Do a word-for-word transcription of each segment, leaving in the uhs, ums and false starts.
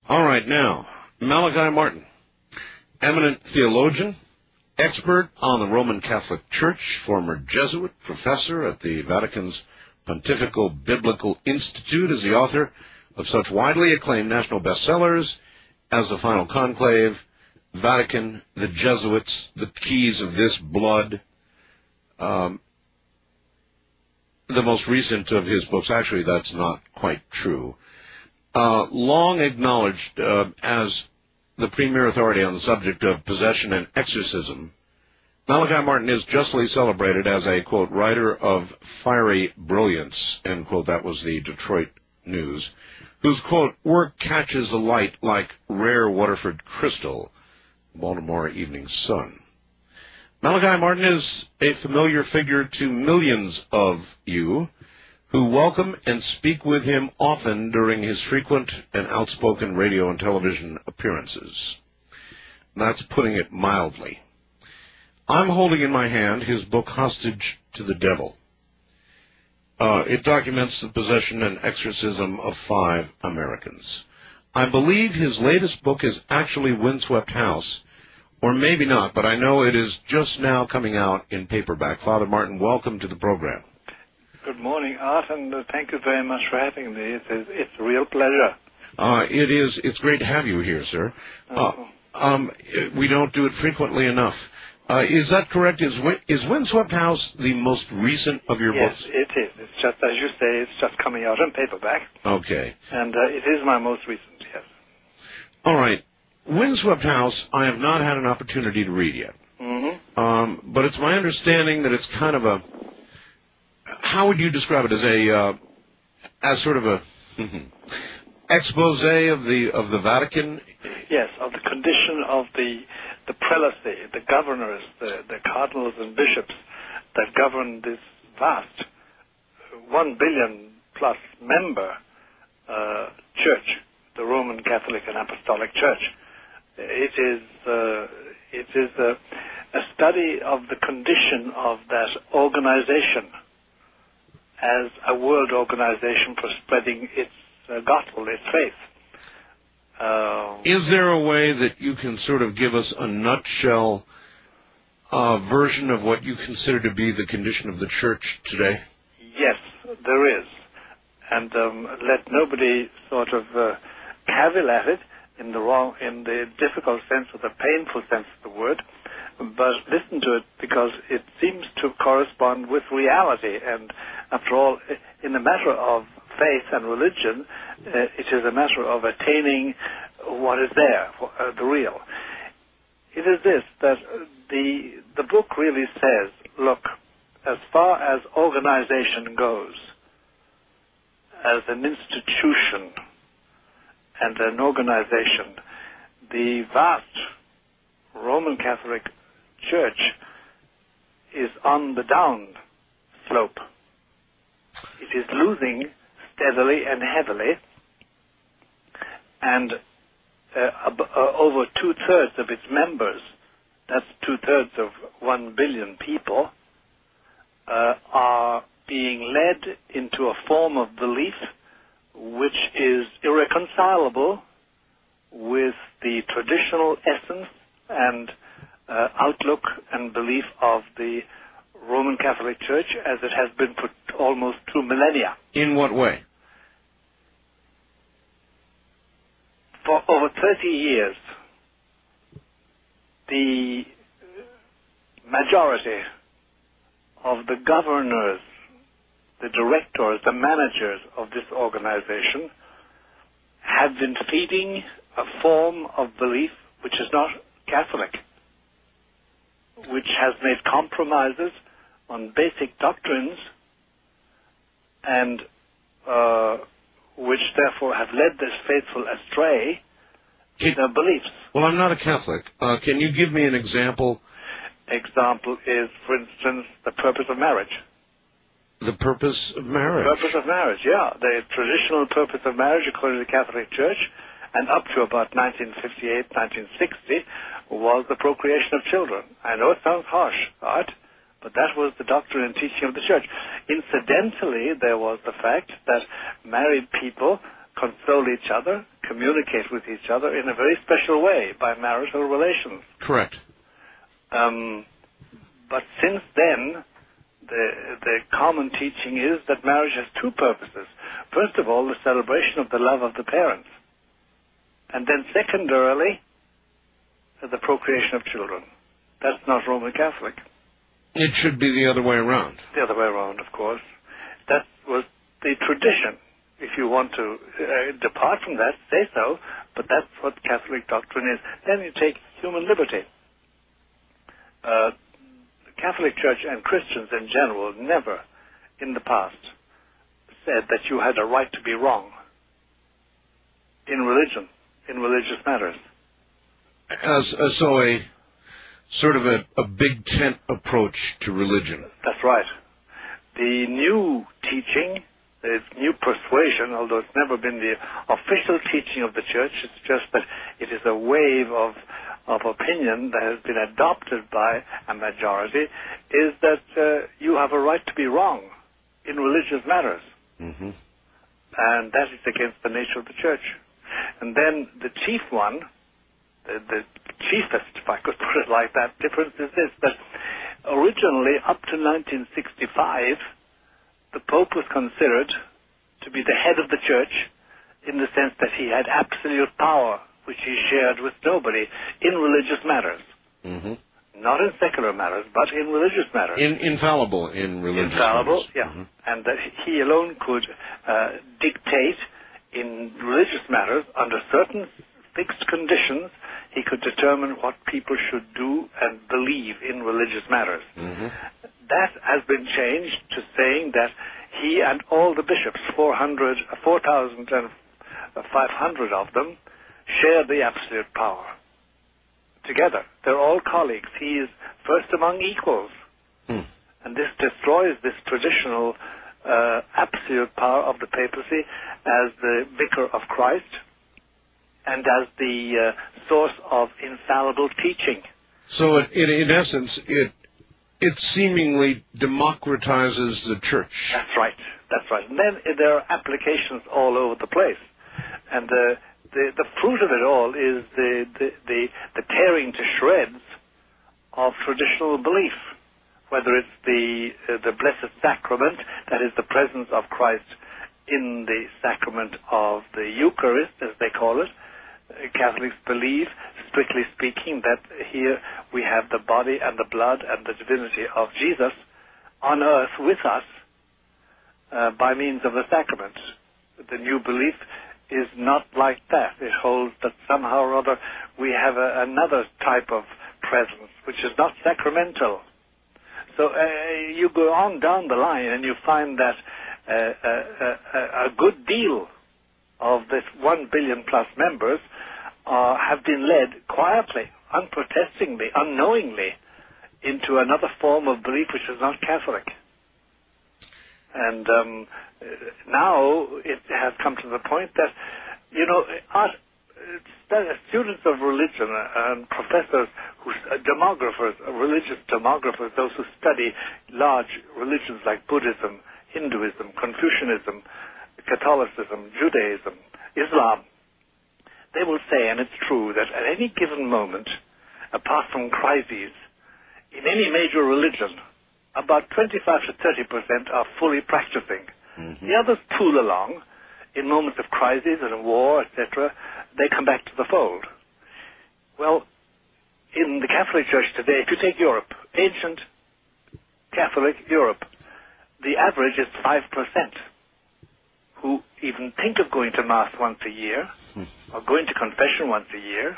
All right, now, Malachi Martin, eminent theologian, expert on the Roman Catholic Church, former Jesuit, professor at the Vatican's Pontifical Biblical Institute, is the author of such widely acclaimed national bestsellers as The Final Conclave, Vatican, The Jesuits, The Keys of This Blood. Um, the most recent of his books, actually, that's not quite true. Uh, long acknowledged uh, as the premier authority on the subject of possession and exorcism, Malachi Martin is justly celebrated as a, quote, writer of fiery brilliance, end quote, that was the Detroit News, whose, quote, work catches the light like rare Waterford crystal, Baltimore Evening Sun. Malachi Martin is a familiar figure to millions of you who welcome and speak with him often during his frequent and outspoken radio and television appearances. That's putting it mildly. I'm holding in my hand his book, Hostage to the Devil. Uh, it documents the possession and exorcism of five Americans. I believe his latest book is actually Windswept House, or maybe not, but I know it is just now coming out in paperback. Father Martin, welcome to the program. Good morning, Art, and uh, thank you very much for having me. It's, it's a real pleasure. Uh, it is. It's great to have you here, sir. Uh, um, we don't do it frequently enough. Uh, is that correct? Is, is Windswept House the most recent of your yes, books? Yes, it is. It's just, as you say, it's just coming out in paperback. Okay. And uh, it is my most recent, yes. All right. Windswept House, I have not had an opportunity to read yet. Mm-hmm. Um, but it's my understanding that it's kind of a, how would you describe it, as a, uh, as sort of a expose of the of the Vatican? Yes, of the condition of the the prelacy, the governors, the, the cardinals and bishops that govern this vast, one billion plus member uh, church, the Roman Catholic and Apostolic Church. It is uh, it is a, a study of the condition of that organization as a world organization for spreading its uh, gospel, its faith. Uh, is there a way that you can sort of give us a nutshell uh, version of what you consider to be the condition of the church today? Yes, there is. And um, let nobody sort of uh, cavil at it in the wrong, in the difficult sense or the painful sense of the word, but listen to it because it seems to correspond with reality. And after all, in the matter of faith and religion, uh, it is a matter of attaining what is there, uh, the real. It is this, that the the book really says, look, as far as organization goes, as an institution and an organization, the vast Roman Catholic Church is on the down slope. It is losing steadily and heavily, and uh, uh, over two-thirds of its members, that's two-thirds of one billion people, uh, are being led into a form of belief which is irreconcilable with the traditional essence and uh, outlook and belief of the Roman Catholic Church as it has been for almost two millennia. In what way? For over thirty years, the majority of the governors, the directors, the managers of this organization have been feeding a form of belief which is not Catholic, which has made compromises on basic doctrines and uh, which therefore have led this faithful astray in their beliefs. Well, I'm not a Catholic. Uh, can you give me an example? Example is, for instance, the purpose of marriage. The purpose of marriage? The purpose of marriage, yeah. The traditional purpose of marriage, according to the Catholic Church, and up to about nineteen fifty-eight, nineteen sixty, was the procreation of children. I know it sounds harsh, right? But that was the doctrine and teaching of the Church. Incidentally, there was the fact that married people console each other, communicate with each other in a very special way by marital relations. Correct. Um, but since then, the, the common teaching is that marriage has two purposes. First of all, the celebration of the love of the parents. And then secondarily, the procreation of children. That's not Roman Catholic. It should be the other way around. The other way around, of course. That was the tradition. If you want to uh, depart from that, say so, but that's what Catholic doctrine is. Then you take human liberty. Uh, the Catholic Church and Christians in general never, in the past, said that you had a right to be wrong in religion, in religious matters. As, as so a sort of a, a big tent approach to religion. That's right. The new teaching, the new persuasion, although it's never been the official teaching of the Church, it's just that it is a wave of, of opinion that has been adopted by a majority, is that uh, you have a right to be wrong in religious matters. Mm-hmm. And that is against the nature of the Church. And then the chief one, the, the chiefest, if I could put it like that, difference is this, that originally, up to nineteen sixty-five, the Pope was considered to be the head of the Church in the sense that he had absolute power, which he shared with nobody, in religious matters. Mm-hmm. Not in secular matters, but in religious matters. In, infallible in religious Infallible, matters. yeah. Mm-hmm. And that he alone could uh, dictate in religious matters under certain fixed conditions. He could determine what people should do and believe in religious matters. Mm-hmm. That has been changed to saying that he and all the bishops, four thousand five hundred of them, share the absolute power. Together. They're all colleagues. He is first among equals. Mm. And this destroys this traditional uh, absolute power of the papacy as the vicar of Christ and as the uh, source of infallible teaching. So, it, it, in essence, it it seemingly democratizes the Church. That's right. That's right. And then uh, there are applications all over the place. And uh, the the fruit of it all is the, the, the, the tearing to shreds of traditional belief, whether it's the, uh, the Blessed Sacrament, that is the presence of Christ in the sacrament of the Eucharist, as they call it. Catholics believe, strictly speaking, that here we have the body and the blood and the divinity of Jesus on earth with us uh, by means of the sacrament. The new belief is not like that. It holds that somehow or other we have a, another type of presence, which is not sacramental. So uh, you go on down the line and you find that uh, uh, uh, a good deal of this one billion plus members uh, have been led quietly, unprotestingly, unknowingly into another form of belief which is not Catholic. And um, now it has come to the point that, you know, our, uh, students of religion and professors, who, uh, demographers, uh, religious demographers, those who study large religions like Buddhism, Hinduism, Confucianism, Catholicism, Judaism, Islam, they will say, and it's true, that at any given moment, apart from crises, in any major religion, about twenty-five to thirty percent are fully practicing. Mm-hmm. The others tool along. In moments of crisis and war, et cetera, they come back to the fold. Well, in the Catholic Church today, if you take Europe, ancient Catholic Europe, the average is five percent who even think of going to Mass once a year, hmm. or going to confession once a year,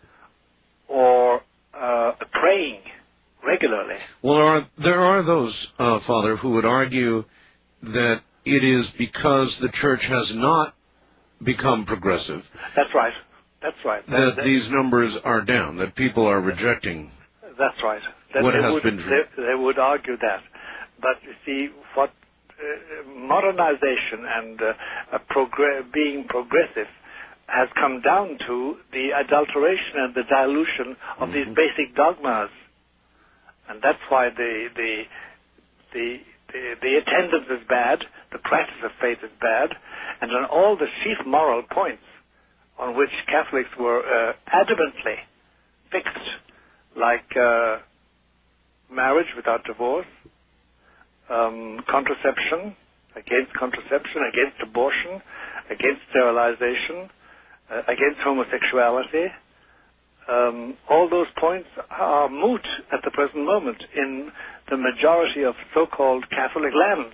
or uh, praying regularly. Well, there are, there are those, uh, Father, who would argue that it is because the Church has not become progressive. That's right. That's right. That, that, that these numbers are down, that people are rejecting. That's right. That what they has would, been they, they would argue that. But you see, what uh, modernization and uh, progr- being progressive has come down to the adulteration and the dilution of mm-hmm. these basic dogmas. And that's why the the the the, the attendance is bad, the practice of faith is bad, and on all the chief moral points on which Catholics were uh, adamantly fixed, like uh, marriage without divorce, um, contraception, against contraception, against abortion, against sterilization, uh, against homosexuality, um, all those points are moot at the present moment in the majority of so-called Catholic lands.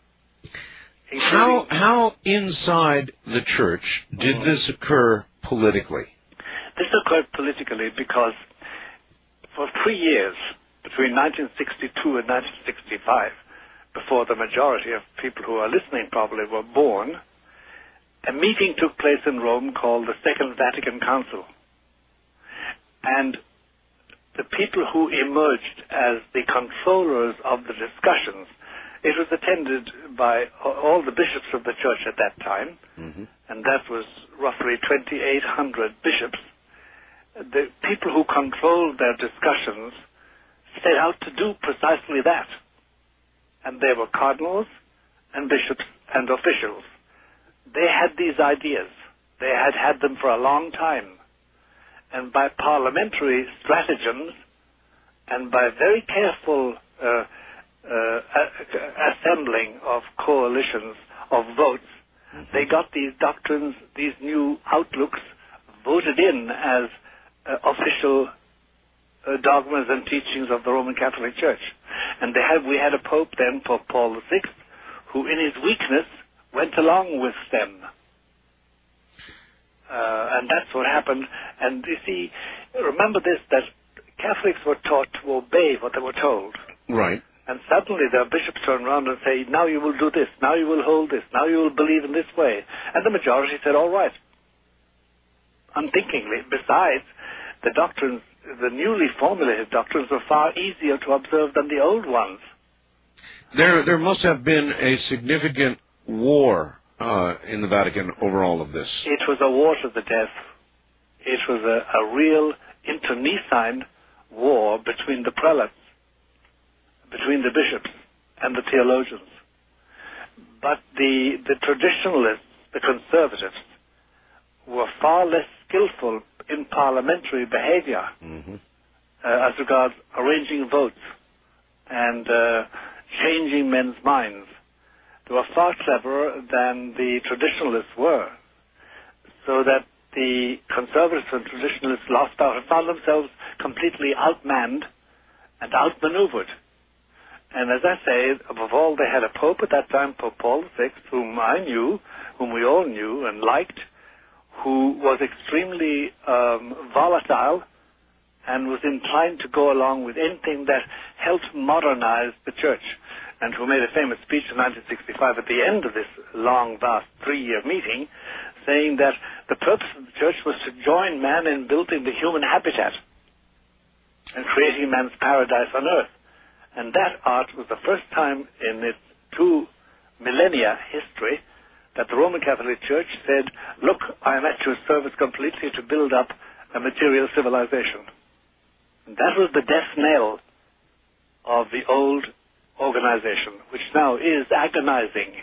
How, how inside the church did mm-hmm. this occur politically? This occurred politically because for three years, between nineteen sixty-two and nineteen sixty-five, before the majority of people who are listening probably were born, a meeting took place in Rome called the Second Vatican Council. And the people who emerged as the controllers of the discussions, it was attended by all the bishops of the church at that time, mm-hmm. and that was roughly twenty-eight hundred bishops. The people who controlled their discussions set out to do precisely that. And they were cardinals and bishops and officials. They had these ideas. They had had them for a long time. And by parliamentary stratagems and by very careful uh, uh, assembling of coalitions of votes, mm-hmm. they got these doctrines, these new outlooks, voted in as uh, official uh, dogmas and teachings of the Roman Catholic Church. And they had, we had a pope then, Pope Paul the Sixth, who in his weakness went along with them. Uh, and that's what happened. And you see, remember this, that Catholics were taught to obey what they were told. Right. And suddenly their bishops turn around and say, now you will do this, now you will hold this, now you will believe in this way. And the majority said, all right. Unthinkingly. Besides, the doctrines, the newly formulated doctrines were far easier to observe than the old ones. There, there must have been a significant war uh, in the Vatican over all of this. It was a war to the death. It was a, a real internecine war between the prelates, between the bishops and the theologians. But the, the traditionalists, the conservatives, were far less skillful in parliamentary behavior mm-hmm. uh, as regards arranging votes and uh, changing men's minds. They were far cleverer than the traditionalists were, so that the conservatives and traditionalists lost out and found themselves completely outmanned and outmaneuvered. And as I say, above all, they had a pope at that time, Pope Paul the Sixth, whom I knew, whom we all knew and liked, who was extremely um, volatile and was inclined to go along with anything that helped modernize the church, and who made a famous speech in nineteen sixty-five at the end of this long, vast three-year meeting, saying that the purpose of the church was to join man in building the human habitat and creating man's paradise on earth. And that art was the first time in its two millennia history that the Roman Catholic Church said, look, I am at your service completely to build up a material civilization. And that was the death knell of the old organization, which now is agonizing.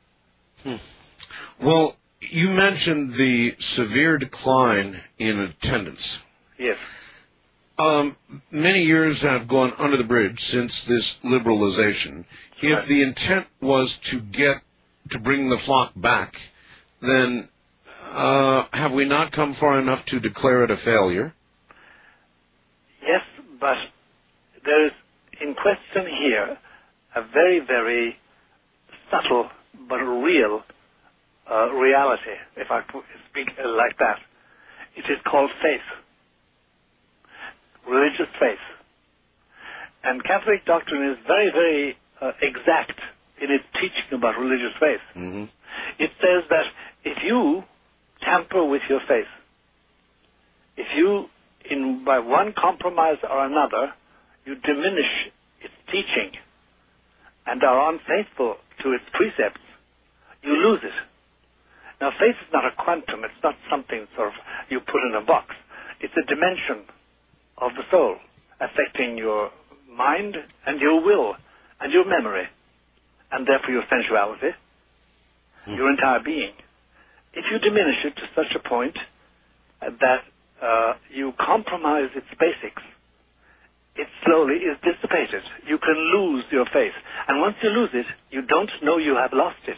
Hmm. Well, you mentioned the severe decline in attendance. Yes. Um, many years have gone under the bridge since this liberalization. If right. the intent was to get to bring the flock back, then uh, have we not come far enough to declare it a failure? Yes, but there is in question here a very, very subtle but real uh, reality, if I speak like that. It is called faith. Religious faith. And Catholic doctrine is very, very uh, exact in its teaching about religious faith. Mm-hmm. It says that if you tamper with your faith, if you, in by one compromise or another, you diminish its teaching and are unfaithful to its precepts, you lose it. Now, faith is not a quantum. It's not something sort of you put in a box. It's a dimension of the soul, affecting your mind and your will and your memory. and therefore your sensuality, mm. your entire being. If you diminish it to such a point that uh, you compromise its basics, it slowly is dissipated. You can lose your faith. And once you lose it, you don't know you have lost it.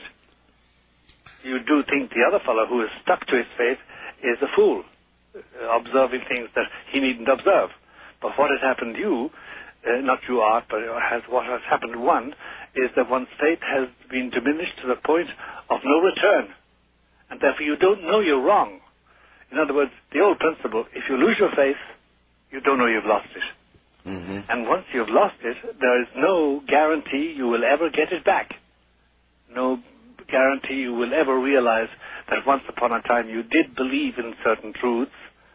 You do think the other fellow who is stuck to his faith is a fool, uh, observing things that he needn't observe. But what has happened to you, uh, not you, Art, but has, what has happened to one, is that one's faith has been diminished to the point of no return. And therefore you don't know you're wrong. In other words, the old principle, if you lose your faith, you don't know you've lost it. Mm-hmm. And once you've lost it, there is no guarantee you will ever get it back. No guarantee you will ever realize that once upon a time you did believe in certain truths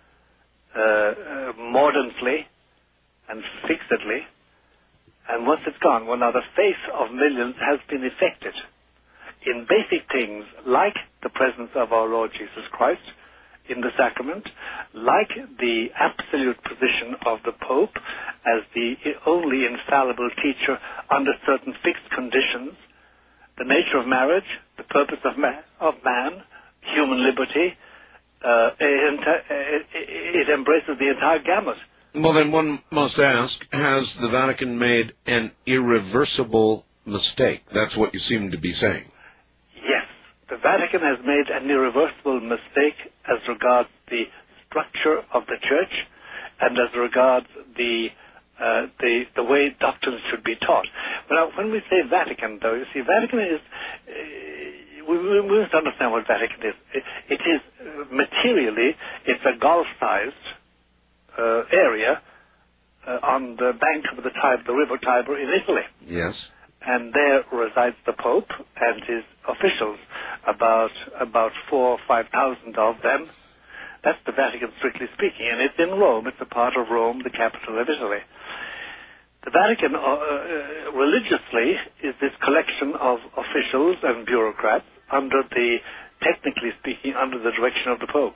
uh, uh, mordantly and fixedly, and once it's gone, well, now the faith of millions has been affected in basic things like the presence of our Lord Jesus Christ in the sacrament, like the absolute position of the Pope as the only infallible teacher under certain fixed conditions, the nature of marriage, the purpose of, ma- of man, human liberty, uh, it, it, it embraces the entire gamut. Well, then one must ask, has the Vatican made an irreversible mistake? That's what you seem to be saying. Yes. The Vatican has made an irreversible mistake as regards the structure of the Church and as regards the uh, the the way doctrines should be taught. Now, when we say Vatican, though, you see, Vatican is, uh, we, we must understand what Vatican is. It, it is, uh, materially, it's a golf-sized uh, area uh, on the bank of the Tiber, the river Tiber in Italy. Yes. And there resides the Pope and his officials, about about four or five thousand of them. That's the Vatican, strictly speaking, and it's in Rome. It's a part of Rome, the capital of Italy. The Vatican, uh, uh, religiously, is this collection of officials and bureaucrats under the, technically speaking, under the direction of the Pope.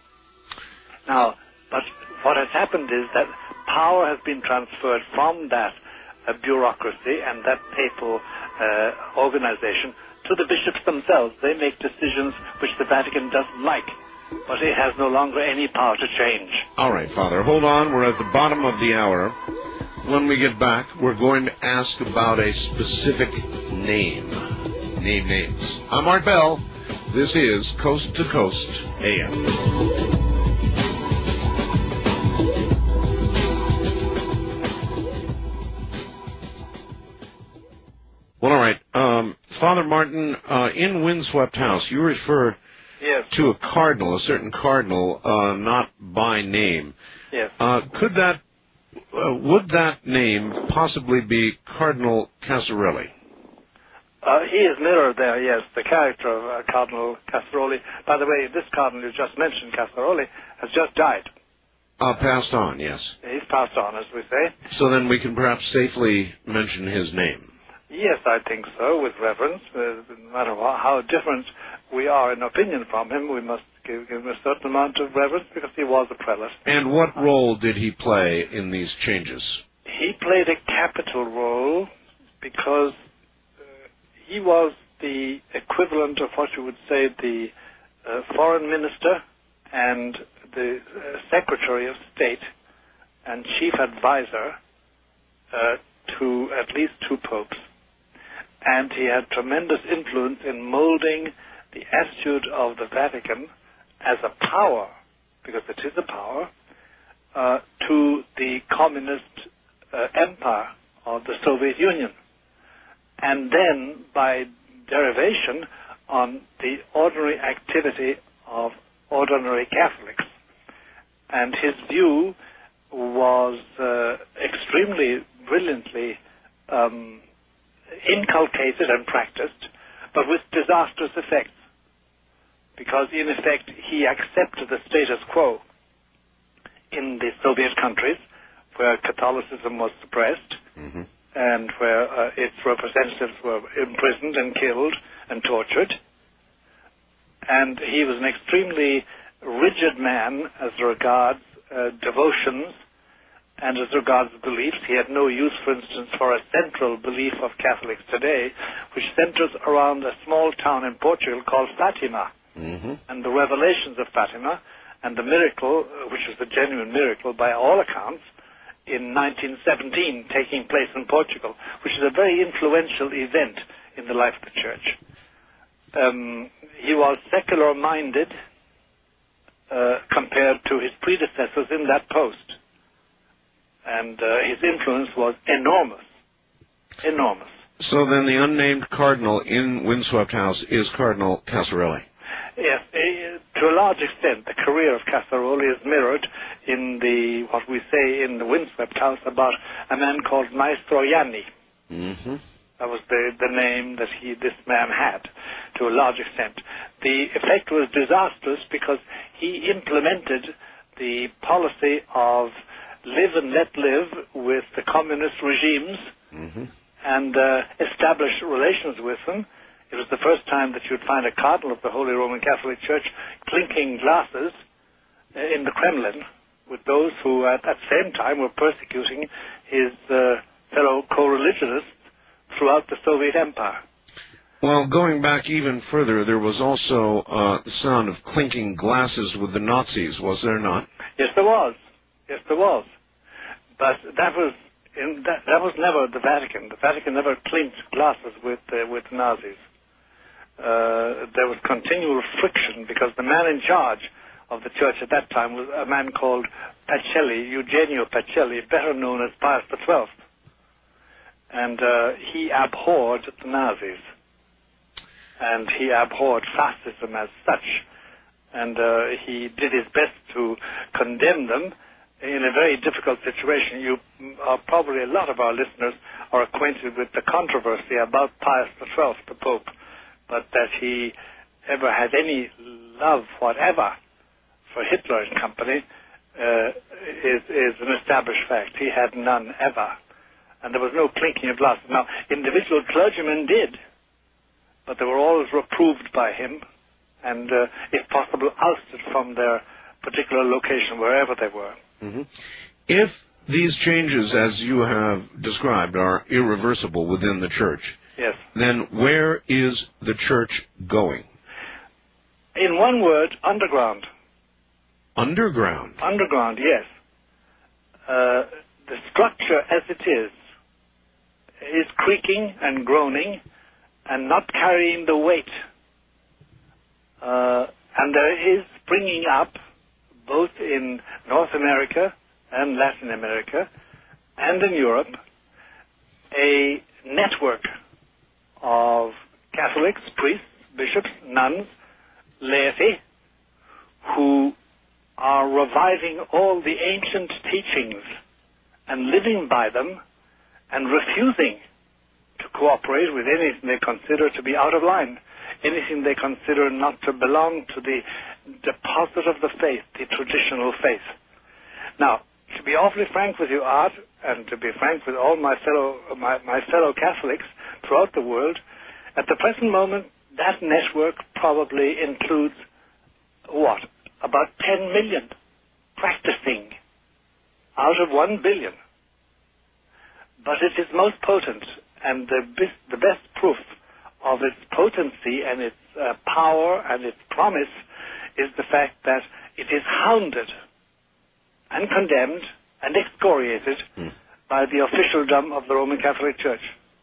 Now, but what has happened is that power has been transferred from that uh, bureaucracy and that papal uh, organization to the bishops themselves. They make decisions which the Vatican doesn't like, but it has no longer any power to change. All right, Father, hold on. We're at the bottom of the hour. When we get back, we're going to ask about a specific name. Name names. I'm Art Bell. This is Coast to Coast A M. Well, all right. Um, Father Martin, uh, in Windswept House, you refer yes. to a cardinal, a certain cardinal, uh, not by name. Yes. Uh, could that, uh, would that name possibly be Cardinal Casaroli? Uh, he is mirrored there, yes, the character of uh, Cardinal Casaroli. By the way, this cardinal you just mentioned, Casaroli, has just died. Uh, passed on, yes. He's passed on, as we say. So then we can perhaps safely mention his name. Yes, I think so, with reverence. Uh, no matter how different we are in opinion from him, we must give, give him a certain amount of reverence because he was a prelate. And what role did he play in these changes? He played a capital role because uh, he was the equivalent of what you would say the uh, foreign minister and the uh, secretary of state and chief advisor uh, to at least two popes. And he had tremendous influence in molding the attitude of the Vatican as a power, because it is a power, uh, to the communist uh, empire of the Soviet Union. And then, by derivation, on the ordinary activity of ordinary Catholics. And his view was uh, extremely brilliantly um, inculcated and practiced, but with disastrous effects. Because, in effect, he accepted the status quo in the Soviet countries, where Catholicism was suppressed, mm-hmm. and where uh, its representatives were imprisoned and killed and tortured. And he was an extremely rigid man as regards uh, devotions And as regards beliefs, he had no use, for instance, for a central belief of Catholics today, which centers around a small town in Portugal called Fatima, mm-hmm. and the revelations of Fatima, and the miracle, which was a genuine miracle by all accounts, in nineteen seventeen, taking place in Portugal, which is a very influential event in the life of the Church. Um, he was secular-minded uh, compared to his predecessors in that post. And uh, his influence was enormous, enormous. So then the unnamed cardinal in Windswept House is Cardinal Casaroli. Yes, uh, to a large extent, the career of Casaroli is mirrored in the, what we say in the Windswept House about a man called Maestro Yanni. Mm-hmm. That was the, the name that he, this man had, to a large extent. The effect was disastrous because he implemented the policy of live and let live with the communist regimes, mm-hmm. and uh, establish relations with them. It was the first time that you'd find a cardinal of the Holy Roman Catholic Church clinking glasses in the Kremlin with those who at that same time were persecuting his uh, fellow co-religionists throughout the Soviet Empire. Well, going back even further, there was also uh, the sound of clinking glasses with the Nazis, was there not? Yes, there was. Yes, there was. But that was in, that, that was never the Vatican. The Vatican never clinked glasses with uh, with Nazis. Uh, there was continual friction because the man in charge of the church at that time was a man called Pacelli, Eugenio Pacelli, better known as Pius the Twelfth. And uh, he abhorred the Nazis. And he abhorred fascism as such. And uh, he did his best to condemn them in a very difficult situation. You are probably, a lot of our listeners are acquainted with the controversy about Pius the Twelfth, the Pope, but that he ever had any love whatever for Hitler and company uh, is, is an established fact. He had none ever. And there was no clinking of glasses. Now, individual clergymen did, but they were always reproved by him and, uh, if possible, ousted from their particular location, wherever they were. Mm-hmm. If these changes, as you have described, are irreversible within the church, yes, then where is the church going? In one word, underground. Underground? Underground, yes. Uh, the structure as it is is creaking and groaning and not carrying the weight. Uh, and there is springing up, both in North America and Latin America and in Europe, a network of Catholics, priests, bishops, nuns, laity, who are reviving all the ancient teachings and living by them and refusing to cooperate with anything they consider to be out of line, anything they consider not to belong to the deposit of the faith, the traditional faith. Now, to be awfully frank with you, Art, and to be frank with all my fellow my, my fellow Catholics throughout the world, at the present moment, that network probably includes, what, about ten million practicing out of one billion. But it is most potent, and the best, the best proof of its potency and its uh, power and its promise is the fact that it is hounded and condemned and excoriated hmm. by the officialdom of the Roman Catholic Church.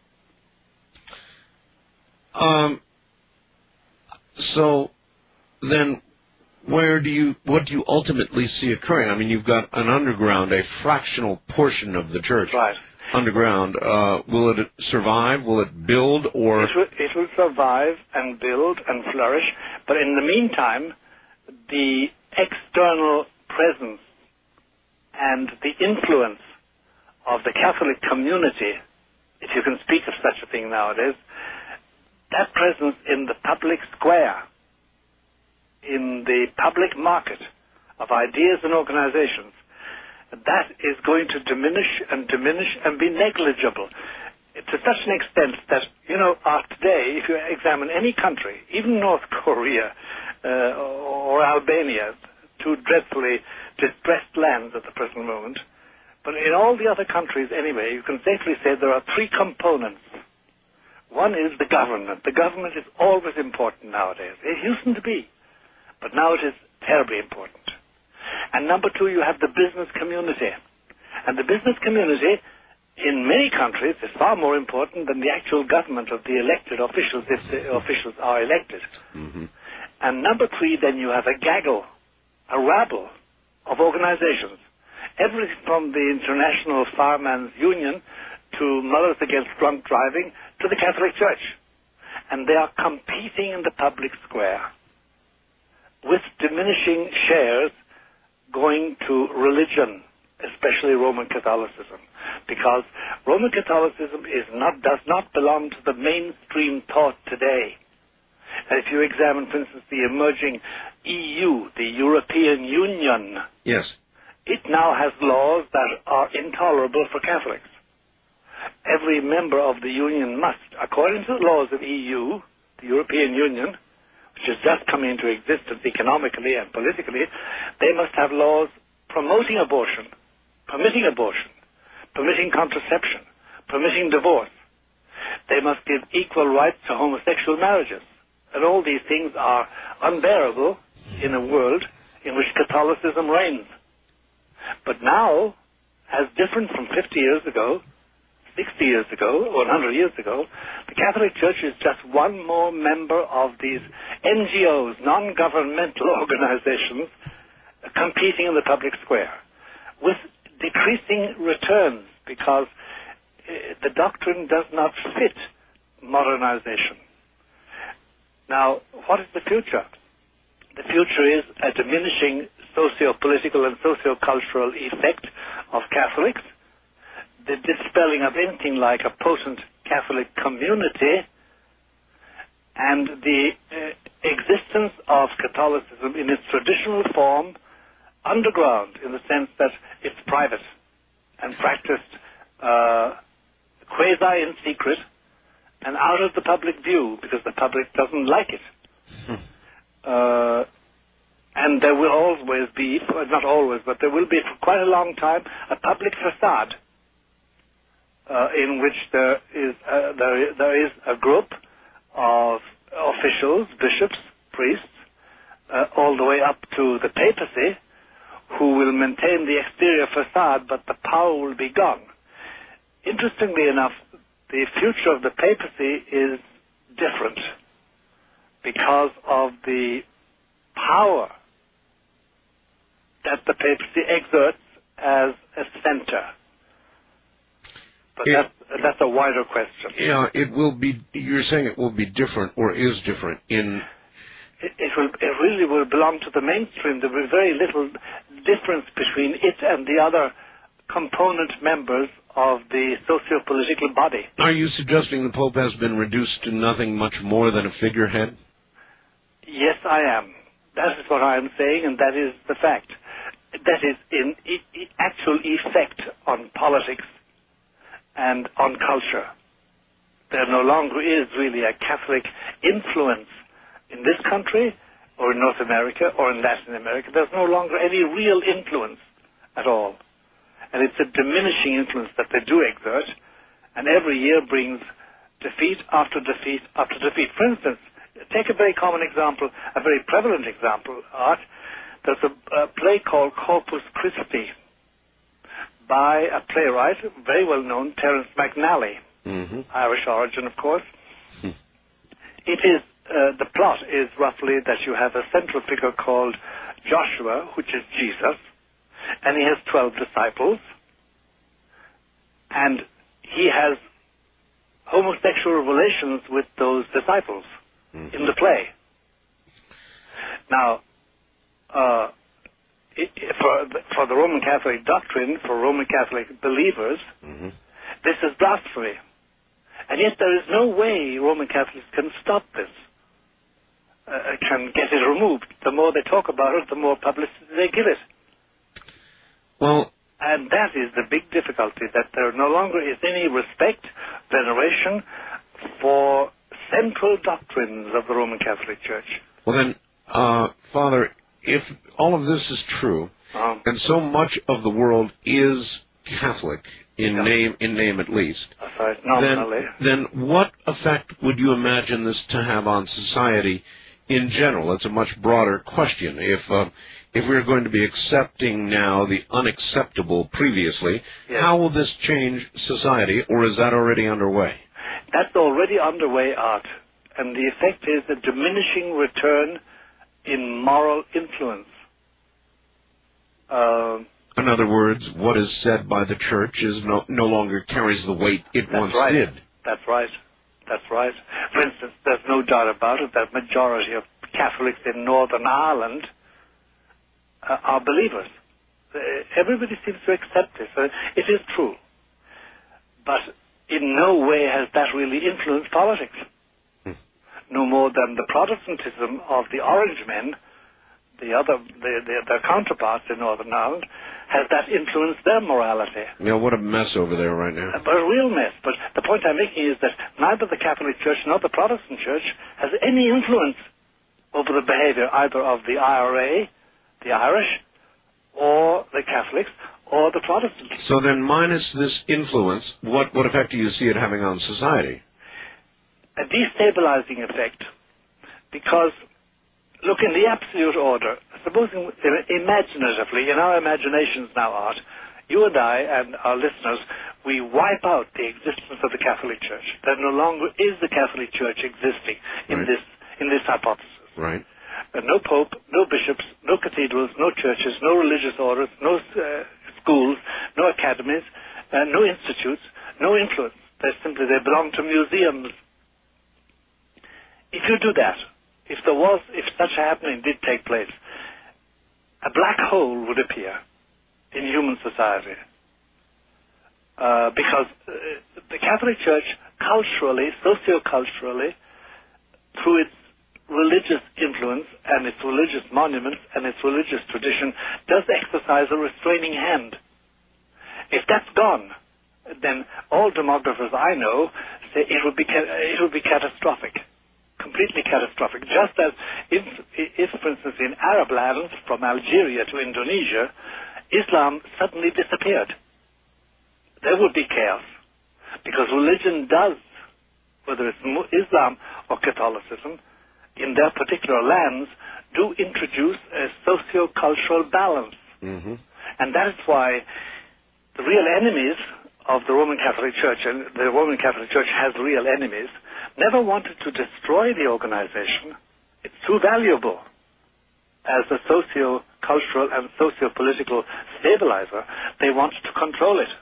Um. So, then, where do you, what do you ultimately see occurring? I mean, you've got an underground, a fractional portion of the church. Right. Underground. Uh, will it survive? Will it build? Or it will, it will survive and build and flourish. But in the meantime, the external presence and the influence of the Catholic community, if you can speak of such a thing nowadays, that presence in the public square, in the public market of ideas and organizations, that is going to diminish and diminish and be negligible to such an extent that, you know, uh, today, if you examine any country, even North Korea uh, or Albania, two dreadfully distressed lands at the present moment, But in all the other countries, anyway, you can safely say there are three components. One is the government. The government is always important nowadays. It used to be, but now it is terribly important. And number two, you have the business community. And the business community, in many countries, is far more important than the actual government of the elected officials, if the officials are elected. Mm-hmm. And number three, then you have a gaggle, a rabble of organizations. Everything from the International Firemen's Union to Mothers Against Drunk Driving to the Catholic Church. And they are competing in the public square with diminishing shares going to religion, especially Roman Catholicism, because Roman Catholicism is not, does not belong to the mainstream thought today. And if you examine, for instance, the emerging E U, the European Union, yes, it now has laws that are intolerable for Catholics. Every member of the Union must, according to the laws of E U, the European Union, which is just coming into existence economically and politically, they must have laws promoting abortion, permitting abortion, permitting contraception, permitting divorce. They must give equal rights to homosexual marriages. And all these things are unbearable in a world in which Catholicism reigns. But now, as different from fifty years ago, sixty years ago, or one hundred years ago, the Catholic Church is just one more member of these N G Os, non-governmental organizations, competing in the public square, with decreasing returns, because uh, the doctrine does not fit modernization. Now, what is the future? The future is a diminishing socio-political and socio-cultural effect of Catholics, the dispelling of anything like a potent Catholic community, and the uh, existence of Catholicism in its traditional form underground, in the sense that it's private and practiced uh, quasi in secret and out of the public view, because the public doesn't like it. Hmm. Uh, and there will always be, not always, but there will be for quite a long time, a public facade uh, in which there is, uh, there, there is a group of officials, bishops, priests, uh, all the way up to the papacy, who will maintain the exterior facade, but the power will be gone. Interestingly enough, the future of the papacy is different because of the power that the papacy exerts as a center. But it, that's, that's a wider question. Yeah, it will be, you're saying it will be different, or is different in... It, it, will, it really will belong to the mainstream. There will be very little difference between it and the other component members of the socio-political body. Are you suggesting the Pope has been reduced to nothing much more than a figurehead? Yes, I am. That is what I am saying, and that is the fact. That is in I- I- actual effect on politics and on culture. There no longer is really a Catholic influence in this country, or in North America, or in Latin America. There's no longer any real influence at all. And it's a diminishing influence that they do exert, and every year brings defeat after defeat after defeat. For instance, take a very common example, a very prevalent example, Art. There's a, a play called Corpus Christi by a playwright, very well known, Terence McNally, mm-hmm. Irish origin, of course. Hmm. It is, uh, the plot is roughly that you have a central figure called Joshua, which is Jesus, and he has twelve disciples, and he has homosexual relations with those disciples mm-hmm. in the play. Now, uh, it, for, the, for the Roman Catholic doctrine, for Roman Catholic believers, mm-hmm. this is blasphemy. And yet there is no way Roman Catholics can stop this, uh, can get it removed. The more they talk about it, the more publicity they give it. Well, and that is the big difficulty, that there no longer is any respect, veneration for central doctrines of the Roman Catholic Church. Well then, uh, Father, if all of this is true, um, and so much of the world is Catholic, in Yeah. name in name at least, That's right, nominally. then, then what effect would you imagine this to have on society in general? It's a much broader question. If uh, if we're going to be accepting now the unacceptable previously, Yes. how will this change society, or is that already underway? That's already underway, Art. And the effect is a diminishing return in moral influence. Uh, In other words, what is said by the church is no, no longer carries the weight it That's once right. did. That's right. That's right. For instance, there's no doubt about it that majority of Catholics in Northern Ireland uh, are believers. Uh, everybody seems to accept this. Uh, it is true. But in no way has that really influenced politics. Hmm. No more than the Protestantism of the Orange men, the other, the, the, their counterparts in Northern Ireland, has that influenced their morality. You know, what a mess over there right now. But a real mess. But the point I'm making is that neither the Catholic Church nor the Protestant Church has any influence over the behavior either of the I R A, the Irish, or the Catholics, or the Protestants. So then, minus this influence, what, what effect do you see it having on society? A destabilizing effect, because, look, in the absolute order, supposing imaginatively, in our imaginations now, Art, you and I and our listeners, we wipe out the existence of the Catholic Church. There no longer is the Catholic Church existing in Right. this in this hypothesis. Right. Uh, no pope, no bishops, no cathedrals, no churches, no religious orders, no uh, schools, no academies, uh, no institutes, no influence. They're simply, they belong to museums. If you do that, if there was, if such a happening did take place, a black hole would appear in human society. Uh, because uh, the Catholic Church, culturally, socio-culturally, through its religious influence and its religious monuments and its religious tradition, does exercise a restraining hand. If that's gone, then all demographers I know say it would be ca- it would be catastrophic, completely catastrophic. Just as if, if, for instance, in Arab lands from Algeria to Indonesia, Islam suddenly disappeared, there would be chaos, because religion does, whether it's Islam or Catholicism, in their particular lands, do introduce a socio-cultural balance. Mm-hmm. And that is why the real enemies of the Roman Catholic Church, and the Roman Catholic Church has real enemies, never wanted to destroy the organization. It's too valuable as a socio-cultural and socio-political stabilizer. They wanted to control it.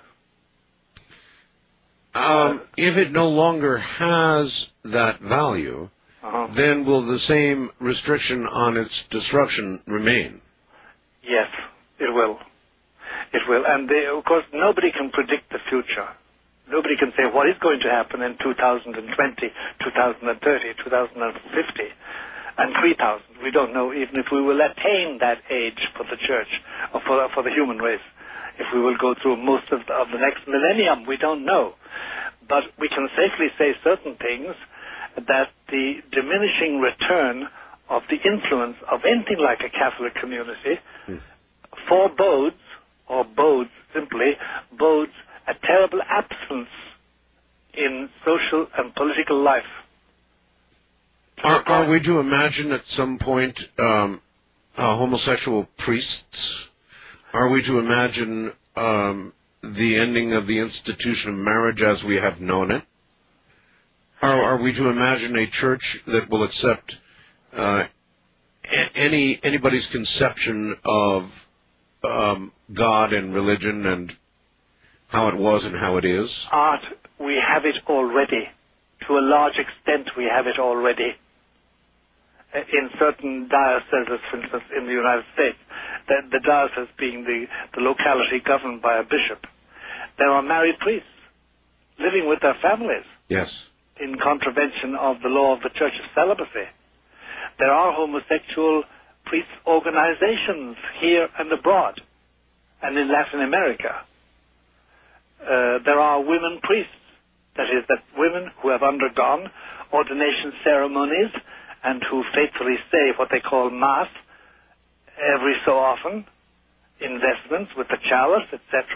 Um, if it no longer has that value, Uh-huh. then will the same restriction on its destruction remain? Yes, it will. It will. And they, of course, nobody can predict the future. Nobody can say what is going to happen in two thousand twenty, two thousand thirty, two thousand fifty, and three thousand. We don't know even if we will attain that age for the church, or for, for the human race. If we will go through most of the, of the next millennium, we don't know. But we can safely say certain things, that the diminishing return of the influence of anything like a Catholic community hmm. forebodes, or bodes simply, bodes a terrible absence in social and political life. Are, are we to imagine at some point um, uh, homosexual priests? Are we to imagine um, the ending of the institution of marriage as we have known it? Are, are we to imagine a church that will accept uh, a- any anybody's conception of um, God and religion and how it was and how it is? Art, we have it already. To a large extent, we have it already. In certain dioceses, for instance, in the United States, the, the diocese being the, the locality governed by a bishop, there are married priests living with their families. Yes. In contravention of the law of the Church of Celibacy. There are homosexual priest organizations here and abroad, and in Latin America. Uh, there are women priests, that is, that women who have undergone ordination ceremonies and who faithfully say what they call Mass every so often, investments with the chalice, et cetera,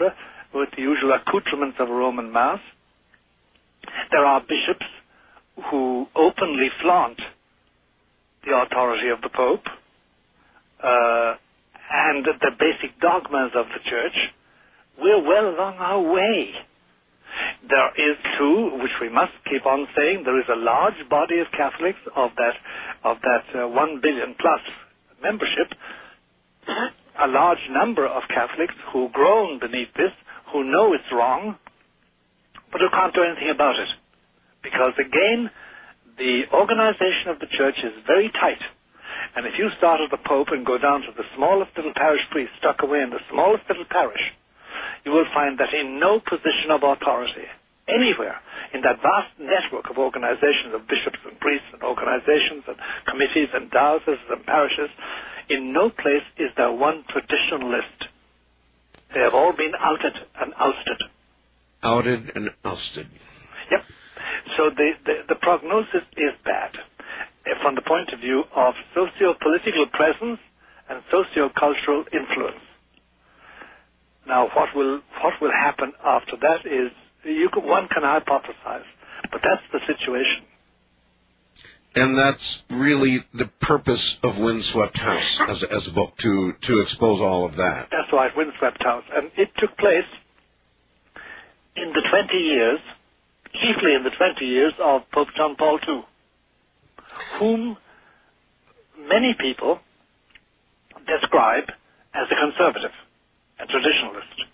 with the usual accoutrements of a Roman Mass. There are bishops who openly flaunt the authority of the Pope uh, and the basic dogmas of the Church. We're well along our way. There is, too, which we must keep on saying, there is a large body of Catholics of that of that uh, one billion plus membership, a large number of Catholics who groan beneath this, who know it's wrong, but who can't do anything about it. Because, again, the organization of the Church is very tight. And if you start at the Pope and go down to the smallest little parish priest stuck away in the smallest little parish, you will find that in no position of authority, anywhere, in that vast network of organizations of bishops and priests and organizations and committees and dioceses and parishes, in no place is there one traditionalist. They have all been outed and ousted. Outed and ousted. Yep. So the, the, the prognosis is bad uh, from the point of view of socio-political presence and socio-cultural influence. Now, what will what will happen after that is you can, one can hypothesize, but that's the situation. And that's really the purpose of Windswept House as a, as a book, to to expose all of that. That's right, Windswept House, and it took place in the twenty years, chiefly in the twenty years of Pope John Paul the Second, whom many people describe as a conservative. A traditionalist.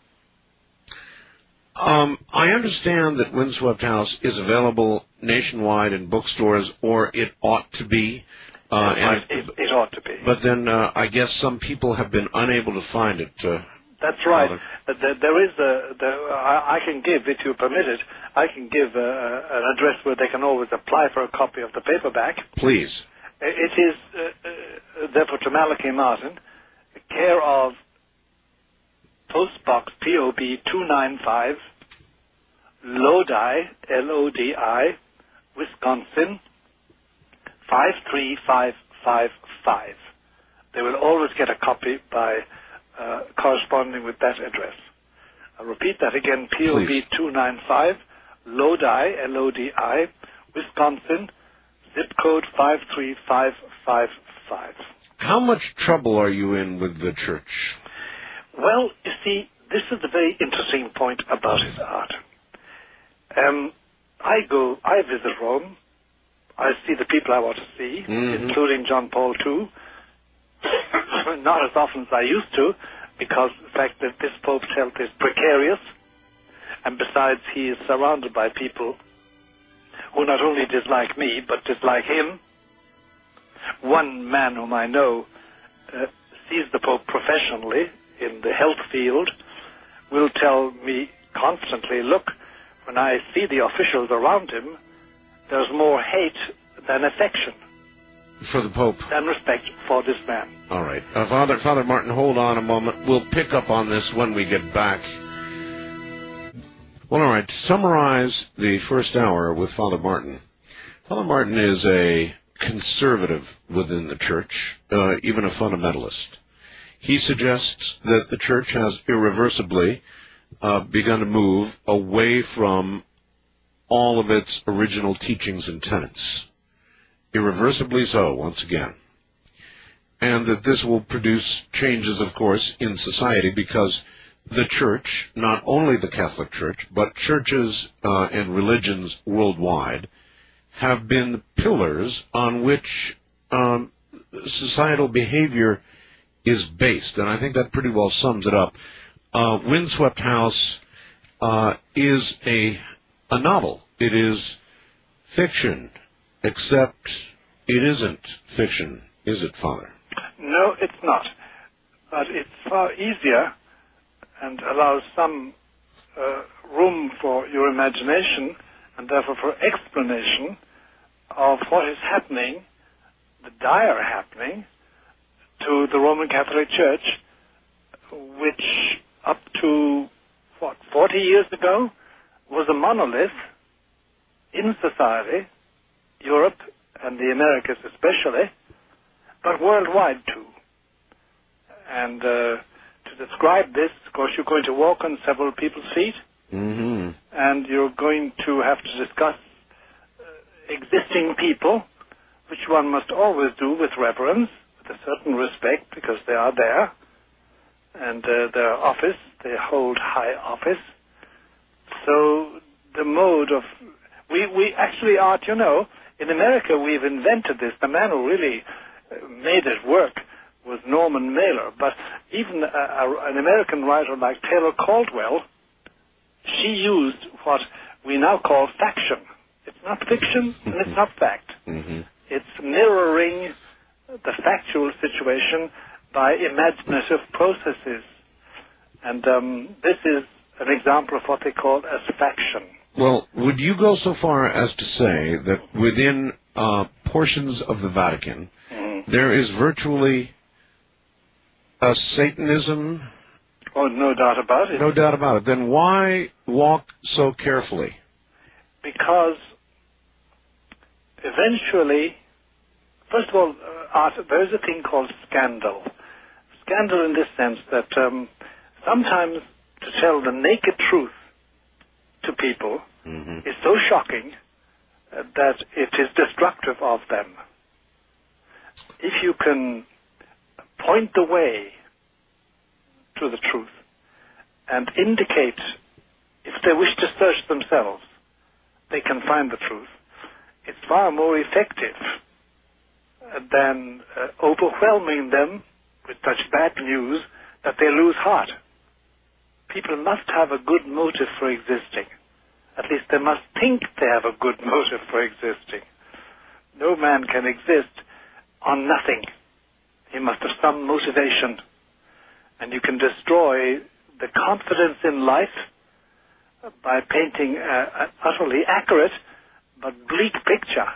Um, I understand that Windswept House is available nationwide in bookstores, or it ought to be. Uh, and it, it, it ought to be. But then uh, I guess some people have been unable to find it. Uh, That's right. Uh, there, there is a. There, I, I can give, if you permit it, I can give a, a, an address where they can always apply for a copy of the paperback. Please. It is, uh, uh, therefore, to Malachi Martin, care of Post Box P O B two ninety-five, Lodi, L O D I, Wisconsin, five three five five five. They will always get a copy by uh, corresponding with that address. I'll repeat that again, P O B two ninety-five, Lodi, L O D I, Wisconsin, zip code five three five five five. How much trouble are you in with the Church? Well, you see, this is the very interesting point about it, Art. Um, I go, I visit Rome. I see the people I want to see, mm-hmm. including John Paul the Second. Not as often as I used to, because the fact that this Pope's health is precarious, and besides, he is surrounded by people who not only dislike me, but dislike him. One man whom I know uh, sees the Pope professionally in the health field will tell me constantly, look, when I see the officials around him, there's more hate than affection. For the Pope. Than respect for this man. All right. Uh, Father, Father Martin, hold on a moment. We'll pick up on this when we get back. Well, all right. To summarize the first hour with Father Martin. Father Martin is a conservative within the Church, uh, even a fundamentalist. He suggests that the Church has irreversibly uh, begun to move away from all of its original teachings and tenets. Irreversibly so, once again. And that this will produce changes, of course, in society, because the Church, not only the Catholic Church, but churches uh, and religions worldwide, have been pillars on which um, societal behavior is based, and I think that pretty well sums it up. Uh, Windswept House uh, is a a novel. It is fiction, except it isn't fiction, is it, Father? No, it's not. But it's far easier and allows some uh, room for your imagination and therefore for explanation of what is happening, the dire happening, to the Roman Catholic Church, which up to, what, forty years ago, was a monolith in society, Europe and the Americas especially, but worldwide too. And uh, to describe this, of course, you're going to walk on several people's feet, mm-hmm. and you're going to have to discuss uh, existing people, which one must always do with reverence, with a certain respect, because they are there, and uh, their office, they hold high office. So the mode of... We, we actually, Art, you know, in America we've invented this. The man who really uh, made it work was Norman Mailer. But even a, a, an American writer like Taylor Caldwell, she used what we now call faction. It's not fiction and it's not fact. Mm-hmm. It's mirroring the factual situation by imaginative processes. And um, this is an example of what they call as faction. Well, would you go so far as to say that within uh, portions of the Vatican, mm-hmm. there is virtually a Satanism? Oh, no doubt about it. No doubt about it. Then why walk so carefully? Because eventually, first of all, uh, Art, there is a thing called scandal. Scandal in this sense that um, sometimes to tell the naked truth to people mm-hmm. is so shocking uh, that it is destructive of them. If you can point the way to the truth and indicate, if they wish to search themselves, they can find the truth, it's far more effective uh, than uh, overwhelming them with such bad news that they lose heart. People must have a good motive for existing. At least they must think they have a good motive for existing. No man can exist on nothing. He must have some motivation. And you can destroy the confidence in life by painting an utterly accurate but bleak picture.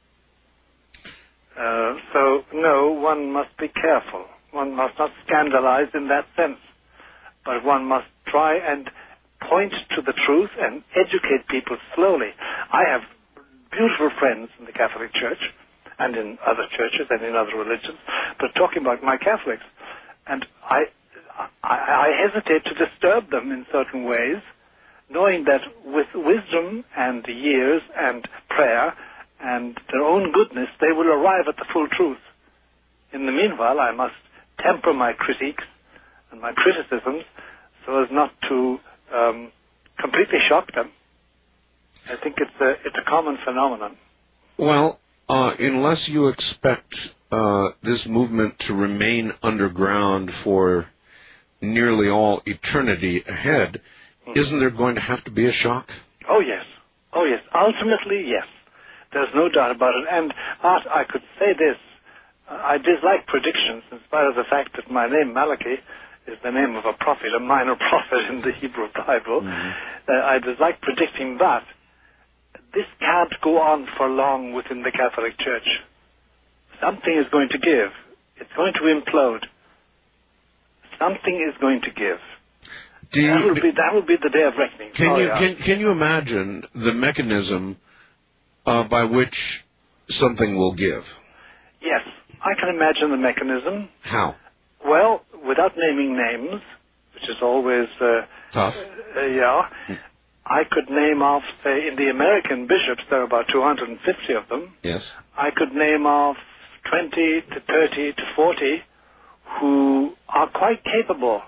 Uh, so, no, one must be careful. One must not scandalize in that sense. But one must try and point to the truth and educate people slowly. I have beautiful friends in the Catholic Church and in other churches and in other religions, but talking about my Catholics, and I, I, I hesitate to disturb them in certain ways, knowing that with wisdom and years and prayer and their own goodness, they will arrive at the full truth. In the meanwhile, I must temper my critiques and my criticisms so as not to um, completely shock them. I think it's a, it's a common phenomenon. Well, uh, unless you expect uh, this movement to remain underground for nearly all eternity ahead, mm-hmm. isn't there going to have to be a shock? Oh, yes. Oh, yes. Ultimately, yes. There's no doubt about it. And Art, I could say this. I dislike predictions in spite of the fact that my name, Malachi, is the name of a prophet, a minor prophet in the Hebrew Bible. Mm-hmm. Uh, I dislike predicting, but this can't go on for long within the Catholic Church. Something is going to give. It's going to implode. Something is going to give. Do you, that, will be, that will be the day of reckoning. Can, Sorry, you, can, can you imagine the mechanism uh, by which something will give? Yes, I can imagine the mechanism. How? Well, without naming names, which is always... Uh, Tough. Uh, yeah. I could name off, say, in the American bishops, there are about two hundred fifty of them. Yes. I could name off twenty to thirty to forty who are quite capable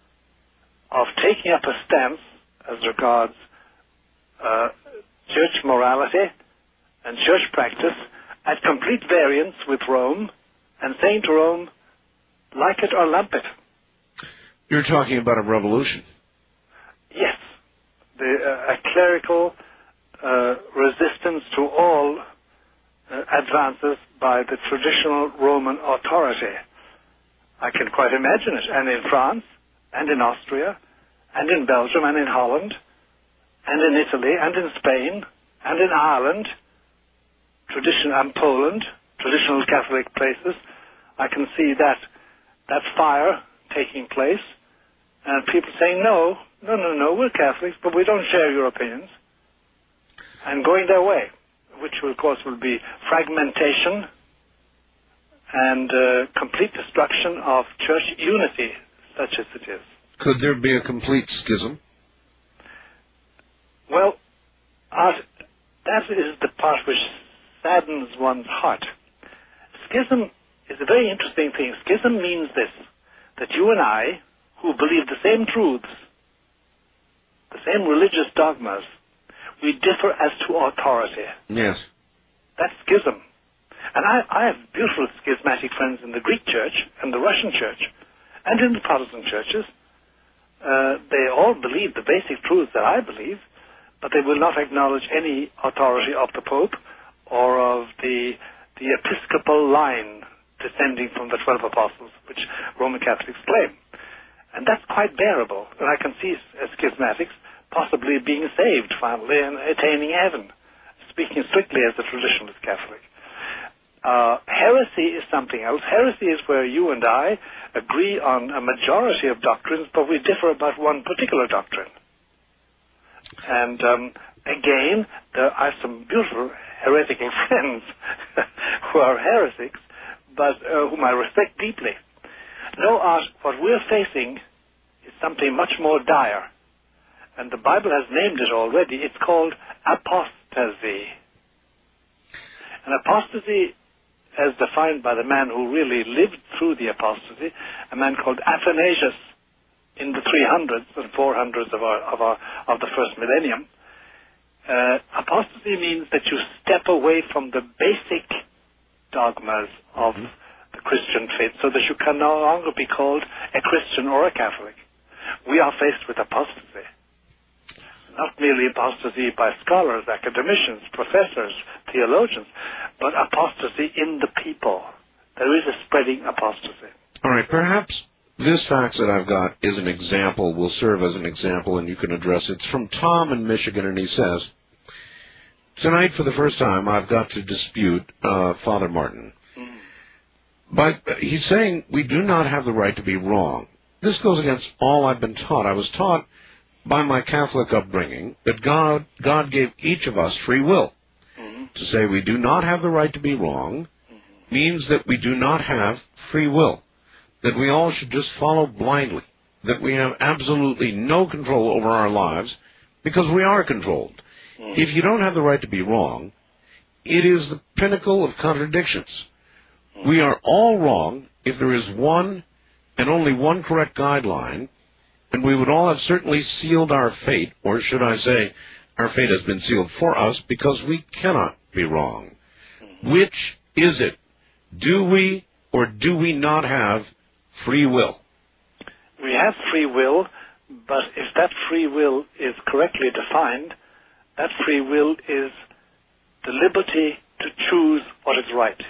of taking up a stance as regards uh, church morality and church practice at complete variance with Rome and saying to Rome, like it or lump it. You're talking about a revolution. Yes. The, uh, a clerical uh, resistance to all uh, advances by the traditional Roman authority. I can quite imagine it. And in France, and in Austria, and in Belgium, and in Holland, and in Italy, and in Spain, and in Ireland, tradition and Poland, traditional Catholic places, I can see that that fire taking place, and people saying, no, no, no, no, we're Catholics, but we don't share your opinions, and going their way, which, will, of course, will be fragmentation and uh, complete destruction of church unity, such as it is. Could there be a complete schism? Well, Art, that is the part which saddens one's heart. Schism is a very interesting thing. Schism means this, that you and I, who believe the same truths, the same religious dogmas, we differ as to authority. Yes. That's schism. And I, I have beautiful schismatic friends in the Greek church and the Russian church and in the Protestant churches. Uh, they all believe the basic truths that I believe, but they will not acknowledge any authority of the Pope or of the, the episcopal line descending from the twelve apostles, which Roman Catholics claim. And that's quite bearable. And I can see schismatics possibly being saved finally and attaining heaven, speaking strictly as a traditionalist Catholic. Uh, heresy is something else. Heresy is where you and I agree on a majority of doctrines, but we differ about one particular doctrine. And um, again, there are some beautiful heretical friends who are heretics, but uh, whom I respect deeply. No, Art, what we're facing is something much more dire. And the Bible has named it already. It's called apostasy. And apostasy, as defined by the man who really lived through the apostasy, a man called Athanasius in the three hundreds and four hundreds of, our, of, our, of the first millennium. Uh, apostasy means that you step away from the basic dogmas of mm-hmm. the Christian faith so that you can no longer be called a Christian or a Catholic. We are faced with apostasy. Not merely apostasy by scholars, academicians, professors, theologians, but apostasy in the people. There is a spreading apostasy. All right, perhaps this fax that I've got is an example, will serve as an example, and you can address it. It's from Tom in Michigan, and he says, tonight for the first time I've got to dispute uh, Father Martin. Mm. But he's saying we do not have the right to be wrong. This goes against all I've been taught. I was taught by my Catholic upbringing that God, God gave each of us free will. Mm-hmm. To say we do not have the right to be wrong mm-hmm. means that we do not have free will, that we all should just follow blindly, that we have absolutely no control over our lives because we are controlled. Mm-hmm. If you don't have the right to be wrong, it is the pinnacle of contradictions. Mm-hmm. We are all wrong if there is one and only one correct guideline, and we would all have certainly sealed our fate, or should I say, our fate has been sealed for us because we cannot be wrong. Mm-hmm. Which is it? Do we or do we not have free will? We have free will, but if that free will is correctly defined, that free will is the liberty to choose what is right.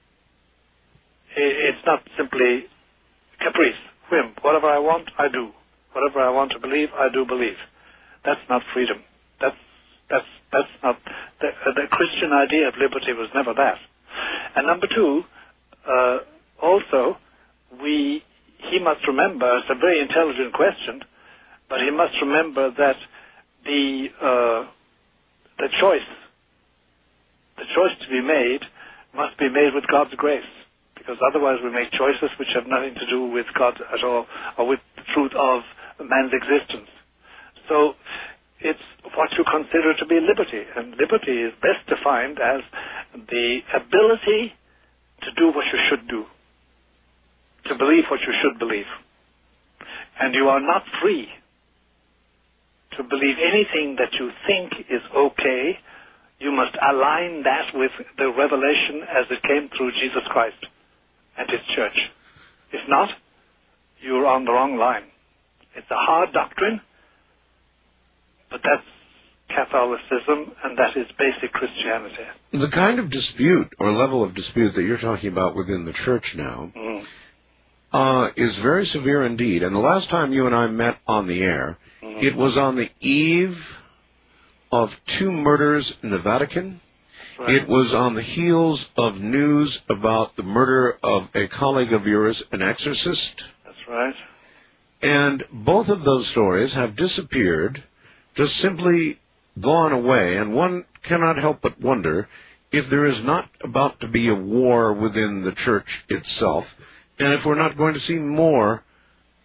It's not simply caprice, whim. Whatever I want, I do. Whatever I want to believe, I do believe. That's not freedom. That's that's that's not the, the Christian idea of liberty was never that. And number two, uh, also, we he must remember. It's a very intelligent question, but he must remember that the uh, the choice, the choice to be made, must be made with God's grace. Because otherwise we make choices which have nothing to do with God at all, or with the truth of man's existence. So it's what you consider to be liberty. And liberty is best defined as the ability to do what you should do, to believe what you should believe. And you are not free to believe anything that you think is okay. You must align that with the revelation as it came through Jesus Christ and his church. If not, you're on the wrong line. It's a hard doctrine, but that's Catholicism, and that is basic Christianity. The kind of dispute or level of dispute that you're talking about within the church now mm. uh, is very severe indeed. And the last time you and I met on the air, mm. it was on the eve of two murders in the Vatican. Right. It was on the heels of news about the murder of a colleague of yours, an exorcist. That's right. And both of those stories have disappeared, just simply gone away, and one cannot help but wonder if there is not about to be a war within the church itself, and if we're not going to see more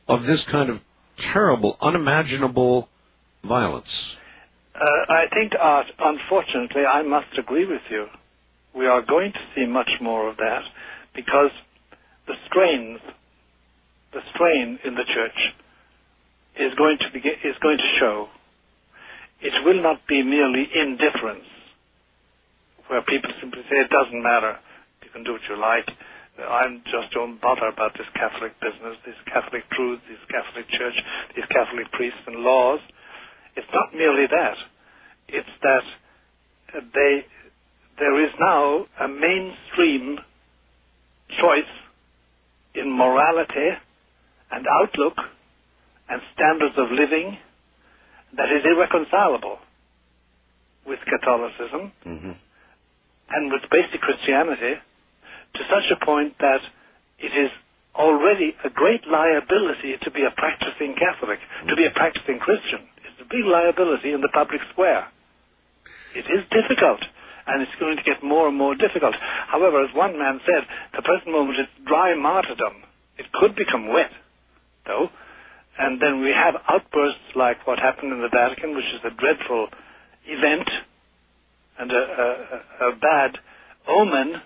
of this kind of terrible, unimaginable violence? Uh, I think, Art, unfortunately, I must agree with you. We are going to see much more of that because the strains, the strain in the church is going to begin, is going to show. It will not be merely indifference, where people simply say it doesn't matter, you can do what you like. I just don't bother about this Catholic business, this Catholic truth, this Catholic church, these Catholic priests and laws. It's not merely that. It's that they, there is now a mainstream choice in morality and outlook and standards of living that is irreconcilable with Catholicism mm-hmm. and with basic Christianity, to such a point that it is already a great liability to be a practicing Catholic, to be a practicing Christian. It's a big liability in the public square. It is difficult, and it's going to get more and more difficult. However, as one man said, at the present moment it's dry martyrdom. It could become wet, though, and then we have outbursts like what happened in the Vatican, which is a dreadful event and a, a, a bad omen.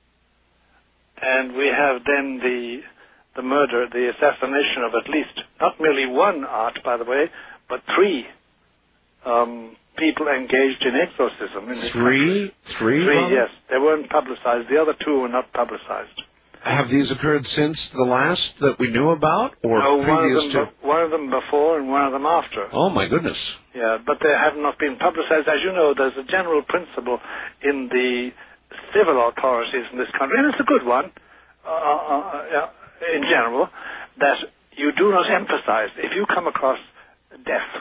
And we have then the the murder, the assassination of at least, not merely one art, by the way, but three um, people engaged in exorcism. In this Three? country. Three? Three, Father? yes. They weren't publicized. The other two were not publicized. Have these occurred since the last that we knew about, or no, one of, previous them, to? be- one of them before and one of them after. Oh, my goodness. Yeah, but they have not been publicized. As you know, there's a general principle in the civil authorities in this country, and it's a good one, uh, uh, yeah, in general, that you do not emphasize. If you come across death,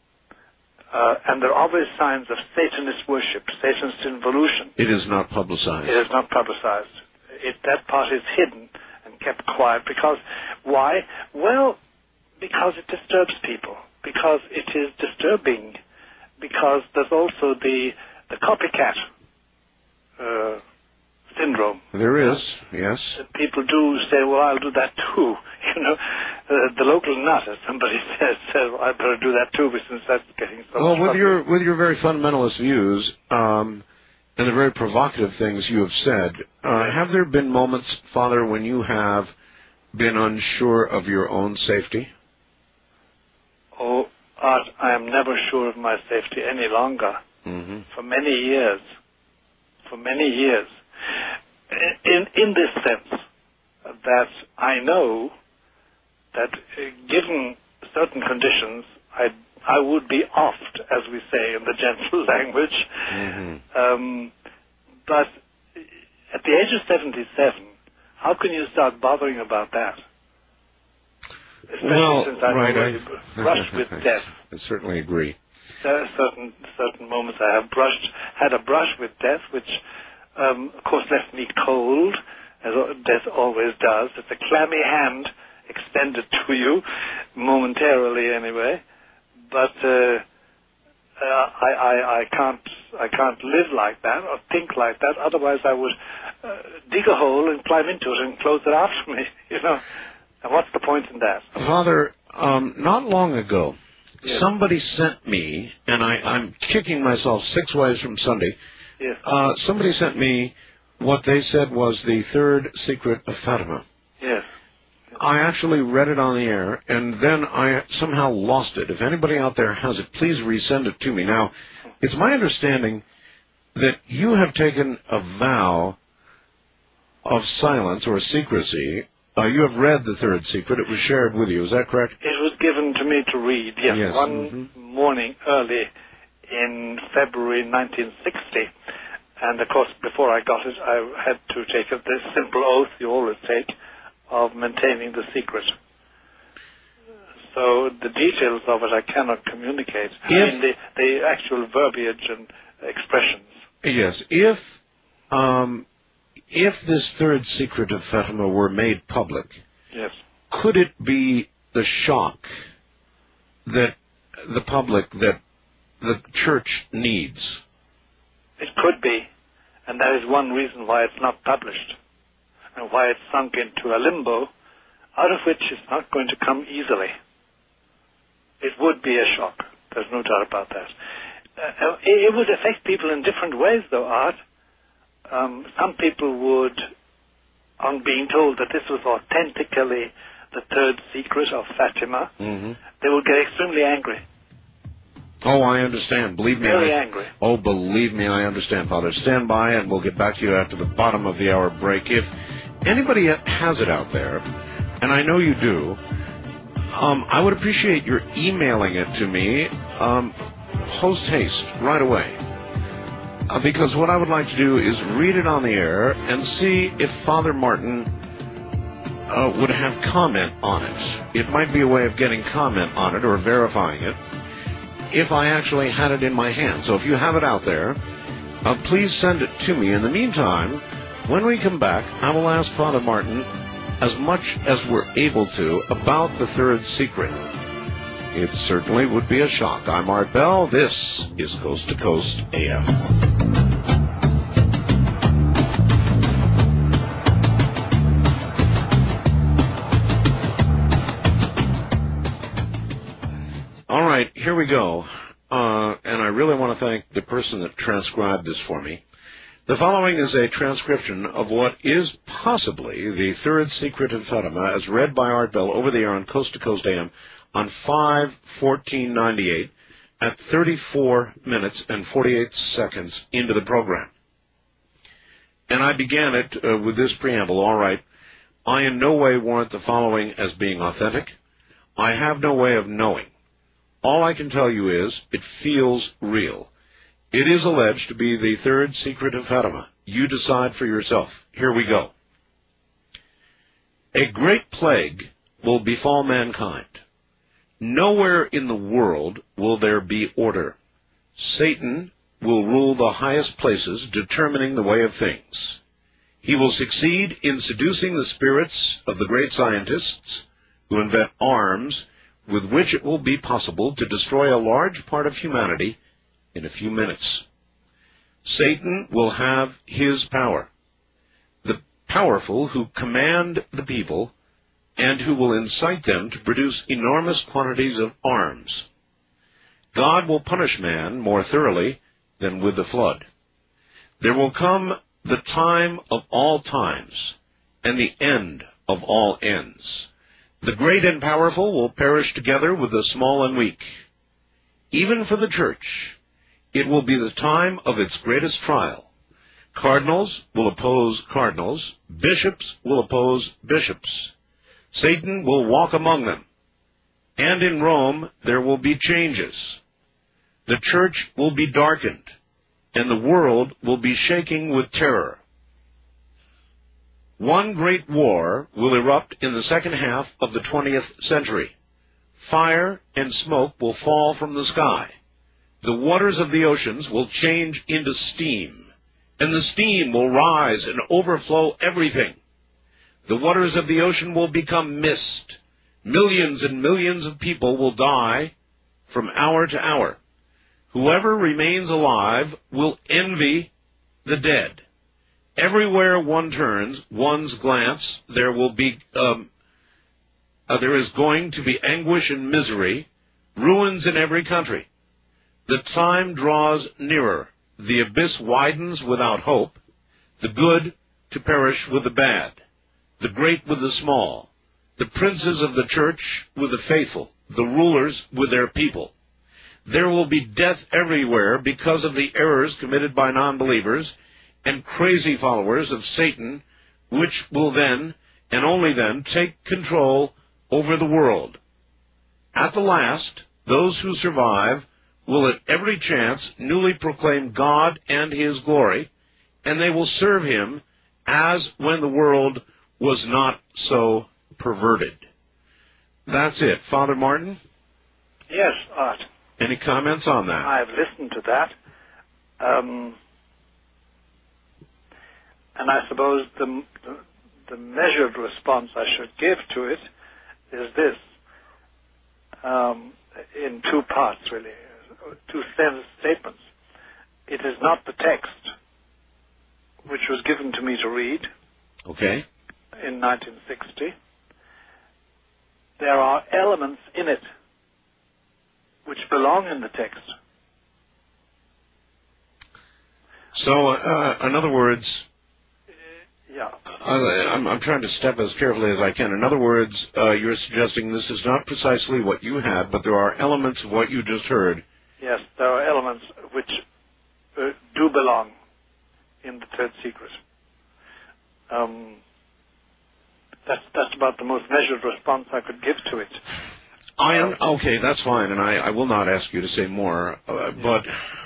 uh, and there are obvious signs of Satanist worship, Satanist involution, It is not publicized. it is not publicized. It, that part is hidden and kept quiet because, why? Well, because it disturbs people, because it is disturbing, because there's also the, the copycat uh, syndrome. There is, yes. People do say, well, I'll do that too. You know, uh, the local nut, as somebody says, says, well, I better do that too, since that's getting so Well, much with trouble. your with your very fundamentalist views um, and the very provocative things you have said, uh, have there been moments, Father, when you have been unsure of your own safety? Oh, Art, I am never sure of my safety any longer. Mm-hmm. For many years. For many years. In, in this sense, that I know that uh, given certain conditions, I, I would be offed, as we say in the gentle language. Mm-hmm. Um, but at the age of seventy-seven, how can you start bothering about that? Especially Well, since I right, already I, brushed with I, death. I certainly agree. There are certain certain moments I have brushed, had a brush with death, which, um, of course, left me cold, as death always does. It's a clammy hand extended to you, momentarily anyway. But uh, uh, I, I, I can't I can't live like that or think like that. Otherwise, I would uh, dig a hole and climb into it and close it after me. You know, and what's the point in that? Father, um, not long ago, Yes. somebody sent me, and I, I'm kicking myself six ways from Sunday. Yes. Uh, somebody sent me what they said was the third secret of Fatima. Yes. I actually read it on the air, and then I somehow lost it. If anybody out there has it, please resend it to me. Now, it's my understanding that you have taken a vow of silence or secrecy. Uh, you have read the third secret. It was shared with you. Is that correct? It was given to me to read, yes, Yes. one Mm-hmm. morning early in February nineteen sixty. And, of course, before I got it, I had to take this simple oath you always take of maintaining the secret. So the details of it I cannot communicate. I If- mean, the, the actual verbiage and expressions. Yes. If um, if this third secret of Fatima were made public, Yes. could it be the shock that the public, that the church needs? It could be. And that is one reason why it's not published and why it's sunk into a limbo out of which is not going to come easily. It would be a shock. There's no doubt about that. Uh, it, it would affect people in different ways, though, Art. Um, some people would, on being told that this was authentically the third secret of Fatima, mm-hmm. they would get extremely angry. Oh, I understand. Believe me. Very I, angry. Oh, believe me, I understand, Father. Stand by, and we'll get back to you after the bottom of the hour break. If anybody has it out there, and I know you do, um, I would appreciate your emailing it to me um, post haste, right away. Uh, because what I would like to do is read it on the air and see if Father Martin uh, would have comment on it. It might be a way of getting comment on it or verifying it if I actually had it in my hand. So if you have it out there, uh, please send it to me. In the meantime, when we come back, I will ask Father Martin as much as we're able to about the third secret. It certainly would be a shock. I'm Art Bell. This is Coast to Coast A M. All right, here we go. Uh, and I really want to thank the person that transcribed this for me. The following is a transcription of what is possibly the third secret of Fatima, as read by Art Bell over the air on Coast to Coast A M on five fourteen ninety-eight at thirty-four minutes and forty-eight seconds into the program. And I began it uh, with this preamble. All right, I in no way warrant the following as being authentic. I have no way of knowing. All I can tell you is it feels real. It is alleged to be the third secret of Fatima. You decide for yourself. Here we go. A great plague will befall mankind. Nowhere in the world will there be order. Satan will rule the highest places, determining the way of things. He will succeed in seducing the spirits of the great scientists who invent arms with which it will be possible to destroy a large part of humanity in a few minutes. Satan will have his power. The powerful who command the people and who will incite them to produce enormous quantities of arms. God will punish man more thoroughly than with the flood. There will come the time of all times and the end of all ends. The great and powerful will perish together with the small and weak. Even for the church, it will be the time of its greatest trial. Cardinals will oppose cardinals. Bishops will oppose bishops. Satan will walk among them. And in Rome, there will be changes. The church will be darkened, and the world will be shaking with terror. One great war will erupt in the second half of the twentieth century. Fire and smoke will fall from the sky. The waters of the oceans will change into steam, and the steam will rise and overflow everything. The waters of the ocean will become mist. Millions and millions of people will die from hour to hour. Whoever remains alive will envy the dead. Everywhere one turns one's glance, there will be, um, uh, there is going to be anguish and misery, ruins in every country. The time draws nearer. The abyss widens without hope. The good to perish with the bad. The great with the small. The princes of the church with the faithful. The rulers with their people. There will be death everywhere because of the errors committed by non-believers and crazy followers of Satan, which will then, and only then, take control over the world. At the last, those who survive will at every chance newly proclaim God and His glory, and they will serve Him as when the world was not so perverted. That's it. Father Martin? Yes, Art. Any comments on that? I've listened to that. Um, and I suppose the, the, the measured response I should give to it is this, um, in two parts, really, two statements. It is not the text which was given to me to read okay. in nineteen sixty. there are elements in it which belong in the text. So, uh, in other words, Yeah. I, I'm, I'm trying to step as carefully as I can. In other words, uh, you're suggesting this is not precisely what you had, but there are elements of what you just heard. Yes, there are elements which uh, do belong in the third secret. Um, that's that's about the most measured response I could give to it. I am okay. That's fine, and I, I will not ask you to say more. Uh, but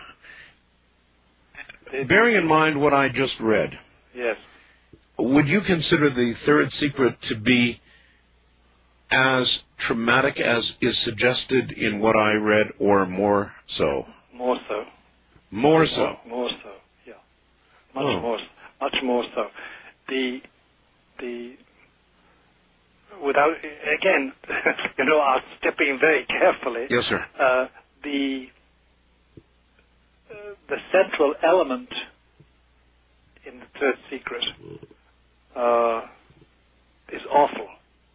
it, bearing in mind what I just read, yes, would you consider the third secret to be as traumatic as is suggested in what I read, or more so? More so. More so. More, more so. Yeah. Much Oh. more. Much more so. The the without again, you know, I'm stepping very carefully. Yes, sir. Uh, the uh, the central element in the third secret uh, is awful,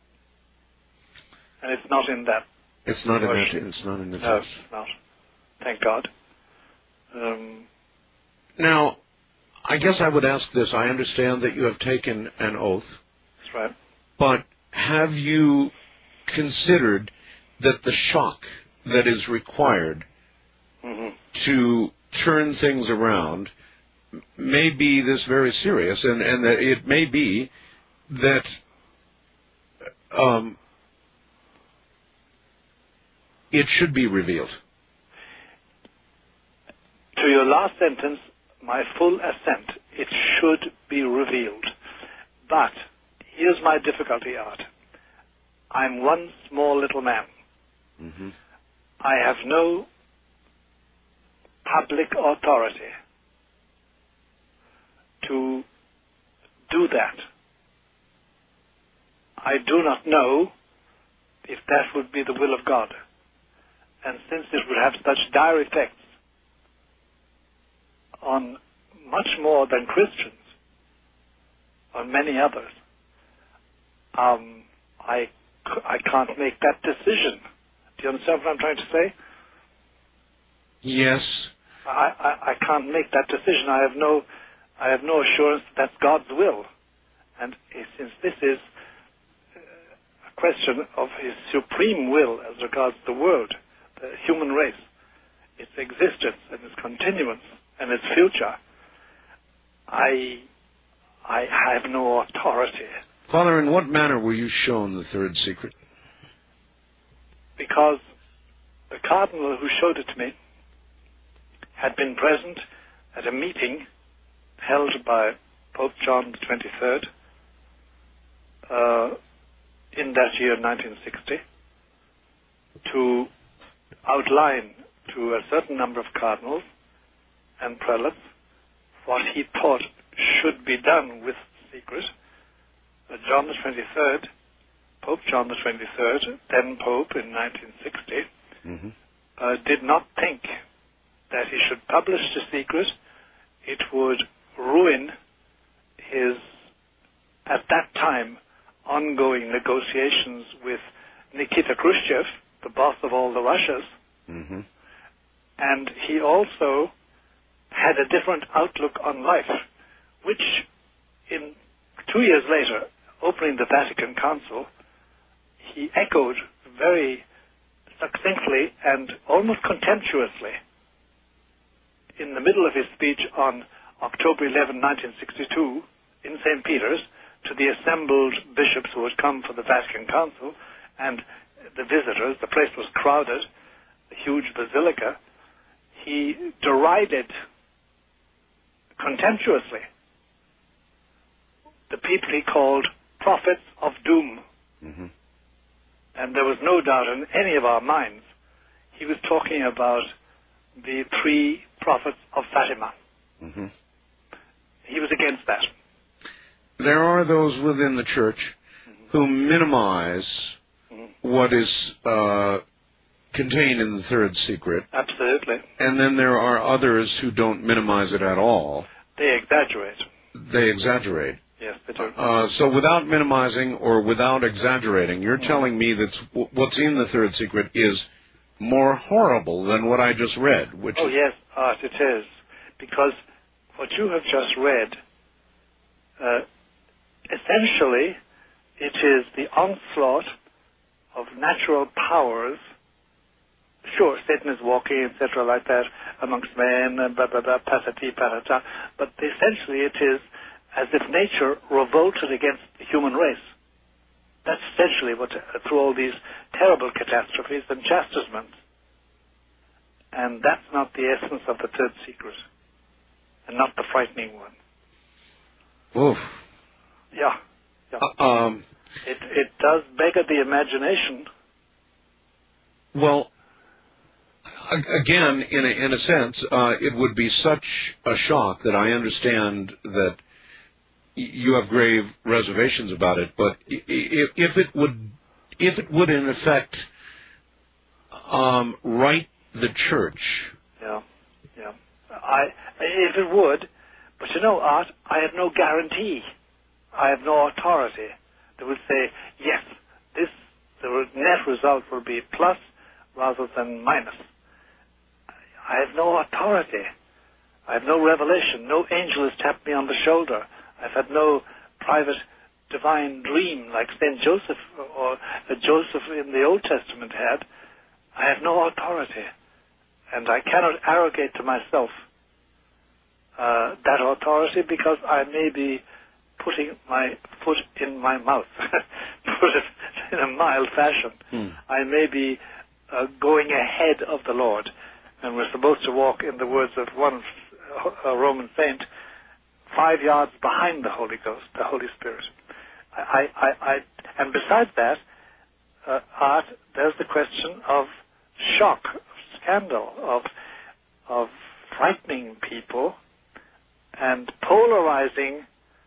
and it's not in that. It's not in version. that. It's not in the No, text. it's not. Thank God. Um, Now, I guess I would ask this. I understand that you have taken an oath, that's right. but have you considered that the shock that is required Mm-hmm. to turn things around may be this very serious, and, and that it may be that um, it should be revealed? To your last sentence, my full assent. It should be revealed. But here's my difficulty, Art. I'm one small little man. Mm-hmm. I have no public authority to do that. I do not know if that would be the will of God. And since it would have such dire effects on much more than Christians, on many others, um, I, c- I can't make that decision. Do you understand what I'm trying to say? Yes. I, I, I can't make that decision. I have no, I have no assurance that that's God's will. And eh, since this is uh, a question of His supreme will as regards the world, the human race, its existence and its continuance and its future, I, I have no authority. Father, in what manner were you shown the third secret? Because the cardinal who showed it to me had been present at a meeting held by Pope John the twenty-third uh, in that year, nineteen sixty, to outline to a certain number of cardinals and prelates what he thought should be done with the secret. Uh, John the twenty-third, Pope John the twenty-third, then Pope in nineteen sixty, Mm-hmm. uh, did not think that he should publish the secret. It would ruin his, at that time, ongoing negotiations with Nikita Khrushchev, the boss of all the Russias. Mm-hmm. And he also had a different outlook on life, which in two years later, opening the Vatican Council, he echoed very succinctly and almost contemptuously in the middle of his speech on October eleventh, nineteen sixty-two, in Saint Peter's, to the assembled bishops who had come for the Vatican Council and the visitors. The place was crowded, a huge basilica. He derided contemptuously the people he called prophets of doom. Mm-hmm. And there was no doubt in any of our minds he was talking about the three prophets of Fatima. Mm-hmm. He was against that. There are those within the church mm-hmm. who minimize mm-hmm. what is uh, contained in the third secret. Absolutely. And then there are others who don't minimize it at all. They exaggerate. They exaggerate. Yes, I do. Uh, so without minimizing or without exaggerating, you're mm-hmm. telling me that what's in the third secret is more horrible than what I just read. Which oh, is... yes, Art, it is. Because what you have just read, uh, essentially, it is the onslaught of natural powers. Sure, Satan is walking, et cetera, like that, amongst men, and blah, blah, blah, patati, patata. But essentially it is as if nature revolted against the human race. That's essentially what, uh, through all these terrible catastrophes and chastisements. And that's not the essence of the third secret, and not the frightening one. Oof. Yeah. yeah. Uh, um. It, it does beggar the imagination. Well, again, in a, in a sense, uh, it would be such a shock that I understand that you have grave reservations about it. But if, if it would, if it would in effect um, right the church, yeah, yeah, I if it would, but you know, Art, I have no guarantee. I have no authority. They would say, yes, this the net result will be plus rather than minus. I have no authority. I have no revelation. No angel has tapped me on the shoulder. I've had no private divine dream like Saint Joseph or uh, Joseph in the Old Testament had. I have no authority. And I cannot arrogate to myself uh, that authority because I may be putting my foot in my mouth, put it in a mild fashion. Hmm. I may be uh, going ahead of the Lord. And we're supposed to walk, in the words of one uh, Roman saint, five yards behind the Holy Ghost, the Holy Spirit. I, I, I, and besides that, uh, Art, there's the question of shock, of scandal, of, of frightening people and polarizing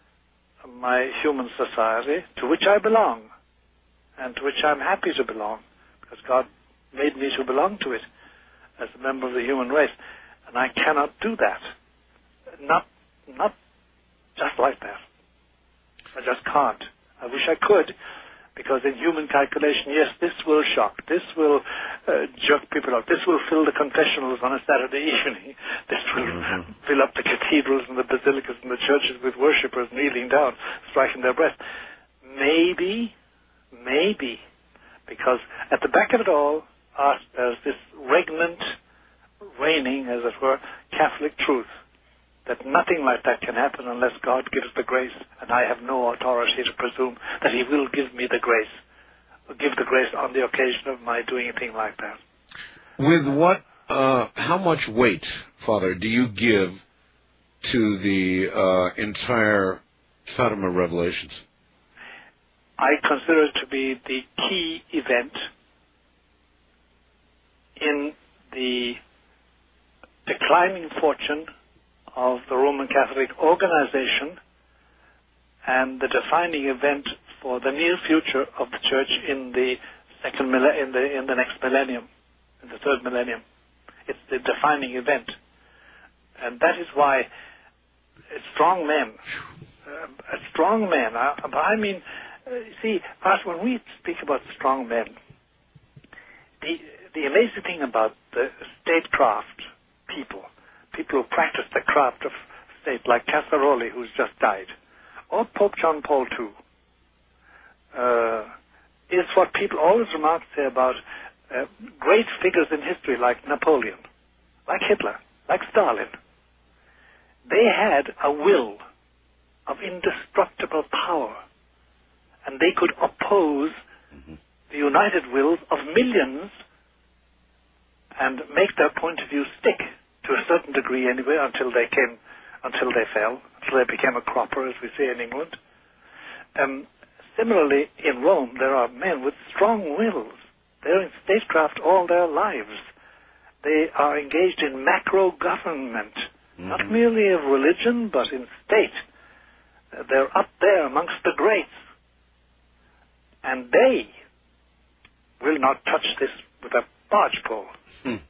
my human society, to which I belong, and to which I'm happy to belong, because God made me to belong to it as a member of the human race, and I cannot do that. Not, not just like that. I just can't. I wish I could, because in human calculation, yes, this will shock, this will uh, jerk people up, this will fill the confessionals on a Saturday evening, this will mm-hmm. fill up the cathedrals and the basilicas and the churches with worshippers kneeling down, striking their breast. Maybe, maybe, because at the back of it all, Uh, there's this regnant, reigning, as it were, Catholic truth, that nothing like that can happen unless God gives the grace, and I have no authority to presume that He will give me the grace, or give the grace on the occasion of my doing a thing like that. With what, uh, how much weight, Father, do you give to the uh, entire Fatima revelations? I consider it to be the key event in the declining fortune of the Roman Catholic organization and the defining event for the near future of the Church in the second mille- in the in the next millennium, in the third millennium. It's the defining event, and that is why strong men, uh, strong men. Uh, but I mean, uh, see, when we speak about strong men, the The amazing thing about the statecraft people, people who practice the craft of state, like Casaroli, who's just died, or Pope John Paul the Second, uh, is what people always remark say about uh, great figures in history like Napoleon, like Hitler, like Stalin. They had a will of indestructible power, and they could oppose mm-hmm. the united wills of millions and make their point of view stick to a certain degree anyway until they came, until they fell, until they became a cropper, as we say in England. Um, similarly, in Rome, there are men with strong wills. They're in statecraft all their lives. They are engaged in macro-government, mm-hmm. not merely of religion, but in state. Uh, they're up there amongst the greats. And they will not touch this with a barge pole. Hmm.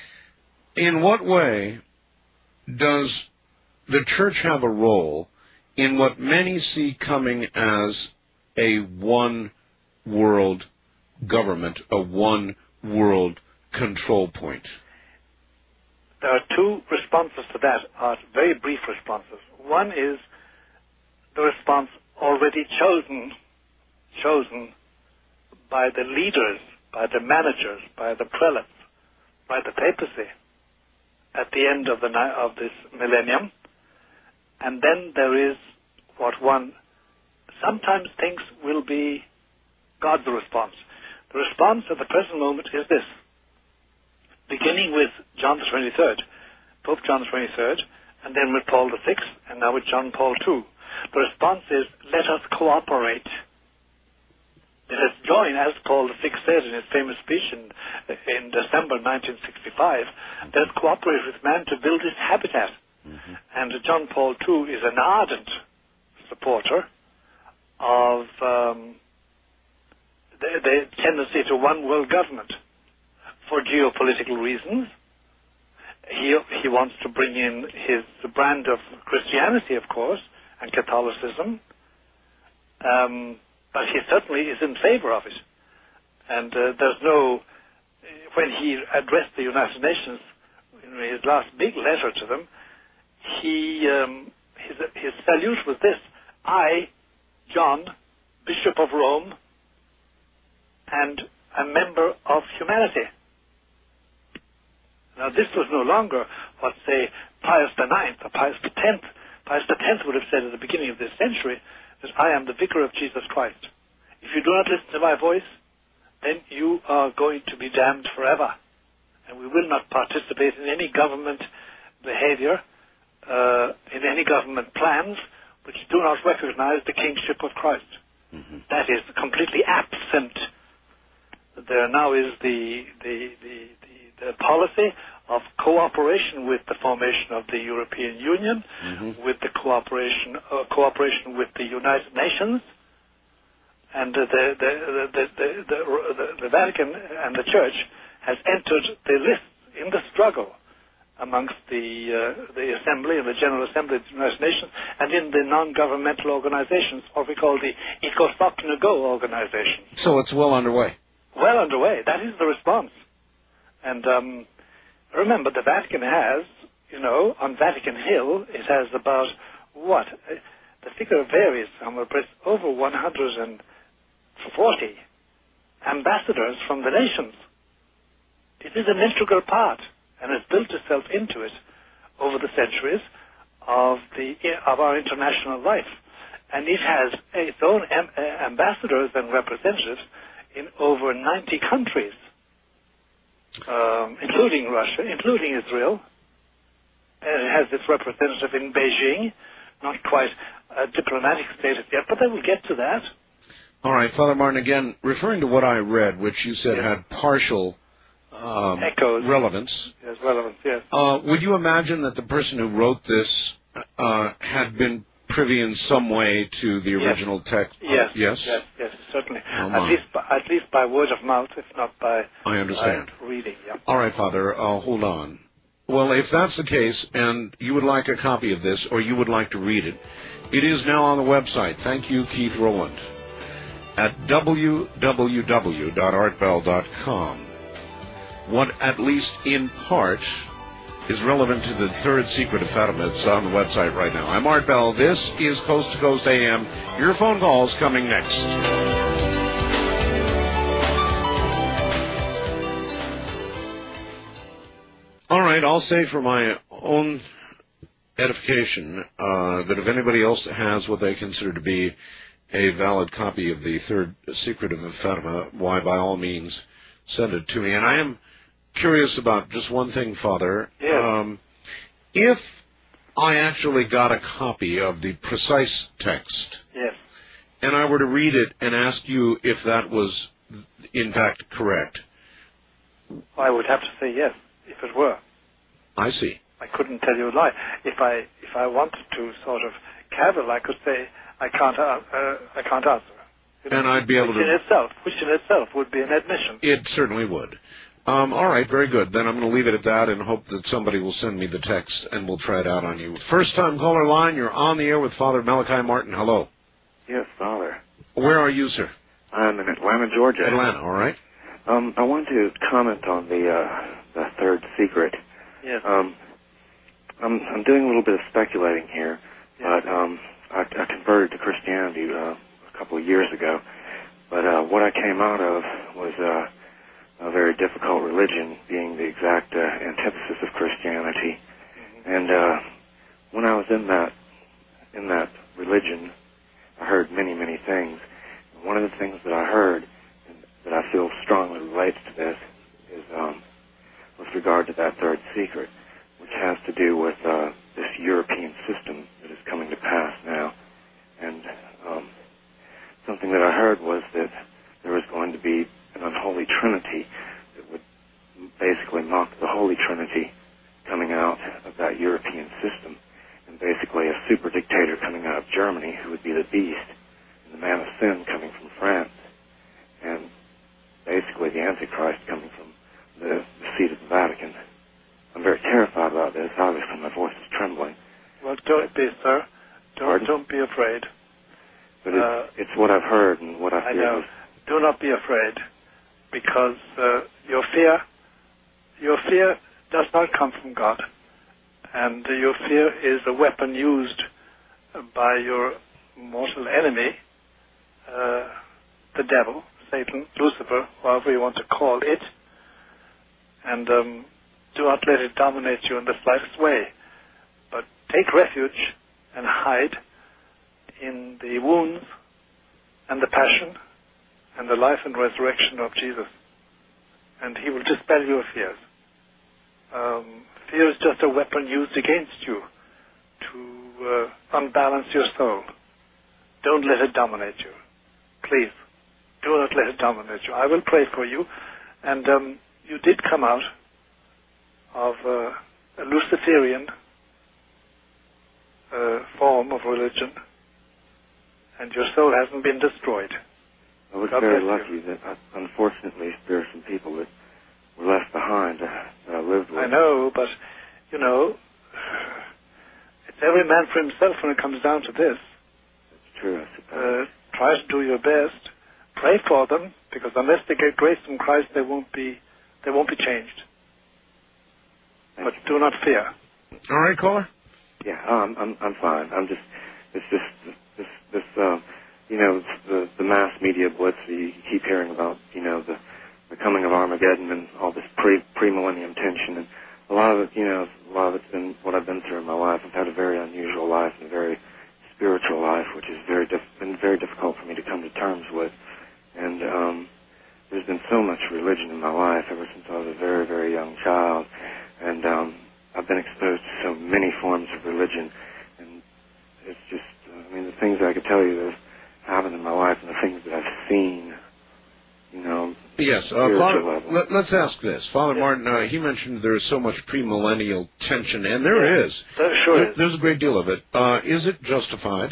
In what way does the Church have a role in what many see coming as a one-world government, a one-world control point? There are two responses to that, are very brief responses. One is the response already chosen, chosen by the leaders, by the managers, by the prelates, by the papacy at the end of the ni- of this millennium. And then there is what one sometimes thinks will be God's response. The response at the present moment is this. Beginning with John the twenty-third, Pope John the twenty-third, and then with Paul the sixth, and now with John Paul the second. The response is, let us cooperate. Let us join, as Paul the sixth said in his famous speech in, in December nineteen sixty-five, let us cooperate with man to build his habitat. Mm-hmm. And John Paul the second is an ardent supporter of um, the, the tendency to one world government. For geopolitical reasons, he he wants to bring in his brand of Christianity, of course, and Catholicism, um, but he certainly is in favor of it. And uh, there's no, when he addressed the United Nations in his last big letter to them, he um, his his salute was this: I, John, Bishop of Rome, and a member of humanity. Now, this was no longer what, say, Pius the ninth or Pius the tenth. Pius the tenth would have said at the beginning of this century that I am the vicar of Jesus Christ. If you do not listen to my voice, then you are going to be damned forever. And we will not participate in any government behavior, uh, in any government plans which do not recognize the kingship of Christ. Mm-hmm. That is completely absent. There now is the the the, the the policy of cooperation with the formation of the European Union, mm-hmm. with the cooperation uh, cooperation with the United Nations, and uh, the, the, the, the, the, the, the Vatican and the Church has entered the list in the struggle amongst the uh, the Assembly and the General Assembly of the United Nations and in the non-governmental organizations, what we call the ECOSOC Nego organization. So it's well underway. Well underway. That is the response. And um, remember, the Vatican has, you know, on Vatican Hill, it has about, what? The figure varies somewhere, but it's over one hundred forty ambassadors from the nations. It is an integral part, and has built itself into it over the centuries of the of our international life. And it has its own am, uh, ambassadors and representatives in over ninety countries. Um, including Russia, including Israel. And it has its representative in Beijing, not quite a diplomatic status yet, but they will get to that. All right, Father Martin, again, referring to what I read, which you said yes. had partial um, Echoes. relevance. Yes, relevance, yes. Uh, would you imagine that the person who wrote this uh, had been privy in some way to the original yes. text? Yes, yes, yes, yes, certainly. Oh, at least, by, at least by word of mouth, if not by, I understand. by reading. Yeah. All right, Father, uh, hold on. Well, if that's the case, and you would like a copy of this, or you would like to read it, it is now on the website. Thank you, Keith Rowland, at w w w dot art bell dot com. What, at least in part, is relevant to the third secret of Fatima. It's on the website right now. I'm Art Bell. This is Coast to Coast A M. Your phone calls coming next. All right, I'll say for my own edification uh, that if anybody else has what they consider to be a valid copy of the third secret of Fatima, why, by all means, send it to me. And I am curious about just one thing, Father. Yes. Um, if I actually got a copy of the precise text, yes. and I were to read it and ask you if that was, in fact, correct, I would have to say yes, if it were. I see. I couldn't tell you a lie. If I if I wanted to sort of cavil, I could say I can't uh, uh, I can't answer. And I'd be able which to. In itself, which in itself would be an admission. It certainly would. Um, all right, very good. Then I'm going to leave it at that and hope that somebody will send me the text, and we'll try it out on you. First-time caller line, you're on the air with Father Malachi Martin. Hello. Yes, Father. Where are you, sir? I'm in Atlanta, Georgia. Atlanta, all right. Um, I wanted to comment on the uh, the third secret. Yes. Um, I'm I'm doing a little bit of speculating here, yes. but um, I, I converted to Christianity uh, a couple of years ago. But uh, what I came out of was uh, a very difficult religion, being the exact uh, antithesis of Christianity. Mm-hmm. And uh, when I was in that in that religion, I heard many, many things. One of the things that I heard, and that I feel strongly relates to this, is um, with regard to that third secret, which has to do with uh, this European system that is coming to pass now. And um, something that I heard was that there was going to be an unholy trinity that would basically mock the Holy Trinity coming out of that European system, and basically a super dictator coming out of Germany who would be the beast, and the man of sin coming from France, and basically the Antichrist coming from the, the seat of the Vatican. I'm very terrified about this. Obviously, my voice is trembling. Well, don't be, sir. Don't, Pardon? don't be afraid. But it's, uh, it's what I've heard and what I I fear. know. Is, Do not be afraid, because uh, your fear, your fear does not come from God, and uh, your fear is a weapon used by your mortal enemy, uh, the devil, Satan, Lucifer, however you want to call it, and um, do not let it dominate you in the slightest way, but take refuge and hide in the wounds and the passion and the life and resurrection of Jesus, and he will dispel your fears. Um, fear is just a weapon used against you to uh, unbalance your soul. Don't let it dominate you. Please, do not let it dominate you. I will pray for you. And um, you did come out of uh, a Luciferian uh, form of religion, and your soul hasn't been destroyed. I was God very bless lucky you. that, I, unfortunately, there are some people that were left behind uh, that I lived with. I know, but, you know, it's every man for himself when it comes down to this. It's true, I suppose. Uh, try to do your best. Pray for them, because unless they get grace from Christ, they won't be, they won't be changed. Thank But you. do not fear. All right, caller? Yeah, I'm, I'm, I'm fine. I'm just, it's just this, this, uh, you know, the the mass media blitz that you keep hearing about, you know, the the coming of Armageddon and all this pre pre-millennium tension, and a lot of it, you know, a lot of it's been what I've been through in my life. I've had a very unusual life and a very spiritual life, which has very diff- been very difficult for me to come to terms with. And um, there's been so much religion in my life ever since I was a very, very young child, and um, I've been exposed to so many forms of religion, and it's just, I mean, the things that I could tell you that have happened in my life and the things that I've seen, you know. Yes, uh, Father, let, let's ask this. Father yeah. Martin, uh, he mentioned there is so much premillennial tension, and there yeah. is. There sure there, is. There's a great deal of it. Uh, is it justified?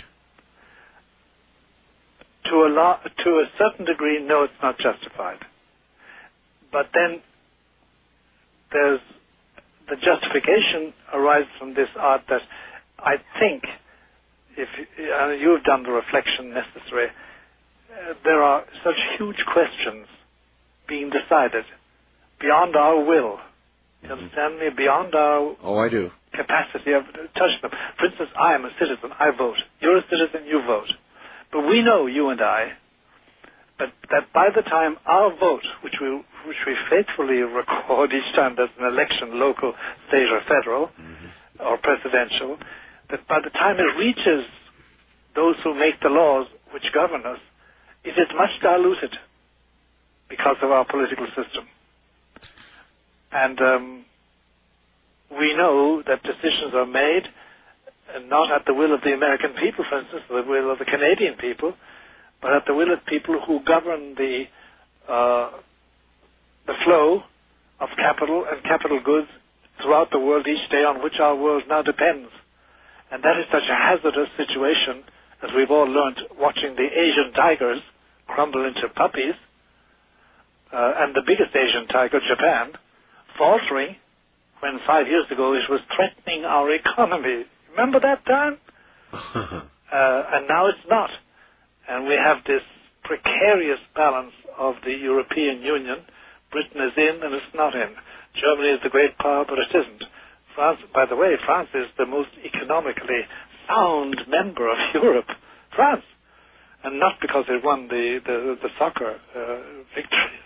To a, lo- to a certain degree, no, it's not justified. But then there's the justification arises from this art that I think, if uh, you've done the reflection necessary, uh, there are such huge questions being decided beyond our will. You understand me? Beyond our oh, I do. capacity of touching them. For instance, I am a citizen. I vote. You're a citizen. You vote. But we know, you and I, but that by the time our vote, which we which we faithfully record each time there's an election, local, state, or federal, mm-hmm. or presidential, that by the time it reaches those who make the laws which govern us, it is much diluted because of our political system. And um, we know that decisions are made and not at the will of the American people, for instance, the will of the Canadian people, but at the will of people who govern the uh, the flow of capital and capital goods throughout the world each day, on which our world now depends. And that is such a hazardous situation, as we've all learned watching the Asian tigers crumble into puppies, uh, and the biggest Asian tiger, Japan, faltering when five years ago it was threatening our economy. Remember that time? uh, and now it's not. And we have this precarious balance of the European Union. Britain is in and it's not in. Germany is the great power, but it isn't. France, by the way, France is the most economically sound member of Europe. France. And not because they won the, the, the soccer uh, victory.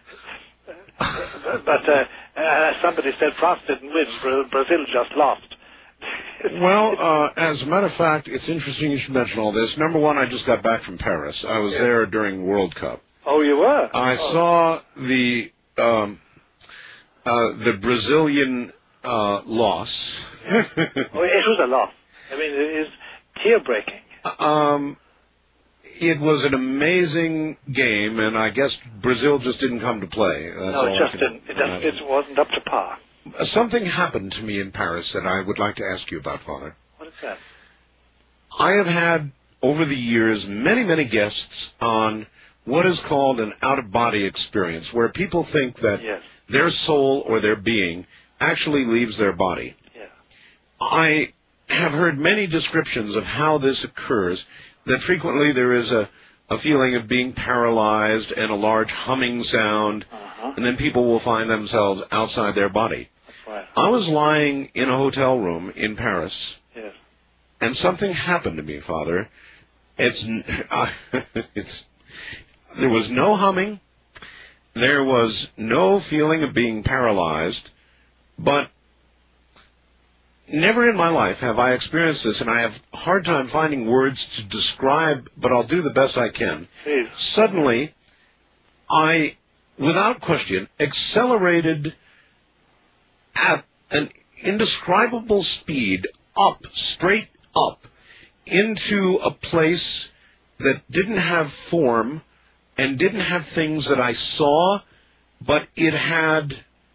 but uh, uh, somebody said France didn't win. Bra- Brazil just lost. Well, uh, as a matter of fact, it's interesting you should mention all this. Number one, I just got back from Paris. I was yeah. there during World Cup. Oh, you were? I oh. saw the um, uh, the Brazilian uh, loss. Yeah. Oh, it was a loss. I mean, it is tear-breaking. Um, it was an amazing game, and I guess Brazil just didn't come to play. That's no, it just didn't. It, just, it wasn't up to par. Something happened to me in Paris that I would like to ask you about, Father. What is that? I have had, over the years, many, many guests on what is called an out-of-body experience, where people think that yes. their soul or their being actually leaves their body. Yeah. I have heard many descriptions of how this occurs, that frequently there is a, a feeling of being paralyzed and a large humming sound, uh-huh. and then people will find themselves outside their body. Right. I was lying in a hotel room in Paris, yes. and something happened to me, Father. It's, uh, it's, there was no humming, there was no feeling of being paralyzed, but never in my life have I experienced this, and I have a hard time finding words to describe, but I'll do the best I can. Please. Suddenly, I, without question, accelerated at an indescribable speed, up, straight up, into a place that didn't have form and didn't have things that I saw, but it had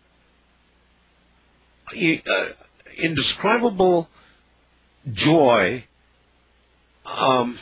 uh, indescribable joy. Um,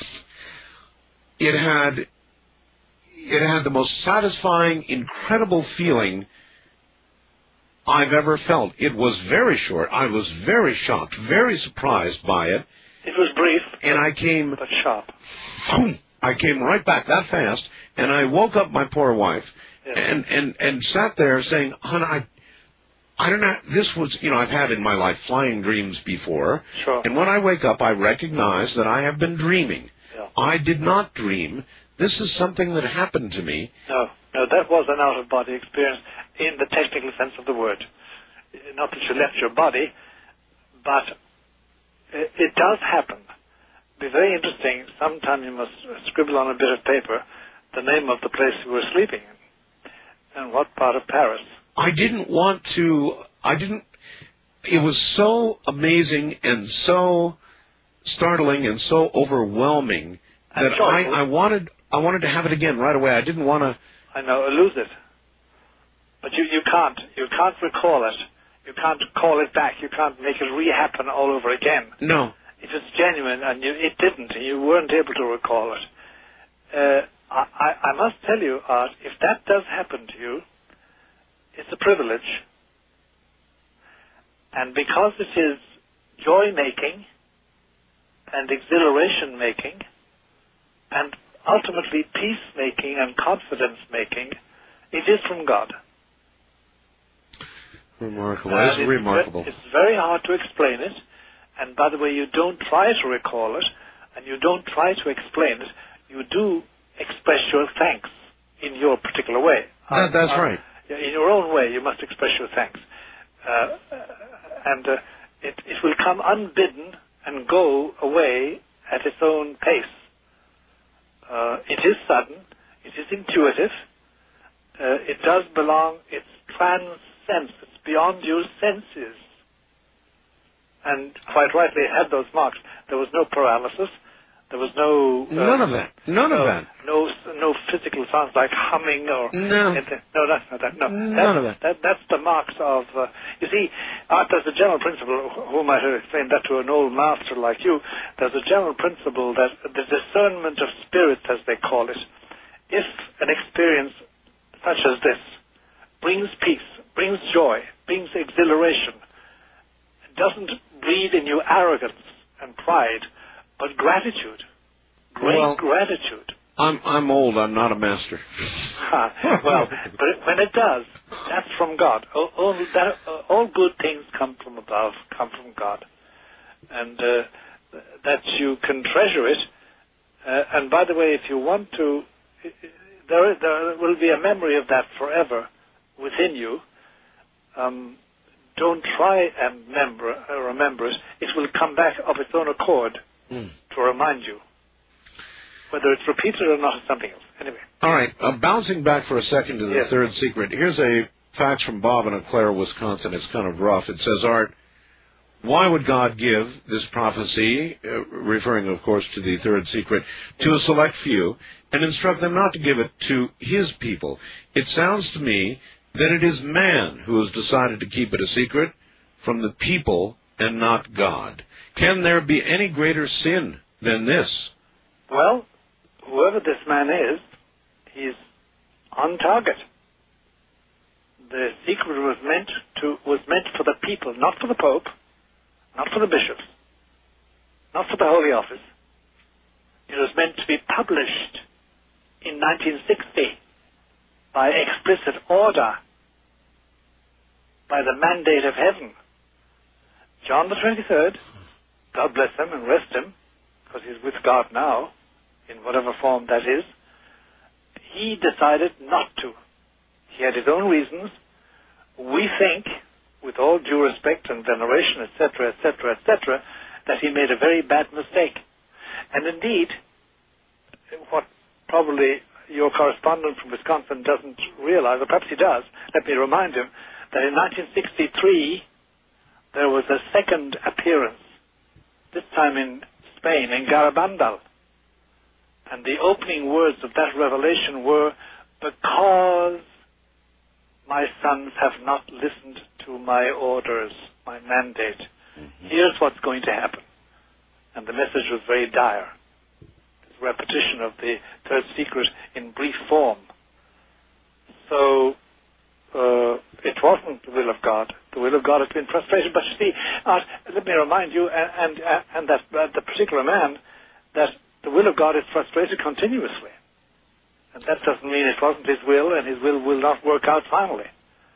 it had it had the most satisfying, incredible feeling I've ever felt. It was very short. I was very shocked, very surprised by it. It was brief, and I came, but sharp. I came right back that fast, and I woke up my poor wife, yes. and, and, and sat there saying, "Hon, I, I don't know. This was, you know, I've had in my life flying dreams before, sure. and when I wake up, I recognize that I have been dreaming. Yeah. I did not dream. This is something that happened to me." No, no, that was an out-of-body experience in the technical sense of the word. Not that you left your body, but it, it does happen. Be very interesting. Sometime you must scribble on a bit of paper the name of the place you were sleeping in and what part of Paris. I didn't want to. I didn't. It was so amazing and so startling and so overwhelming and that I, I wanted. I wanted to have it again right away. I didn't want to. I know, lose it. But you, you can't. You can't recall it. You can't call it back. You can't make it re-happen all over again. No. It was genuine, and you, it didn't. You weren't able to recall it. Uh, I, I must tell you, Art, if that does happen to you, it's a privilege. And because it is joy-making and exhilaration-making and ultimately peace-making and confidence-making, it is from God. Remarkable. Uh, It's remarkable. It's very hard to explain it. And by the way, you don't try to recall it, and you don't try to explain it. You do express your thanks in your particular way. That, that's uh, right. In your own way, you must express your thanks. Uh, and uh, it, it will come unbidden and go away at its own pace. Uh, it is sudden. It is intuitive. Uh, it does belong. It transcends. It's beyond your senses. And quite rightly, it had those marks. There was no paralysis. There was no... Uh, None of that. None no, of that. No no physical sounds like humming or... No. Anything. No, that's not that. No. None that's, of that. that. That's the marks of... Uh, you see, Art, there's a general principle, who might have explained that to an old master like you, there's a general principle that the discernment of spirits, as they call it, if an experience such as this brings peace, brings joy, brings exhilaration, doesn't breed in you arrogance and pride, but gratitude, great well, gratitude. I'm I'm old. I'm not a master. Well, but when it does, that's from God. All, all, that, uh, all good things come from above, come from God, and uh, that you can treasure it. Uh, and by the way, if you want to, there there will be a memory of that forever within you. Um, don't try and remember, uh, remember it. It will come back of its own accord mm. to remind you. Whether it's repeated or not is something else. Anyway. All right. Uh, bouncing back for a second to the yes. third secret. Here's a fax from Bob in Eau Claire, Wisconsin. It's kind of rough. It says, Art, why would God give this prophecy, uh, referring, of course, to the third secret, to a select few and instruct them not to give it to his people? It sounds to me that it is man who has decided to keep it a secret from the people and not God. Can there be any greater sin than this? Well, whoever this man is, he's on target. The secret was meant to was meant for the people, not for the Pope, not for the bishops, not for the Holy Office. It was meant to be published in nineteen sixty by explicit order, by the mandate of heaven. John the twenty-third, God bless him and rest him, because he's with God now, in whatever form that is, he decided not to. He had his own reasons. We think, with all due respect and veneration, et cetera, et cetera, et cetera, that he made a very bad mistake. And indeed, what probably your correspondent from Wisconsin doesn't realize, or perhaps he does, let me remind him, that in nineteen sixty-three, there was a second appearance, this time in Spain, in Garabandal. And the opening words of that revelation were, because my sons have not listened to my orders, my mandate, mm-hmm. here's what's going to happen. And the message was very dire. This repetition of the third secret in brief form. So, uh, it wasn't the will of God. The will of God has been frustrated. But you see, uh, let me remind you, and, and, and that uh, the particular man, that the will of God is frustrated continuously. And that doesn't mean it wasn't his will, and his will will not work out finally.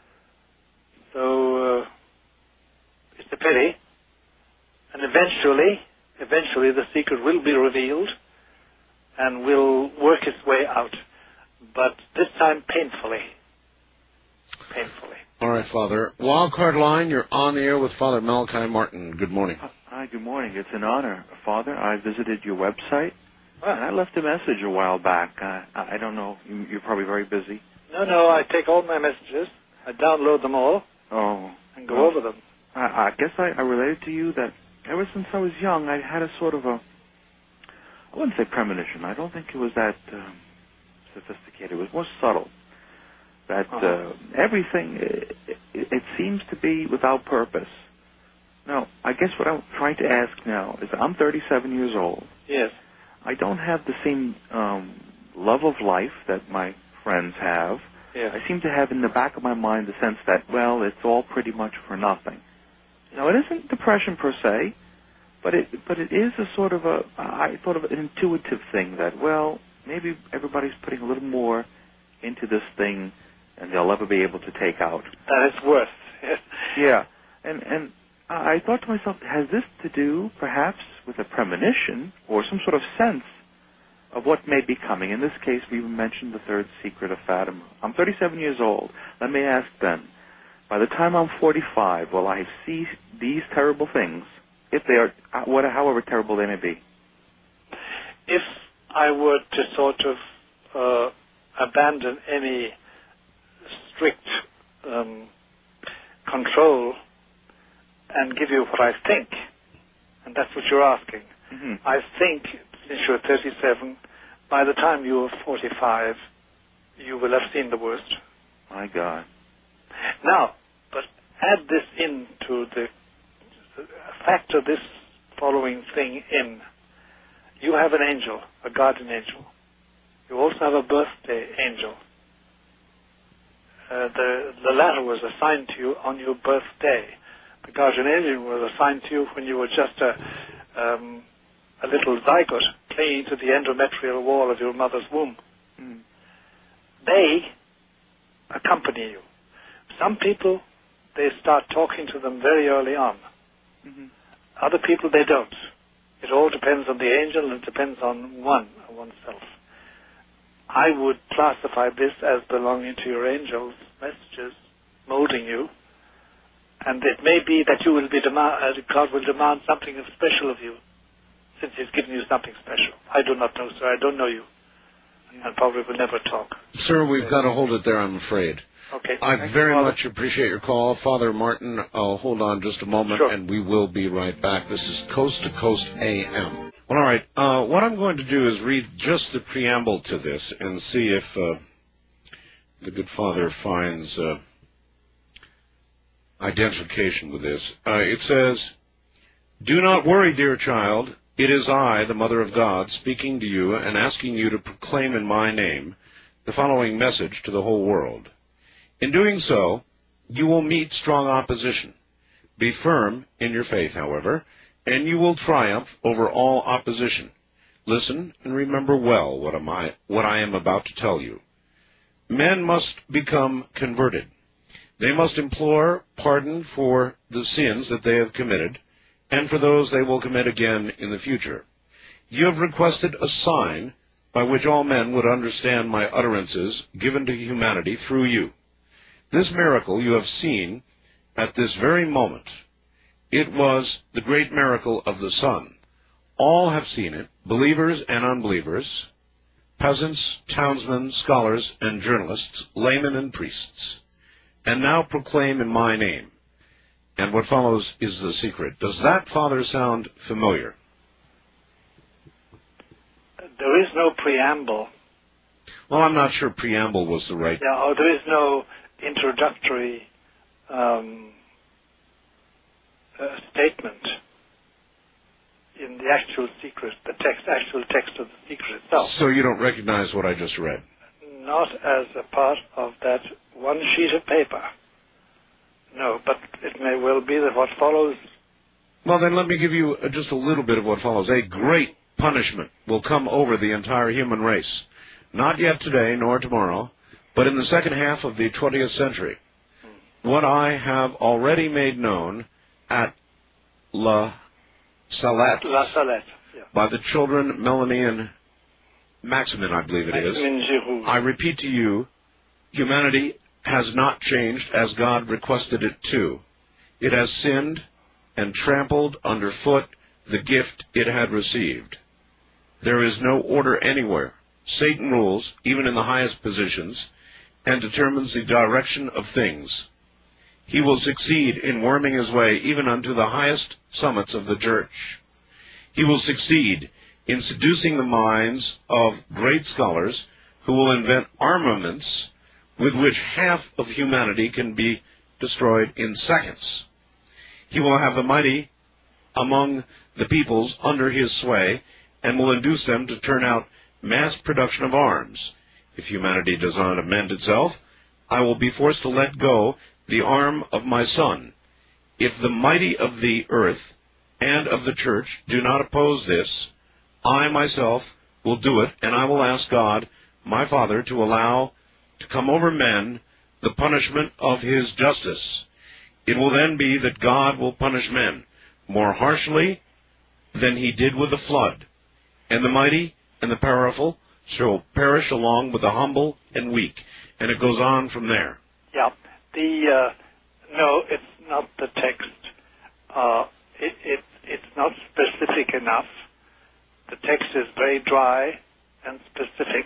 So, uh, it's a pity. And eventually, eventually the secret will be revealed and will work its way out. But this time painfully. Painfully. All right, Father. Wildcard line, you're on the air with Father Malachi Martin. Good morning. Hi, good morning. It's an honor. Father, I visited your website, and I left a message a while back. Uh, I don't know. You're probably very busy. No, no, I take all my messages. I download them all oh, and go well, over them. I, I guess I, I related to you that ever since I was young, I had a sort of a, I wouldn't say premonition. I don't think it was that um, sophisticated. It was more subtle. That uh-huh. uh, everything, it, it, it seems to be without purpose. Now, I guess what I'm trying to ask now is I'm thirty-seven years old. Yes. I don't have the same um, love of life that my friends have. Yes. I seem to have in the back of my mind the sense that, well, it's all pretty much for nothing. Now, it isn't depression per se, but it but it is a sort of a, I thought of an intuitive thing that, well, maybe everybody's putting a little more into this thing and they'll never be able to take out. That is worth. Yes. Yeah. And, and I thought to myself, has this to do, perhaps, with a premonition or some sort of sense of what may be coming? In this case, we mentioned the third secret of Fatima. I'm thirty-seven years old. Let me ask then, by the time I'm forty-five, will I see these terrible things, if they are, however terrible they may be? If I were to sort of uh, abandon any strict um, control and give you what I think, and that's what you're asking. Mm-hmm. I think, since you're thirty-seven, by the time you're forty-five, you will have seen the worst. My God. Now, but add this into the, factor this following thing in. You have an angel, a guardian angel. You also have a birthday angel. uh, the, the latter was assigned to you on your birthday. The guardian angel was assigned to you when you were just a, um, a little zygote clinging to the endometrial wall of your mother's womb. Mm. They accompany you. Some people, they start talking to them very early on. Mm-hmm. Other people, they don't. It all depends on the angel, and it depends on one, oneself. I would classify this as belonging to your angel's messages, molding you. And it may be that you will be demand, uh, God will demand something special of you, since He's given you something special. I do not know, sir. I don't know you. And probably will never talk. Sir, we've got to hold it there, I'm afraid. Okay. I Thank very you, much appreciate your call. Father Martin, I'll hold on just a moment, sure. and we will be right back. This is Coast to Coast A M. Well, all right. Uh, what I'm going to do is read just the preamble to this and see if uh, the good Father finds uh, identification with this. Uh, it says, "Do not worry, dear child. It is I, the Mother of God, speaking to you and asking you to proclaim in my name the following message to the whole world. In doing so, you will meet strong opposition. Be firm in your faith, however, and you will triumph over all opposition. Listen and remember well what, am I, what I am about to tell you. Men must become converted. They must implore pardon for the sins that they have committed, and for those they will commit again in the future. You have requested a sign by which all men would understand my utterances given to humanity through you. This miracle you have seen at this very moment. It was the great miracle of the sun. All have seen it, believers and unbelievers, peasants, townsmen, scholars and journalists, laymen and priests. And now proclaim in my name." And what follows is the secret. Does that, Father, sound familiar? There is no preamble. Well, I'm not sure preamble was the right... Yeah, or there is no introductory um, uh, statement in the actual secret, the text, actual text of the secret itself. So you don't recognize what I just read? Not as a part of that one sheet of paper. No, but it may well be that what follows... Well, then let me give you just a little bit of what follows. A great punishment will come over the entire human race. Not yet today, nor tomorrow, but in the second half of the twentieth century. What I have already made known at La Salette, La Salette, yeah. by the children Melanie and Maximin, I believe it is. Maximin Giroux. I repeat to you, humanity has not changed as God requested it to. It has sinned and trampled underfoot the gift it had received. There is no order anywhere. Satan rules, even in the highest positions, and determines the direction of things. He will succeed in worming his way even unto the highest summits of the church. He will succeed in seducing the minds of great scholars who will invent armaments with which half of humanity can be destroyed in seconds. He will have the mighty among the peoples under his sway and will induce them to turn out mass production of arms. If humanity does not amend itself, I will be forced to let go the arm of my Son. If the mighty of the earth and of the church do not oppose this, I myself will do it, and I will ask God, my Father, to allow to come over men the punishment of his justice. It will then be that God will punish men more harshly than he did with the flood, and the mighty and the powerful shall perish along with the humble and weak. And it goes on from there. Yeah. The uh, no, it's not the text. Uh, it, it it's not specific enough. The text is very dry and specific.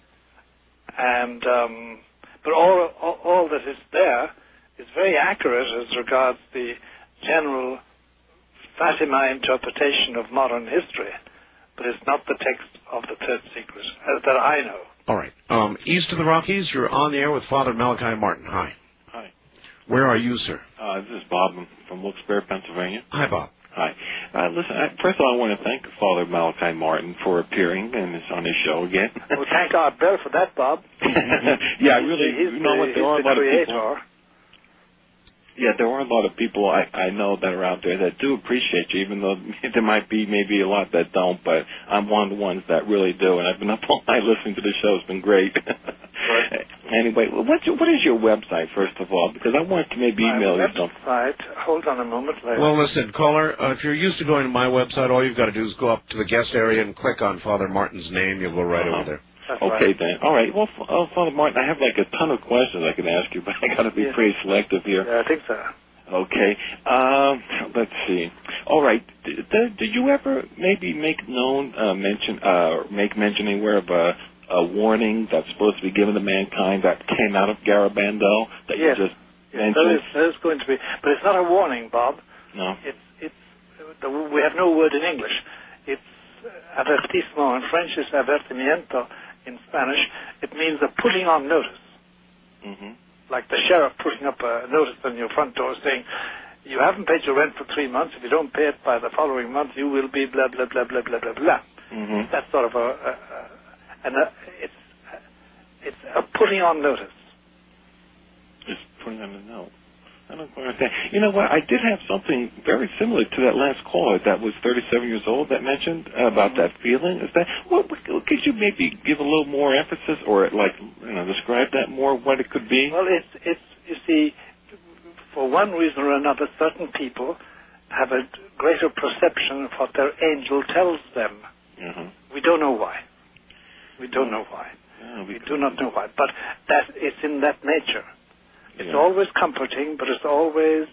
And um, but all, all all that is there is very accurate as regards the general Fatima interpretation of modern history, but it's not the text of the third secret uh, that I know. All right. Um, east of the Rockies, you're on the air with Father Malachi Martin. Hi. Hi. Where are you, sir? Uh, this is Bob from Wilkes-Barre, Pennsylvania. Hi, Bob. Hi. Uh, listen, I, first of all, I want to thank Father Malachi Martin for appearing and on his show again. Well, thank Art Bell for that, Bob. Yeah, I really, he's you know the, what, there are a the lot creator. of people. Yeah, there are a lot of people I, I know that are out there that do appreciate you, even though there might be maybe a lot that don't, but I'm one of the ones that really do, and I've been up all night listening to the show. It's been great. Right. Anyway, what's your, what is your website, first of all? Because I want to maybe My email you something. website, hold on a moment. Later. Well, listen, caller, uh, if you're used to going to my website, all you've got to do is go up to the guest area and click on Father Martin's name. You'll go right Uh-huh. over there. That's Okay, right. then. All right. Well, F- uh, Father Martin, I have like a ton of questions I can ask you, but I got to be Yes. pretty selective here. Yeah, I think so. Okay. Um, let's see. All right. Did, did you ever maybe make known, uh, mention, uh, make mention anywhere of a, a warning that's supposed to be given to mankind that came out of Garabandal that Yes. you just Yes, mentioned? there is, there is going to be, but it's not a warning, Bob. No. It's it's the, we have no word in English. It's avertissement in French. It's avertimiento in Spanish. It means a putting on notice. Mm-hmm. Like the sheriff putting up a notice on your front door saying, you haven't paid your rent for three months. If you don't pay it by the following month, you will be blah, blah, blah, blah, blah, blah, blah. Mm-hmm. That's sort of a, a, a and a, it's, it's a putting on notice. Just putting on a note. I don't quite understand. You know what? I did have something very similar to that last caller that was thirty-seven years old that mentioned about Mm-hmm. that feeling. Is that what? Could you maybe give a little more emphasis, or like you know, describe that more? What it could be? Well, it's it's you see, for one reason or another, certain people have a greater perception of what their angel tells them. Mm-hmm. We don't know why. We don't know why. Yeah, We do not know why. But that it's in that nature. It's Yeah. always comforting, but it's always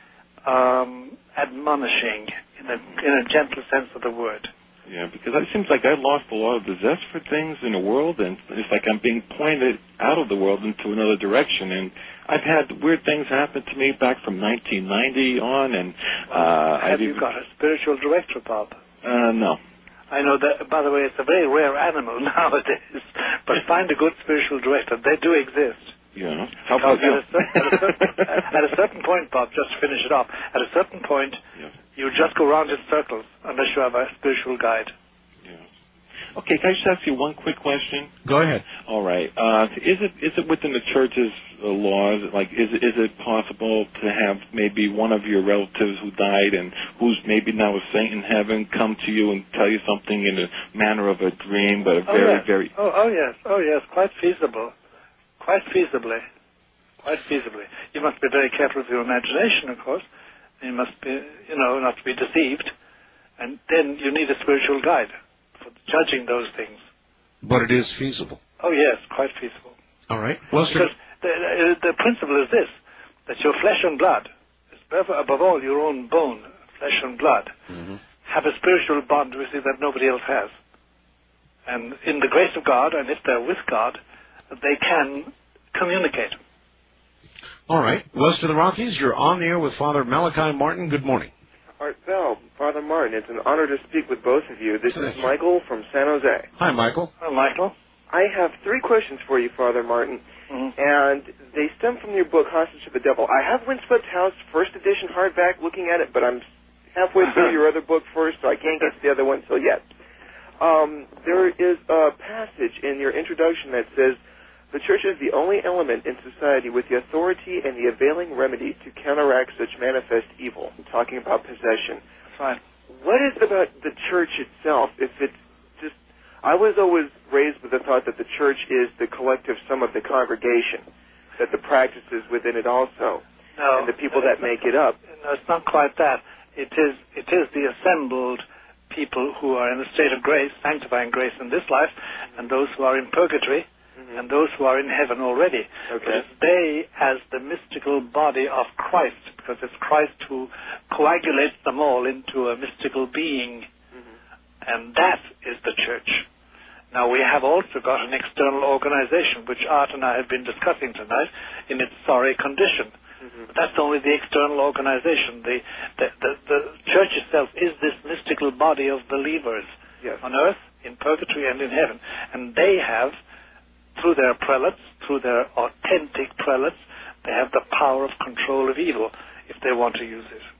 um, admonishing in a in a gentle sense of the word. Yeah, because it seems like I lost a lot of the zest for things in the world, and it's like I'm being pointed out of the world into another direction. And I've had weird things happen to me back from nineteen ninety on, and uh, Have I've you even, got a spiritual director, Bob? Uh, no. I know that, by the way, it's a very rare animal nowadays, but find a good spiritual director. They do exist. Yeah. How about you? At a, certain, at, a certain, at a certain point, Bob, just to finish it off, at a certain point, Yeah. you just go round in circles unless you have a spiritual guide. Yeah. Okay, can I just ask you one quick question? Go ahead. All right. Uh, is it is it within the church's uh, laws? Like, is it, is it possible to have maybe one of your relatives who died and who's maybe now a saint in heaven come to you and tell you something in the manner of a dream, but a Oh, very, yes. very... Oh, oh, yes. Oh, yes. Quite feasible. Quite feasibly. Quite feasibly. You must be very careful with your imagination, of course. You must be, you know, not to be deceived. And then you need a spiritual guide for judging those things. But it is feasible. Oh, yes. Quite feasible. All right. Lester, Because the, the principle is this, that your flesh and blood, above all your own bone, flesh and blood, mm-hmm. have a spiritual bond with you that nobody else has. And in the grace of God, and if they're with God, they can communicate. All right. West of the Rockies, you're on the air with Father Malachi Martin. Good morning. Art Bell, Father Martin, it's an honor to speak with both of you. This Thank is you. Michael from San Jose. Hi, Michael. Oh, Michael? I have three questions for you, Father Martin, Mm-hmm. and they stem from your book, Hostage to the Devil. I have Windswept House, first edition hardback, looking at it, but I'm halfway through your other book first, so I can't get to the other one till yet. Um, there is a passage in your introduction that says, the church is the only element in society with the authority and the availing remedy to counteract such manifest evil. I'm talking about possession. Fine. What is it about the church itself, if it's just... I was always raised with the thought that the church is the collective sum of the congregation, that the practices within it also, No, and the people that make it up. No, it's not quite that. It is, it is the assembled people who are in a state of grace, sanctifying grace in this life, and those who are in purgatory, Mm-hmm. and those who are in heaven already. Okay. But it's they as the mystical body of Christ, because it's Christ who coagulates them all into a mystical being. Mm-hmm. And that is the church. Now, we have also got an external organization, which Art and I have been discussing tonight, in its sorry condition. Mm-hmm. But that's only the external organization. The, the, the, the church itself is this mystical body of believers Yes. on earth, in purgatory, and in heaven. And they have, through their prelates, through their authentic prelates, they have the power of control of evil if they want to use it.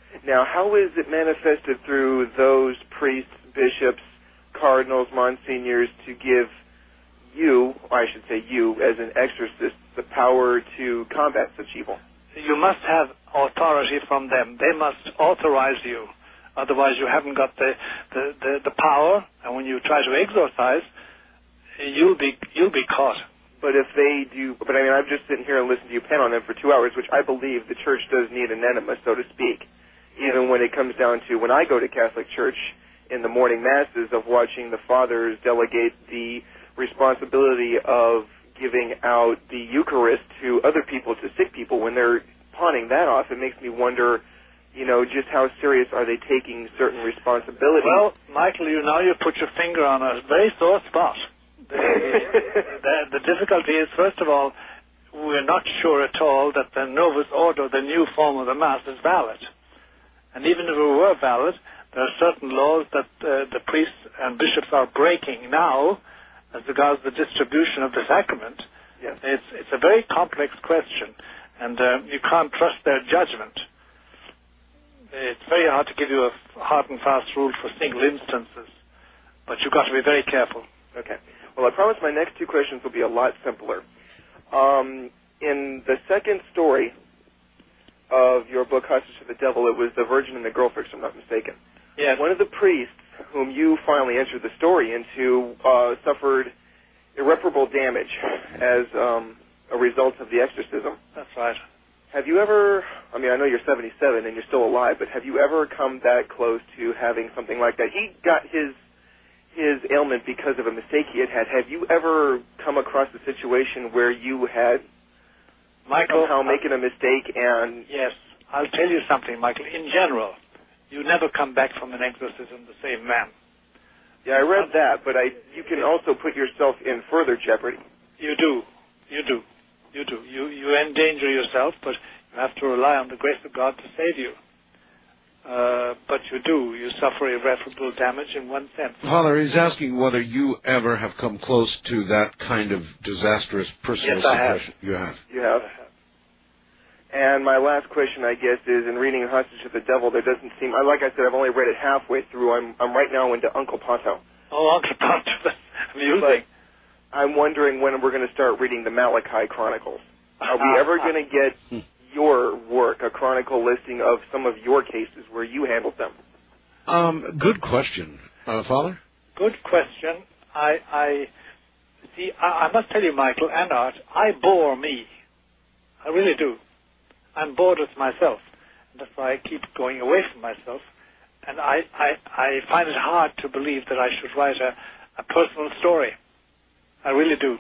Now, how is it manifested through those priests, bishops, cardinals, monsignors to give you, or I should say you, as an exorcist, the power to combat such evil? You must have authority from them. They must authorize you. Otherwise, you haven't got the, the, the, the power, and when you try to exorcise, you'll be you'll be caught. But if they do, but I mean, I'm just sitting here and listening to you pen on them for two hours, which I believe the church does need an enema, so to speak. Even when it comes down to, when I go to Catholic Church in the morning masses, of watching the fathers delegate the responsibility of giving out the Eucharist to other people, to sick people, when they're pawning that off, it makes me wonder, you know, just how serious are they taking certain responsibilities? Well, Michael, you know, you put your finger on a very sore spot. The, the, the difficulty is, first of all, we're not sure at all that the Novus Ordo, the new form of the Mass, is valid. And even if it were valid, there are certain laws that uh, the priests and bishops are breaking now as regards the distribution of the sacrament. Yes. It's, it's a very complex question, and uh, you can't trust their judgment. It's very hard to give you a hard and fast rule for single instances, but you've got to be very careful. Okay. Well, I promise my next two questions will be a lot simpler. Um, in the second story of your book, Hostage to the Devil, it was the Virgin and the Girlfix, if I'm not mistaken. Yes. One of the priests whom you finally entered the story into uh, suffered irreparable damage as um, a result of the exorcism. That's right. Have you ever, I mean, I know you're seventy-seven and you're still alive, but have you ever come that close to having something like that? He got his his ailment because of a mistake he had had. Have you ever come across a situation where you had Michael, somehow making a mistake and... Yes, I'll tell you something, Michael. In general, you never come back from an exorcism the same man. Yeah, I read that, but I you can also put yourself in further jeopardy. You do. You do. You do. You, you endanger yourself, but you have to rely on the grace of God to save you. Uh, but you do. You suffer irreparable damage in one sense. Father, he's asking whether you ever have come close to that kind of disastrous personal yes, I suppression. have. You have. You have. And my last question, I guess, is in reading Hostage to the Devil, there doesn't seem, like I said, I've only read it halfway through. I'm I'm right now into Uncle Ponto. Oh, Uncle Ponto, that's amusing. But I'm wondering when we're going to start reading the Malachi Chronicles. Are we ever going to get your work, a chronicle listing of some of your cases where you handled them? Um, good question, uh, Father. Good question. I, I see. I, I must tell you, Michael and Art, I bore me. I really do. I'm bored with myself. And that's why I keep going away from myself. And I, I, I find it hard to believe that I should write a, a personal story. I really do.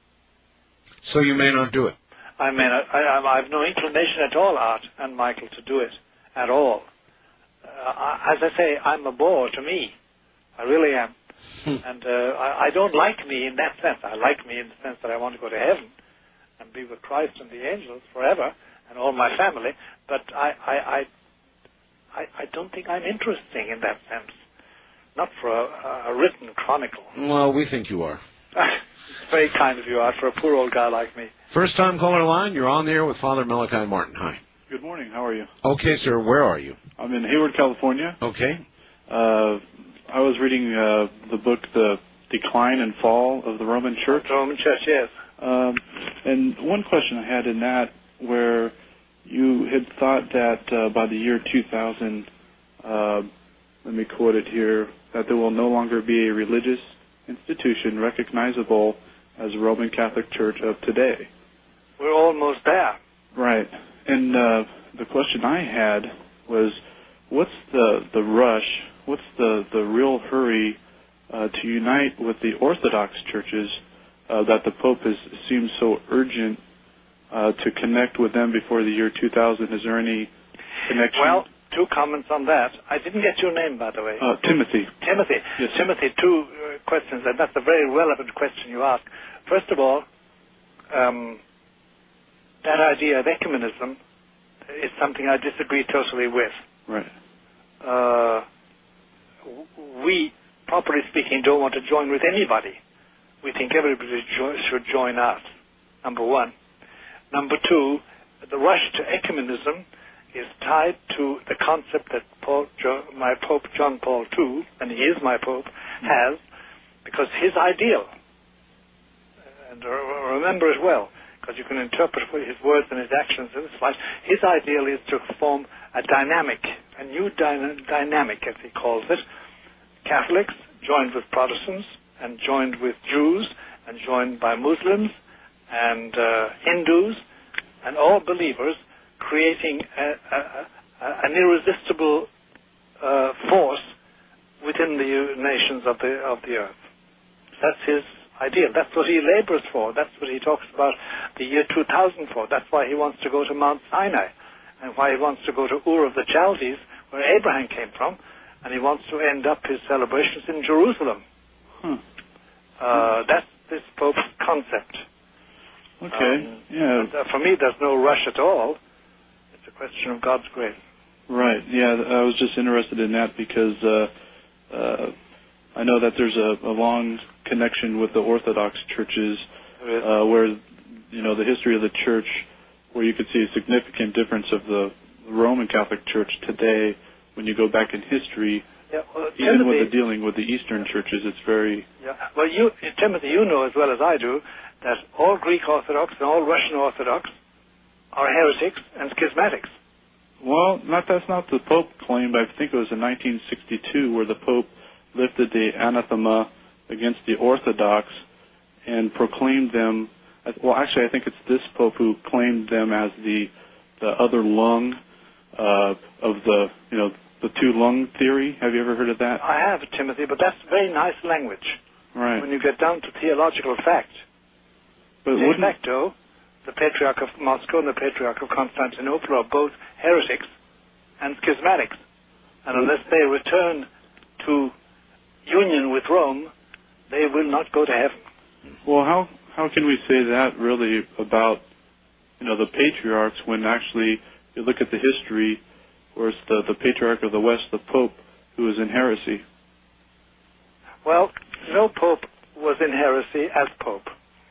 So you may not do it. I mean, I, I, I have no inclination at all, Art and Michael, to do it at all. Uh, as I say, I'm a bore to me. I really am. and uh, I, I don't like me in that sense. I like me in the sense that I want to go to heaven and be with Christ and the angels forever and all my family. But I, I, I, I, I don't think I'm interesting in that sense. Not for a, a written chronicle. Well, we think you are. It's very kind of you, Art, for a poor old guy like me. First time caller line, you're on the air with Father Malachi Martin. Hi. Good morning. How are you? Okay, sir. Where are you? I'm in Hayward, California. Okay. Uh, I was reading uh, the book, The Decline and Fall of the Roman Church. The Roman Church, yes. Um, and one question I had in that, where you had thought that uh, by the year two thousand, uh, let me quote it here, that there will no longer be a religious institution recognizable as the Roman Catholic Church of today. We're almost there. Right. And uh, the question I had was, what's the, the rush, what's the, the real hurry uh, to unite with the Orthodox churches uh, that the Pope has seemed so urgent uh, to connect with them before the year two thousand? Is there any connection? Well, two comments on that. I didn't get your name, by the way. Uh, Timothy. Timothy. Yes. Timothy, two uh, questions, and that's a very relevant question you ask. First of all, um, that idea of ecumenism is something I disagree totally with. Right. Uh, we, properly speaking, don't want to join with anybody. We think everybody jo- should join us, number one. Number two, the rush to ecumenism is tied to the concept that Paul, jo, my Pope John Paul the Second, and he is my Pope, has, because his ideal, and remember it well, because you can interpret his words and his actions in this light, his ideal is to form a dynamic, a new dyna- dynamic, as he calls it, Catholics joined with Protestants, and joined with Jews, and joined by Muslims, and uh, Hindus, and all believers, creating a, a, a, an irresistible uh, force within the nations of the of the earth. That's his ideal. That's what he labors for. That's what he talks about the year two thousand for. That's why he wants to go to Mount Sinai, and why he wants to go to Ur of the Chaldees, where Abraham came from, and he wants to end up his celebrations in Jerusalem. Hmm. Uh, that's this Pope's concept. Okay, um, yeah. But, uh, for me, there's no rush at all. It's a question of God's grace. Right, yeah, I was just interested in that because uh, uh, I know that there's a, a long connection with the Orthodox churches uh, where, you know, the history of the church, where you could see a significant difference of the Roman Catholic Church today when you go back in history. Yeah, well, even Timothy, with the dealing with the Eastern churches, it's very... Yeah. Well, you, Timothy, you know as well as I do that all Greek Orthodox and all Russian Orthodox are heretics and schismatics. Well, not that's not the Pope claimed. I think it was in nineteen sixty-two where the Pope lifted the anathema against the Orthodox and proclaimed them... Well, actually, I think it's this Pope who claimed them as the the other lung uh, of the, you know, the two lung theory. Have you ever heard of that? I have, Timothy, but that's very nice language. Right. When you get down to theological fact. But De wouldn't... facto, the Patriarch of Moscow and the Patriarch of Constantinople are both heretics and schismatics. And unless they return to union with Rome, they will not go to heaven. Well, how how can we say that really about, you know, the patriarchs when actually you look at the history where it's the, the Patriarch of the West, the Pope, who is in heresy? Well, no Pope was in heresy as Pope.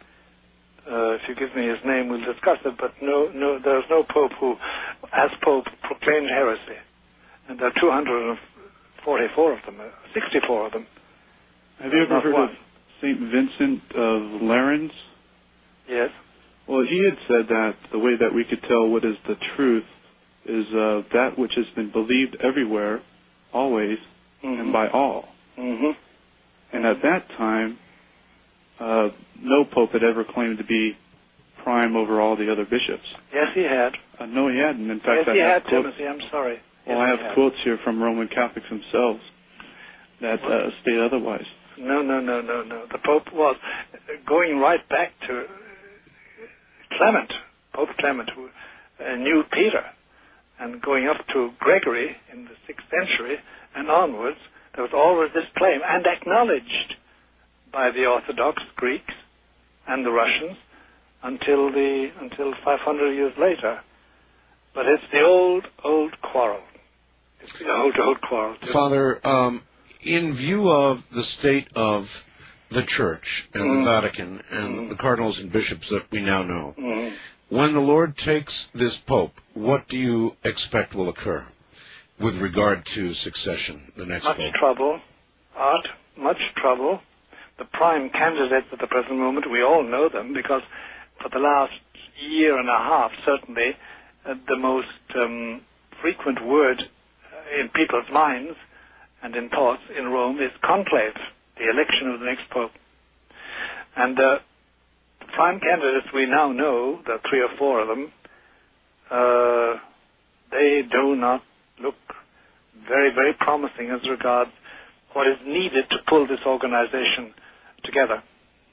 Uh, if you give me his name, we'll discuss it, but no, no, there's no Pope who, as Pope, proclaimed heresy. And there are two hundred forty-four of them, uh, sixty-four of them. Have you ever Not heard one. of Saint Vincent of Lerins? Yes. Well, he had said that the way that we could tell what is the truth is uh, that which has been believed everywhere, always, mm-hmm. and by all. Mm-hmm. And at that time, uh, no pope had ever claimed to be prime over all the other bishops. Yes, he had. Uh, no, he hadn't. In fact, yes, I he have had, quotes, Timothy. I'm sorry. Well, yes, I have quotes here from Roman Catholics themselves that uh, state otherwise. No, no, no, no, no. The Pope was going right back to Clement, Pope Clement, who uh, knew Peter, and going up to Gregory in the sixth century and onwards, there was always this claim, and acknowledged by the Orthodox Greeks and the Russians until the until five hundred years later. But it's the old, old quarrel. It's the old, old quarrel. Father, um, in view of the state of the Church and mm. the Vatican and mm. the cardinals and bishops that we now know, mm. when the Lord takes this Pope, what do you expect will occur with regard to succession, the next much Pope? Much trouble, Art, much trouble. The prime candidates at the present moment, we all know them, because for the last year and a half, certainly, uh, the most um, frequent word uh, in people's minds and in thoughts in Rome is conclave, the election of the next Pope. And uh, the prime candidates we now know, there are three or four of them, uh, they do not look very, very promising as regards what is needed to pull this organization together.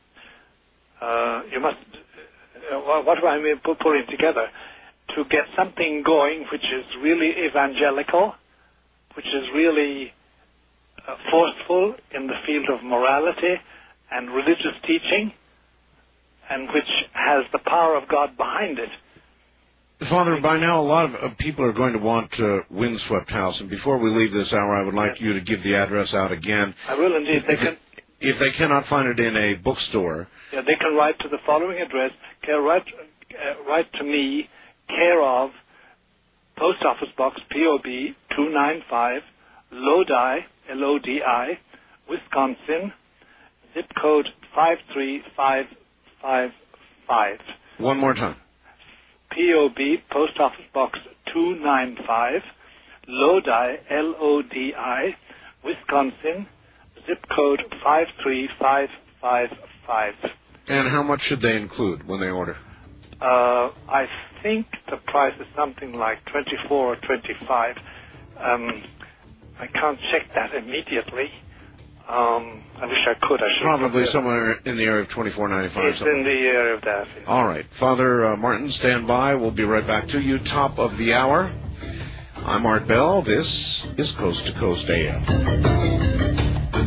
Uh, you must, uh, what do I mean by pulling together? To get something going which is really evangelical, which is really uh, forceful in the field of morality and religious teaching, and which has the power of God behind it. Father, by now a lot of uh, people are going to want uh, Windswept House, and before we leave this hour, I would like yes. you to give the address out again. I will indeed. They if, can, if they cannot find it in a bookstore, yeah, they can write to the following address. Care, write, uh, write to me, care of Post Office Box P O B two ninety-five, Lodi, L O D I, Wisconsin, zip code five three five five five. One more time. P O B, Post Office Box two ninety-five, Lodi, L O D I, Wisconsin, zip code five three five five five. And how much should they include when they order? Uh, I think the price is something like twenty-four or twenty-five. Um, I can't check that immediately. Um, I wish I could. I should Probably somewhere in the area of twenty-four ninety-five. It's in the area of that. Yes. All right. Father uh, Martin, stand by. We'll be right back to you. Top of the hour. I'm Art Bell. This is Coast to Coast A M.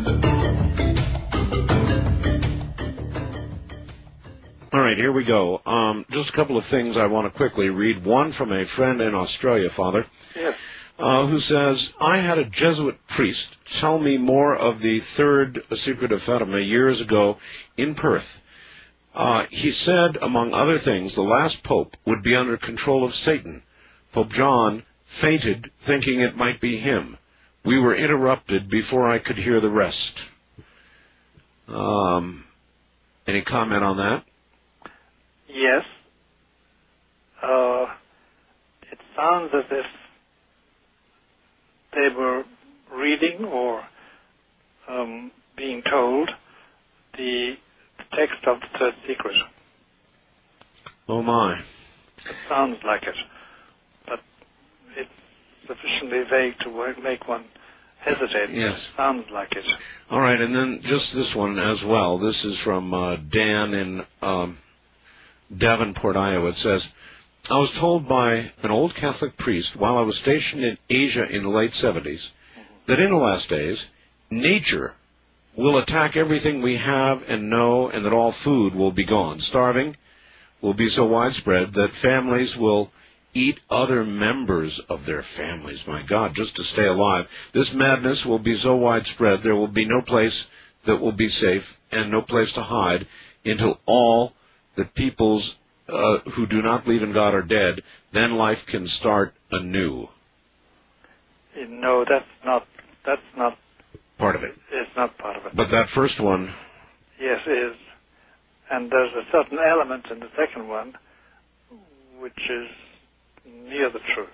All right, here we go. Um, just a couple of things I want to quickly read. One from a friend in Australia, Father. Yes. Uh, who says, I had a Jesuit priest tell me more of the third secret of Fatima years ago in Perth. Uh, he said, among other things, the last pope would be under control of Satan. Pope John fainted, thinking it might be him. We were interrupted before I could hear the rest. Um, any comment on that? Yes. Uh, it sounds as if they were reading or um, being told the text of the third secret. Oh, my. It sounds like it, but it's sufficiently vague to make one hesitate. Yes. It sounds like it. All right, and then just this one as well. This is from uh, Dan in um, Davenport, Iowa. It says, I was told by an old Catholic priest while I was stationed in Asia in the late seventies that in the last days, nature will attack everything we have and know, and that all food will be gone. Starving will be so widespread that families will eat other members of their families, my God, just to stay alive. This madness will be so widespread there will be no place that will be safe and no place to hide until all the peoples Uh, who do not believe in God are dead, then life can start anew. No, that's not. That's not part of it. It's not part of it. But that first one. Yes, is, and there's a certain element in the second one, which is near the truth.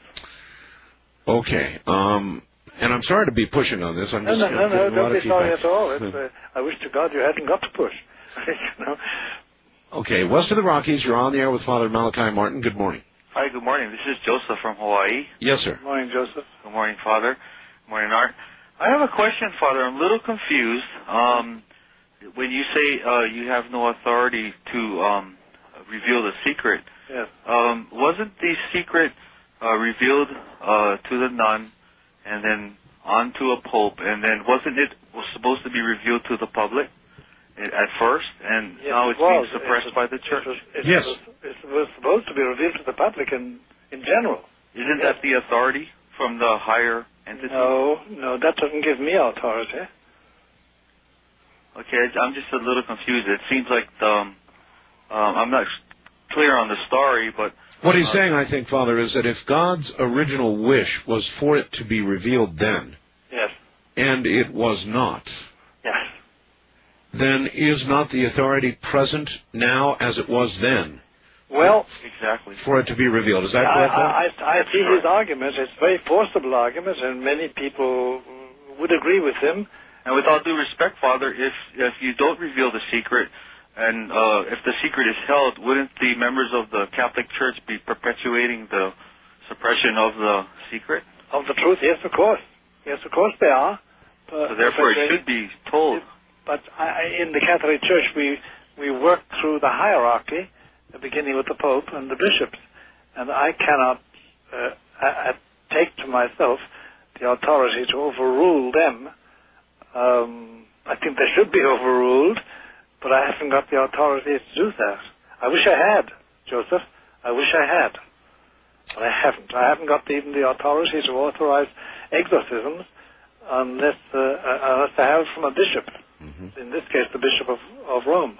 Okay. Um, and I'm sorry to be pushing on this. I'm no, just no, no, no. Don't be sorry feedback. at all. It's, uh, I wish to God you hadn't got to push. you know. Okay, west of the Rockies, you're on the air with Father Malachi Martin. Good morning. Hi, good morning. This is Joseph from Hawaii. Yes, sir. Good morning, Joseph. Good morning, Father. Good morning, Art. I have a question, Father. I'm a little confused. Um, when you say uh, you have no authority to um, reveal the secret, yes. um, wasn't the secret uh, revealed uh, to the nun and then on to a pope, and then wasn't it was supposed to be revealed to the public at first, and yes, now it's it was. being suppressed it was, by the church? It was, it yes. Was, it was supposed to be revealed to the public in, in general. Isn't yes. that the authority from the higher entity? No, no, that doesn't give me authority. Okay, I'm just a little confused. It seems like the, um, um, I'm not clear on the story, but... What he's uh, saying, I think, Father, is that if God's original wish was for it to be revealed then, yes, and it was not, yes, then is not the authority present now as it was then? Well, exactly. For it to be revealed. Is that correct? I, I, I see his argument. It's a very forcible argument, and many people would agree with him. And with all due respect, Father, if if you don't reveal the secret, and uh, if the secret is held, wouldn't the members of the Catholic Church be perpetuating the suppression of the secret? Of the truth, yes, of course. Yes, of course they are. So therefore it should be told. But I, in the Catholic Church, we, we work through the hierarchy, beginning with the Pope and the bishops. And I cannot uh, I, I take to myself the authority to overrule them. Um, I think they should be overruled, but I haven't got the authority to do that. I wish I had, Joseph. I wish I had. But I haven't. I haven't got even the authority to authorize exorcisms unless, uh, unless I have it from a bishop. Mm-hmm. In this case, the Bishop of, of Rome.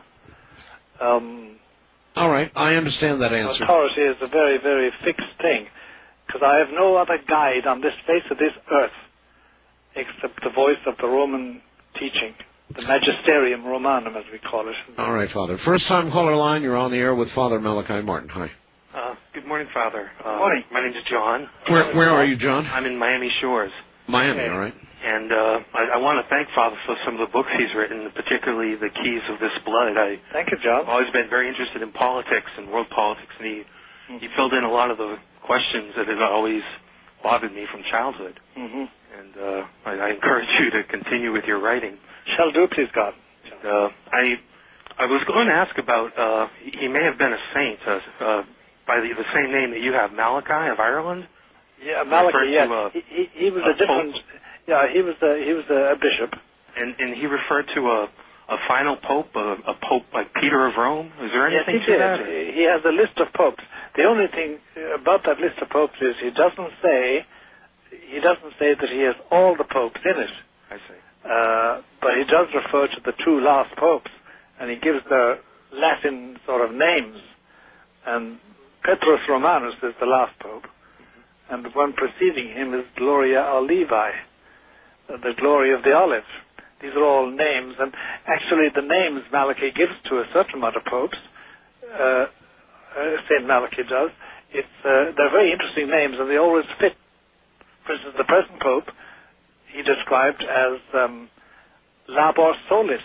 Um, All right, I understand that answer. Authority is a very, very fixed thing. because I have no other guide on this face of this earth except the voice of the Roman teaching, the Magisterium Romanum, as we call it. All right, Father. First-time caller line, you're on the air with Father Malachi Martin. Hi. Uh, good morning, Father. Uh, Good morning. My name is John. Where, where are you, John? I'm in Miami Shores. Miami, Okay. all right. And uh, I, I want to thank Father for some of the books he's written, particularly The Keys of This Blood. I, Thank you, John. I've always been very interested in politics and world politics, and he, he filled in a lot of the questions that have always bothered me from childhood. Mm-hmm. And uh, I, I encourage you to continue with your writing. Shall do, please, God. And, uh, I I was going to ask about, uh, he he may have been a saint uh, uh, by the, the same name that you have, Malachi of Ireland? Yeah, Malachi, yes. To, uh, he, he, he was a a different... pope. Yeah, he was a, he was a bishop. And, and he referred to a, a final pope, a, a pope like Peter of Rome. Is there Yes, anything he to did. that? He has a list of popes. The only thing about that list of popes is he doesn't say he doesn't say that he has all the popes in it. I see. Uh, but he does refer to the two last popes, and he gives the Latin sort of names. And Petrus Romanus is the last pope, and the one preceding him is Gloria Olivae, uh, the glory of the olive. These are all names, and actually the names Malachi gives to a certain amount of popes, uh, uh, Saint Malachi does, it's, uh, they're very interesting names, and they always fit. For instance, the present pope, he described as um, Labor Solis.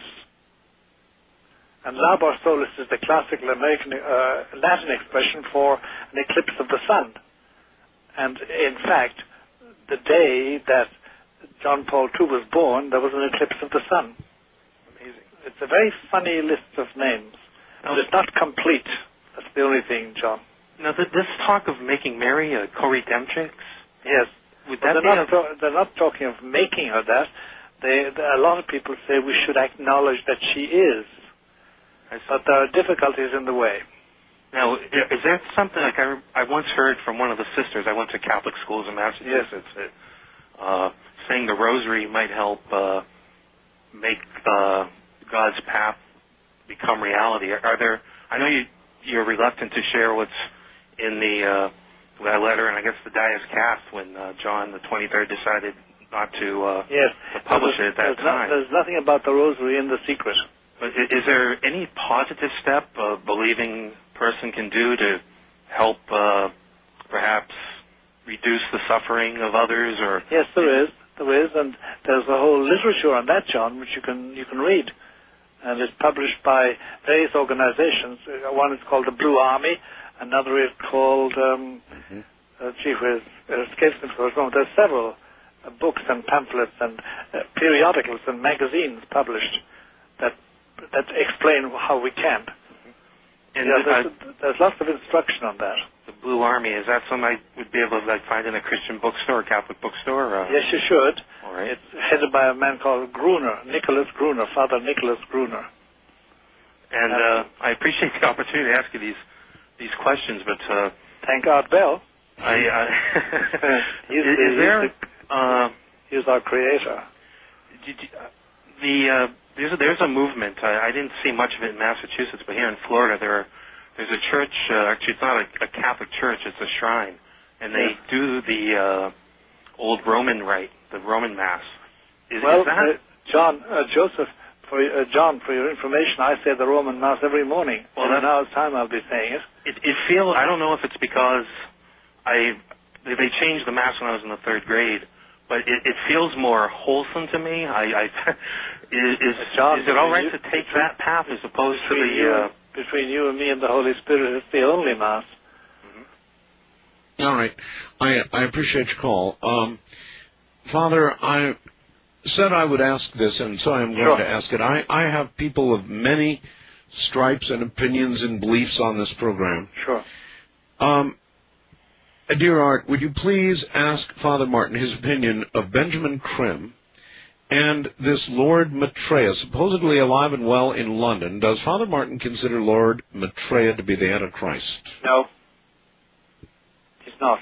And Labor Solis is the classical American uh, Latin expression for an eclipse of the sun. And in fact, the day that John Paul the Second was born, there was an eclipse of the sun. Amazing. It's a very funny list of names. But it's not complete. That's the only thing, John. Now, th- this talk of making Mary a co-redemptrix, Yes. would But that they're, be not a, to- they're not talking of making her that. They, a lot of people say we should acknowledge that she is. I see. But there are difficulties in the way. Now, i- is there something like I, I once heard from one of the sisters? I went to Catholic schools in Massachusetts. That, uh, saying the Rosary might help uh, make uh, God's path become reality. Are, are there? I know you you're reluctant to share what's in the uh, that letter, and I guess the die is cast when uh, John the twenty-third decided not to, uh, Yes. to publish there's, it at that there's time. No, there's nothing about the Rosary in the secret. But i- is there any positive step a believing person can do to help uh, perhaps reduce the suffering of others? Or Yes, there is. There is, and there's a whole literature on that, John, which you can you can read, and it's published by various organizations. Uh, One is called the Blue Army, another is called um, Mm-hmm. uh, gee whiz, it escapes me for a moment. There's several uh, books and pamphlets and uh, periodicals and magazines published that that explain how we can. and Yeah, uh, there's, there's lots of instruction on that. the Blue Army, is that something I would be able to like find in a Christian bookstore, Catholic bookstore? Uh, Yes, you should. All right. It's headed by a man called Gruner, Nicholas Gruner, Father Nicholas Gruner. And uh, I appreciate the opportunity to ask you these these questions, but uh, Thank God, Bell. I, I He's is, the- is there he's uh, He's our creator. did you, uh, the uh, there's a, there's a movement. I, I didn't see much of it in Massachusetts, but here in Florida, there are, there's a church. Uh, actually, it's not a, a Catholic church; it's a shrine, and they Yeah. do the uh, old Roman rite, the Roman Mass. Is, Well, is that uh, John, uh, Joseph, for uh, John, for your information, I say the Roman Mass every morning. Well, in an that- hour's time, I'll be saying it. It, it feels. I don't know if it's because I they they changed the mass when I was in the third grade, but it, it feels more wholesome to me. I, I is is, John, is it all right you- to take that path as opposed to Between the? you, Uh, between you and me and the Holy Spirit, it's the only Mass. All right. I I appreciate your call. Um, Father, I said I would ask this, and so I'm going Sure. to ask it. I, I have people of many stripes and opinions and beliefs on this program. Sure. Um, dear Art, would you please ask Father Martin his opinion of Benjamin Krim and this Lord Maitreya, supposedly alive and well in London? Does Father Martin consider Lord Maitreya to be the Antichrist? No. He's not.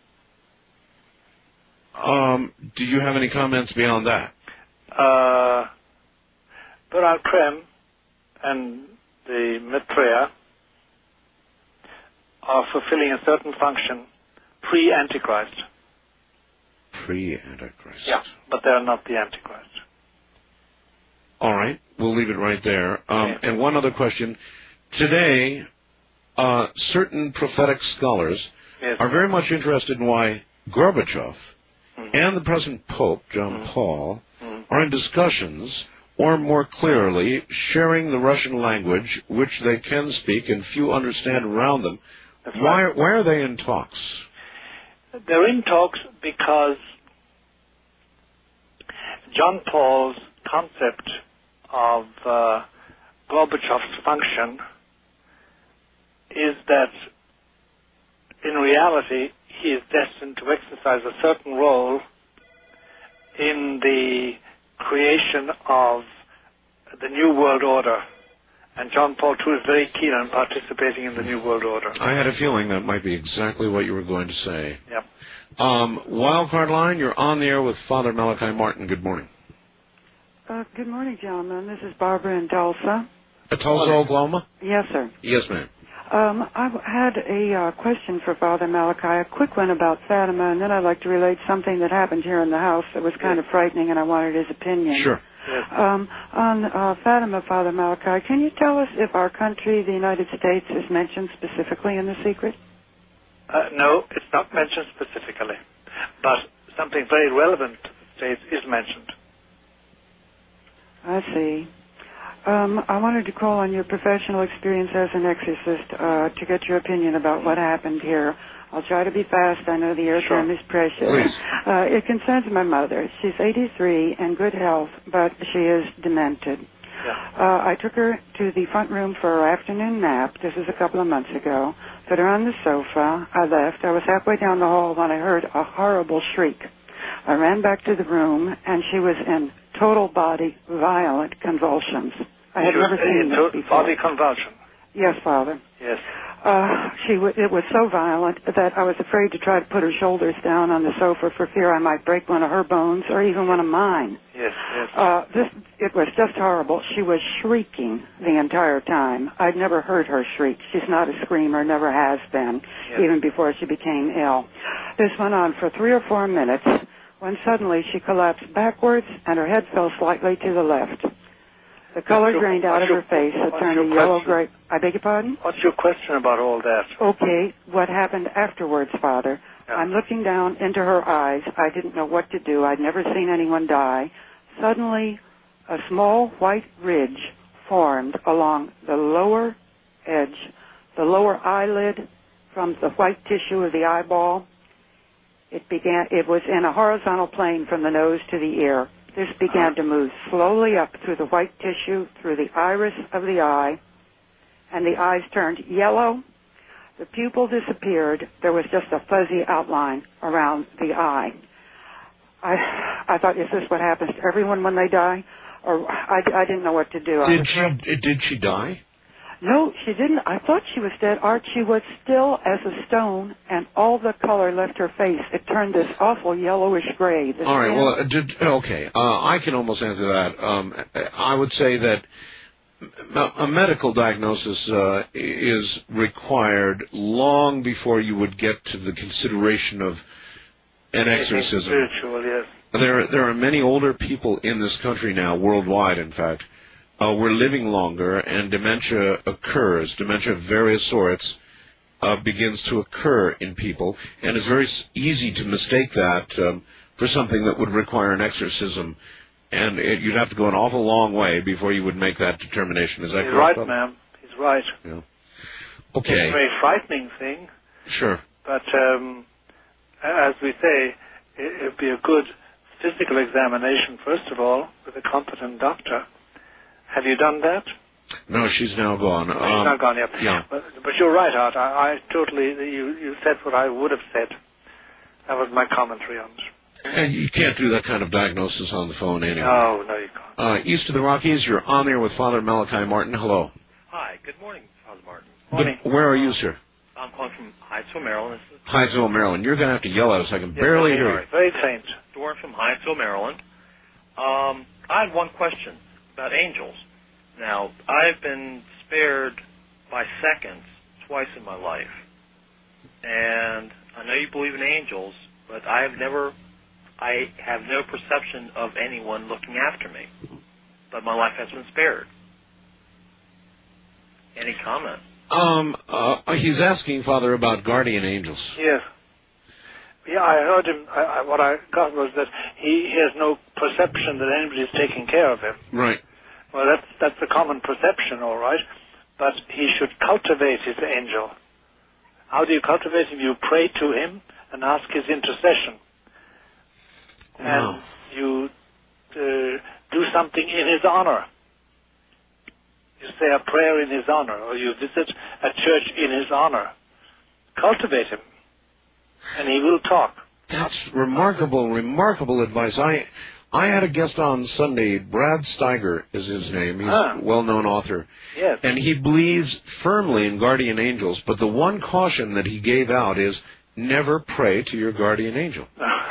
Um, do you have any comments beyond that? Uh, Bernard Krem and the Maitreya are fulfilling a certain function pre-Antichrist. Pre-Antichrist. Yeah, but they're not the Antichrist. All right, we'll leave it right there. Um, Okay. And one other question. Today, uh, certain prophetic scholars Yes. are very much interested in why Gorbachev Mhm. and the present Pope, John Mhm. Paul, Mhm. are in discussions, or more clearly, sharing the Russian language, which they can speak and few understand around them. That's Why, right. why are they in talks? They're in talks because John Paul's concept of uh, Gorbachev's function is that in reality he is destined to exercise a certain role in the creation of the New World Order. And John Paul the Second is very keen on participating in the New World Order. I had a feeling that might be exactly what you were going to say. Yep. Um, Wildcard Line, you're on the air with Father Malachi Martin. Good morning. Uh, good morning, gentlemen. This is Barbara in Tulsa. Uh, Tulsa, Oklahoma? Yes, sir. Yes, ma'am. Um, I had a uh, question for Father Malachi, a quick one about Fatima, and then I'd like to relate something that happened here in the house that was kind of frightening, and I wanted his opinion. Sure. Um, on uh, Fatima, Father Malachi, can you tell us if our country, the United States, is mentioned specifically in the secret? Uh, no, it's not mentioned specifically, but something very relevant to the States is mentioned. I see. Um, I wanted to call on your professional experience as an exorcist uh, to get your opinion about what happened here. I'll try to be fast. I know the airtime is precious. Please. Uh, it concerns my mother. She's eighty-three and good health, but she is demented. Yeah. Uh, I took her to the front room for her afternoon nap. This is a couple of months ago. Put her on the sofa. I left. I was halfway down the hall when I heard a horrible shriek. I ran back to the room, and she was in total body, violent convulsions. I had She was never seen in this to- before. body convulsion. Yes, Father. Yes. Uh, she w- it was so violent that I was afraid to try to put her shoulders down on the sofa for fear I might break one of her bones or even one of mine. Yes, yes. Uh, this, it was just horrible. She was shrieking the entire time. I'd never heard her shriek. She's not a screamer, never has been, Yes. even before she became ill. This went on for three or four minutes when suddenly she collapsed backwards and her head fell slightly to the left. The color your- drained out of what's her your- face. It what's turned your a yellow question? gray. I beg your pardon? What's your question about all that? Okay, what happened afterwards, Father? Yeah. I'm looking down into her eyes. I didn't know what to do. I'd never seen anyone die. Suddenly, a small white ridge formed along the lower edge, the lower eyelid from the white tissue of the eyeball. It began, it was in a horizontal plane from the nose to the ear. This began to move slowly up through the white tissue, through the iris of the eye, and the eyes turned yellow. The pupil disappeared. There was just a fuzzy outline around the eye. I, I thought, is this what happens to everyone when they die? Or I, I didn't know what to do. I Did was she, did she die? No, she didn't. I thought she was dead. Art, she was still as a stone, and all the color left her face. It turned this awful yellowish gray. The All right, skin- well, uh, did, okay. Uh, I can almost answer that. Um, I would say that a medical diagnosis uh, is required long before you would get to the consideration of an exorcism. Spiritual, yes. There, there are many older people in this country now, worldwide, in fact. Uh, we're living longer, and dementia occurs. Dementia of various sorts uh, begins to occur in people, and it's very s- easy to mistake that um, for something that would require an exorcism. And it, you'd have to go an awful long way before you would make that determination. Is that He's correct? right, ma'am. He's right. Yeah. It's a Okay. very frightening thing, Sure. but um, as we say, it would be a good physical examination, first of all, with a competent doctor. Have you done that? No, she's now gone. She's Um, not gone yet. yeah. But, but you're right, Art. I, I totally, you, you said what I would have said. That was my commentary on it. And you can't do that kind of diagnosis on the phone anyway. No, no, you can't. Uh, east of the Rockies, you're on there with Father Malachi Martin. Hello. Hi, good morning, Father Martin. Morning. Good- Where are you, sir? I'm calling from Hyattsville, Maryland. This is Hyattsville, Maryland. You're going to have to yell at us. I can Yes, barely I'm hear sorry. you. Very faint. Dorn from Hyattsville, Maryland. Um, I had one question about angels. Now, I've been spared by seconds twice in my life. And I know you believe in angels, but I have never, I have no perception of anyone looking after me. But my life has been spared. Any comment? Um, uh, he's asking, Father, about guardian angels. Yes. Yeah, I heard him. I, I, what I got was that he, he has no perception that anybody is taking care of him. Right. Well, that's that's a common perception, all right. But he should cultivate his angel. How do you cultivate him? You pray to him and ask his intercession. Wow. And you uh, do something in his honor. You say a prayer in his honor, or you visit a church in his honor. Cultivate him, and he will talk. That's remarkable, remarkable advice. I I had a guest on Sunday. Brad Steiger is his name. He's Ah. a well-known author. Yes. And he believes firmly in guardian angels, but the one caution that he gave out is never pray to your guardian angel.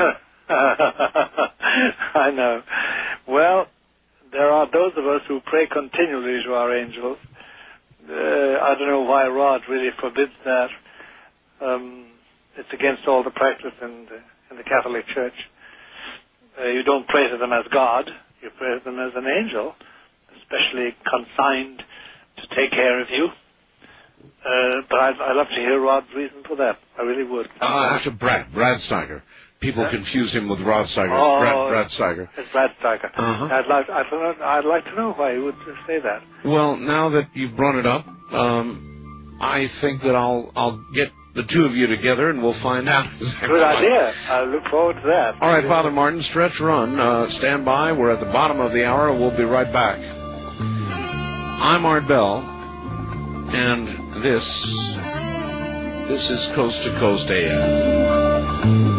I know. Well, there are those of us who pray continually to our angels. Uh, I don't know why Rod really forbids that. Um, it's against all the practice in the, in the Catholic Church. Uh, you don't pray to them as God. You pray to them as an angel, especially consigned to take care of you. Uh, but I'd, I'd love to hear Rod's reason for that. I really would. Uh, actually, Brad, Brad Steiger. People Huh? confuse him with Rod Steiger. Oh, Brad, Brad Steiger. It's Brad Steiger. Uh-huh. I'd like, I'd, I'd like to know why he would say that. Well, now that you've brought it up, um, I think that I'll I'll get the two of you together and we'll find out exactly Good why. idea. I look forward to that. All right, Father Martin, stretch run. Uh, stand by. We're at the bottom of the hour. We'll be right back. I'm Art Bell, and this this is Coast to Coast A M.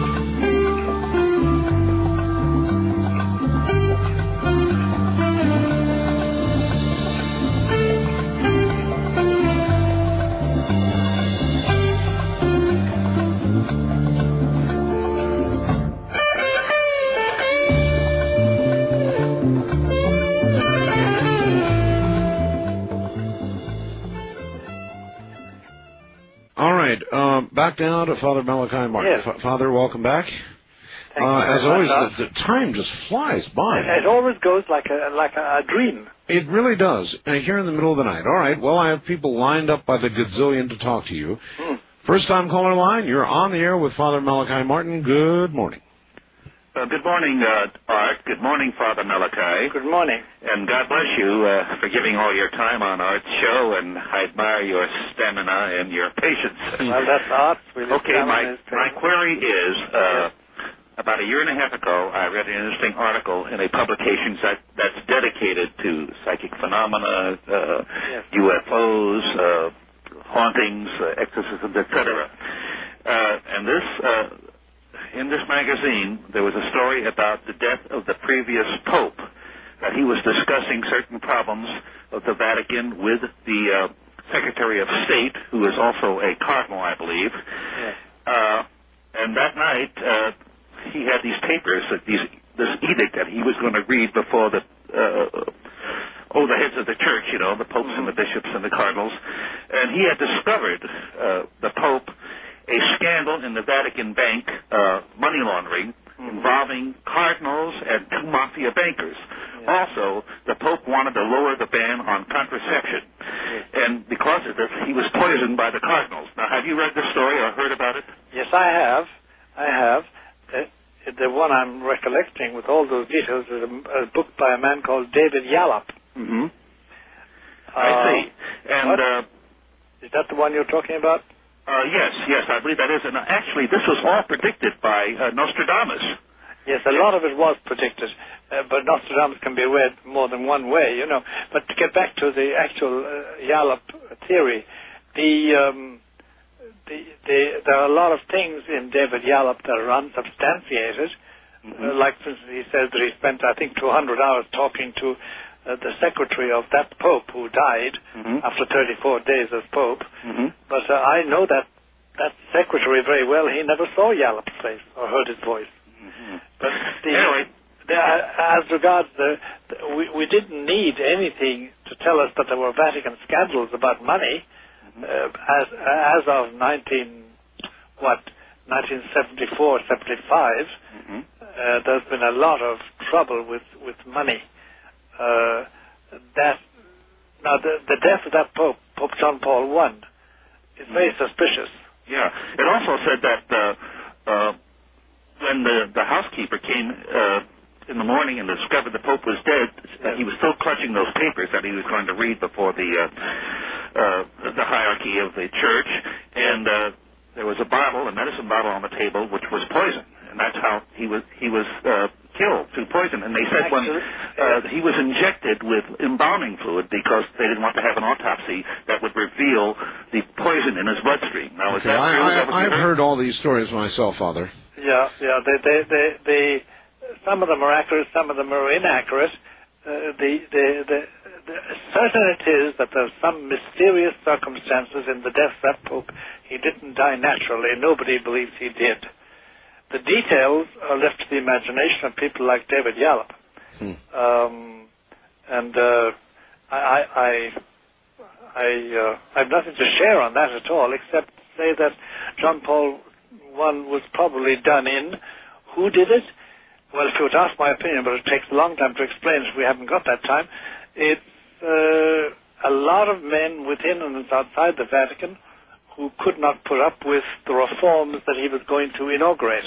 Um, back now to Father Malachi Martin. Yes. F- Father, welcome back. Thank uh, you very as always, much, the, the time just flies by. It, it always goes like a like a, a dream. It really does. Uh, here in the middle of the night. All right. Well, I have people lined up by the gazillion to talk to you. Hmm. First time caller line. You're on the air with Father Malachi Martin. Good morning. Uh, good morning, uh, Art. Good morning, Father Malachi. Good morning. And God bless you uh, for giving all your time on Art's show, and I admire your stamina and your patience. Well, that's Art. Really okay, my, my query is, uh, about a year and a half ago, I read an interesting article in a publication that, that's dedicated to psychic phenomena, uh, yes. U F Os, uh, hauntings, uh, exorcisms, et cetera. Uh, and this... Uh, In this magazine, there was a story about the death of the previous Pope, that he was discussing certain problems of the Vatican with the uh, Secretary of State, who is also a cardinal, I believe. Yes. Uh, and that night, uh, he had these papers, that these, this edict that he was going to read before the uh, oh, the heads of the church, you know, the popes and the bishops and the cardinals. And he had discovered uh, the Pope a scandal in the Vatican bank, uh, money laundering, mm-hmm. involving cardinals and two mafia bankers. Yeah. Also, the Pope wanted to lower the ban on contraception. Yeah. And because of this, he was poisoned by the cardinals. Now, have you read the story or heard about it? Yes, I have. I have. Uh, the one I'm recollecting with all those details is a, a book by a man called David Yallop. Mm-hmm. Uh, I see. And uh, is that the one you're talking about? Uh, yes, yes, I believe that is. And uh, actually, this was all predicted by uh, Nostradamus. Yes, a lot of it was predicted, uh, but Nostradamus can be read more than one way, you know. But to get back to the actual uh, Yallop theory, the, um, the, the there are a lot of things in David Yallop that are unsubstantiated. Mm-hmm. Uh, like, for instance, he says that he spent, I think, two hundred hours talking to Uh, the secretary of that Pope who died mm-hmm. after thirty-four days as Pope. Mm-hmm. But uh, I know that that secretary very well. He never saw Yallop's face or heard his voice. Mm-hmm. But the, anyway, the, uh, as regards the, the we, we didn't need anything to tell us that there were Vatican scandals about money. Mm-hmm. uh, as as of nineteen what, nineteen seventy-four, seventy-five, Mm-hmm. uh, there's been a lot of trouble with, with money. Uh, that Now, the, the death of that Pope, Pope John Paul the First, is very suspicious. Yeah. It also said that uh, uh, when the, the housekeeper came uh, in the morning and discovered the Pope was dead, that he was still clutching those papers that he was going to read before the uh, uh, the hierarchy of the church, and uh, there was a bottle, a medicine bottle on the table, which was poison, and that's how he was he was uh, killed through poison. And they said when uh, he was injected with embalming fluid because they didn't want to have an autopsy that would reveal the poison in his bloodstream. Now, is Okay, that I, true? I, Is that what you I've heard all these stories myself, Father. Yeah, yeah. They, they, they, they, some of them are accurate, some of them are inaccurate. Uh, the, the, the, the, certain it is that there's some mysterious circumstances in the death of that Pope. He didn't die naturally. Nobody believes he did. The details are left to the imagination of people like David Yallop. Hmm. Um, and uh, I, I, I, I, uh, I have nothing to share on that at all, except to say that John Paul the First was probably done in. Who did it? Well, if you were to ask my opinion, but it takes a long time to explain if we haven't got that time, it's uh, a lot of men within and outside the Vatican who could not put up with the reforms that he was going to inaugurate.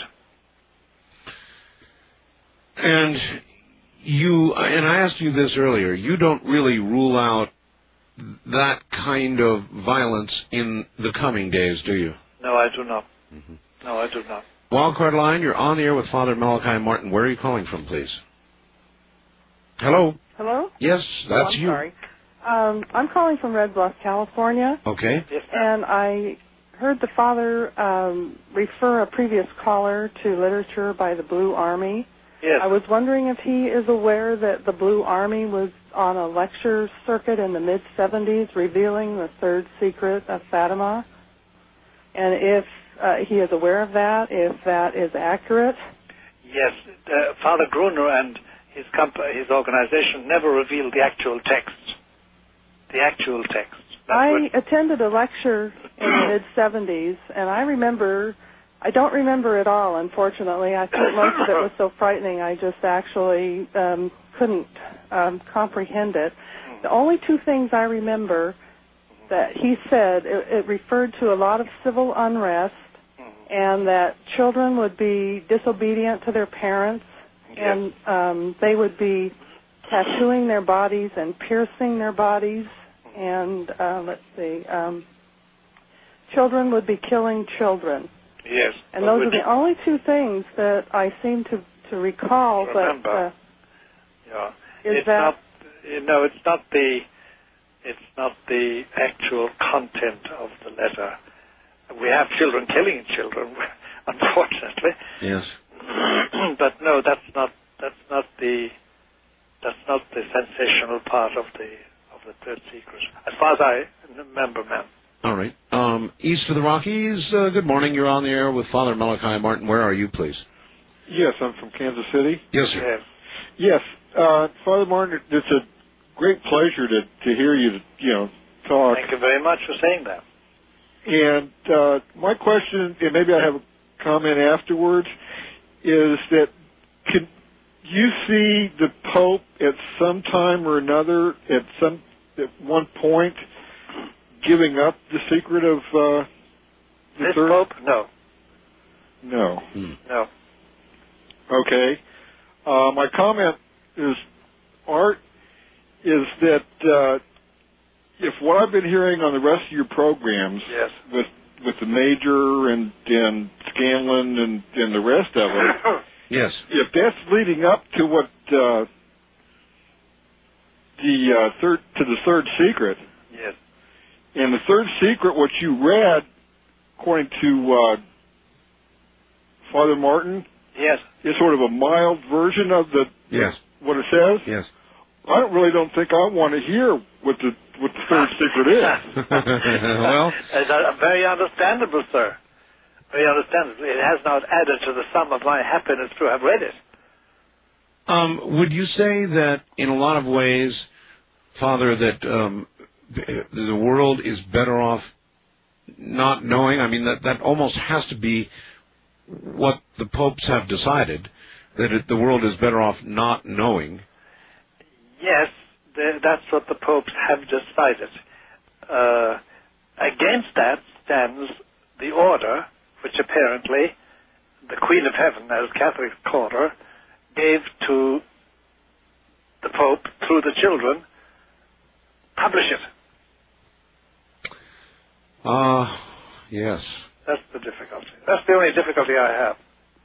And you, and I asked you this earlier, you don't really rule out that kind of violence in the coming days, do you? No, I do not. Mm-hmm. No, I do not. Wildcard line, you're on the air with Father Malachi Martin. Where are you calling from, please? Hello? Hello? Yes, that's oh, I'm you. Sorry. Um, I'm calling from Red Bluff, California. Okay. And I heard the Father um, refer a previous caller to literature by the Blue Army. Yes. I was wondering if he is aware that the Blue Army was on a lecture circuit in the mid seventies revealing the third secret of Fatima. And if uh, he is aware of that, if that is accurate. Yes. Uh, Father Gruner and his, comp- his organization never revealed the actual text. The actual text. That's I what... attended a lecture in the mid seventies, and I remember, I don't remember it all, unfortunately. I think most of it was so frightening, I just actually um, couldn't um, comprehend it. The only two things I remember that he said, it, it referred to a lot of civil unrest, and that children would be disobedient to their parents, and um, they would be tattooing their bodies and piercing their bodies, and uh, let's see, um, children would be killing children. Yes. And those are the only two things that I seem to, to recall. Remember. But uh, yeah. is it's that not, you know, it's not the it's not the actual content of the letter. We have children killing children, unfortunately. Yes. But no, that's not that's not the that's not the sensational part of the of the third secret, as far as I remember, ma'am. All right. Um, east of the Rockies, uh, good morning. You're on the air with Father Malachi Martin. Where are you, please? Yes, I'm from Kansas City. Yes, sir. Yes, uh, Father Martin, it's a great pleasure to, to hear you, you know, talk. Thank you very much for saying that. And uh, my question, and maybe I have a comment afterwards, is that could you see the Pope at some time or another, at some at one point, giving up the secret of uh, the This third? Pope? No. No. Hmm. No. Okay. Uh, my comment is, Art, is that uh, if what I've been hearing on the rest of your programs, yes, with with the Major and and Scanlon and and the rest of it, yes, if that's leading up to what uh, the uh, third to the third secret, yes, and the third secret, what you read, according to uh, Father Martin, yes, is sort of a mild version of the yes what it says. Yes. I don't really don't think I want to hear what the what the third secret is. Well, it's uh, very understandable, sir. Very understandable. It has not added to the sum of my happiness to have read it. Um, would you say that in a lot of ways, Father, that um, the world is better off not knowing? I mean, that, that almost has to be what the popes have decided, that it, the world is better off not knowing. Yes, the, that's what the popes have decided. Uh, against that stands the order, which apparently the Queen of Heaven, as Catholics call her, gave to the Pope through the children. Publish it. Ah, uh, yes. That's the difficulty. That's the only difficulty I have.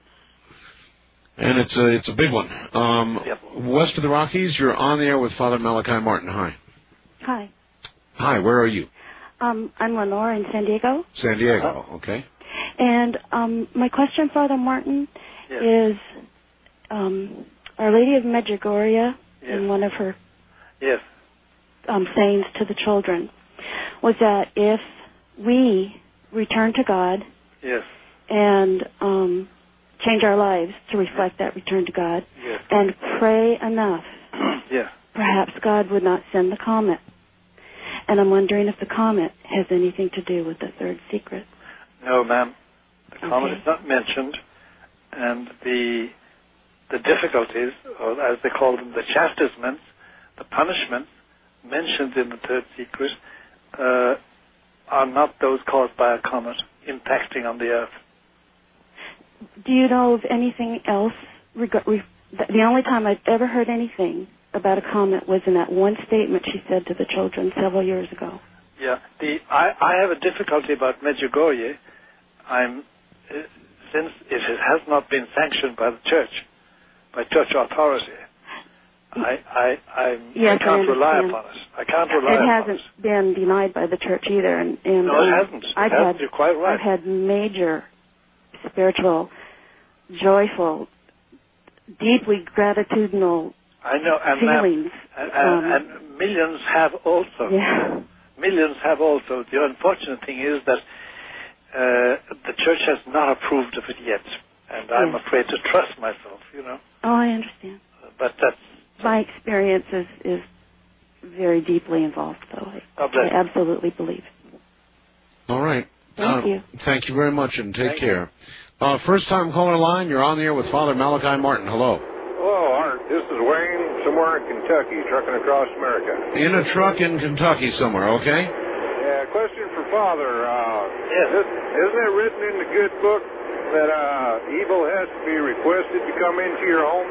And it's a, it's a big one. Um, yep. West of the Rockies, you're on the air with Father Malachi Martin. Hi. Hi. Hi, where are you? Um, I'm Lenore in San Diego. San Diego, okay. And um, my question, Father Martin, yes. is um, Our Lady of Medjugorje, yes. in one of her yes. um, sayings to the children, was that if we return to God yes. and um, change our lives to reflect that return to God yes. and pray enough, yes. perhaps God would not send the comet. And I'm wondering if the comet has anything to do with the third secret. No, ma'am. The okay. comet is not mentioned, and the the difficulties, or as they call them, the chastisements, the punishments mentioned in the third secret, uh, are not those caused by a comet impacting on the earth. Do you know of anything else? Reg- re- the only time I've ever heard anything about a comet was in that one statement she said to the children several years ago. Yeah, the I, I have a difficulty about Medjugorje. I'm uh, since it has not been sanctioned by the church, by church authority. I I I'm, yes, I can't I rely upon it. I can't rely it upon it. It hasn't been denied by the church either, and, and no, it um, hasn't. It I've hasn't. had You're quite right. I've had major spiritual, joyful, deeply gratitudinal. I know, and, feelings, and, um, and, and millions have also. Yeah. Millions have also. The unfortunate thing is that uh, the church has not approved of it yet, and I'm yes. afraid to trust myself, you know. Oh, I understand. But that's... My experience is, is very deeply involved, though. I, God bless I absolutely believe. All right. Thank uh, you. Thank you very much, and take Thank care. Uh, first time caller line, you're on the air with Father Malachi Martin. Hello. Hello, Art. This is Wayne, somewhere in Kentucky, trucking across America. In a truck in Kentucky somewhere, okay? Yeah, question for Father. Uh, yes. Isn't it written in the good book that uh, evil has to be requested to come into your home?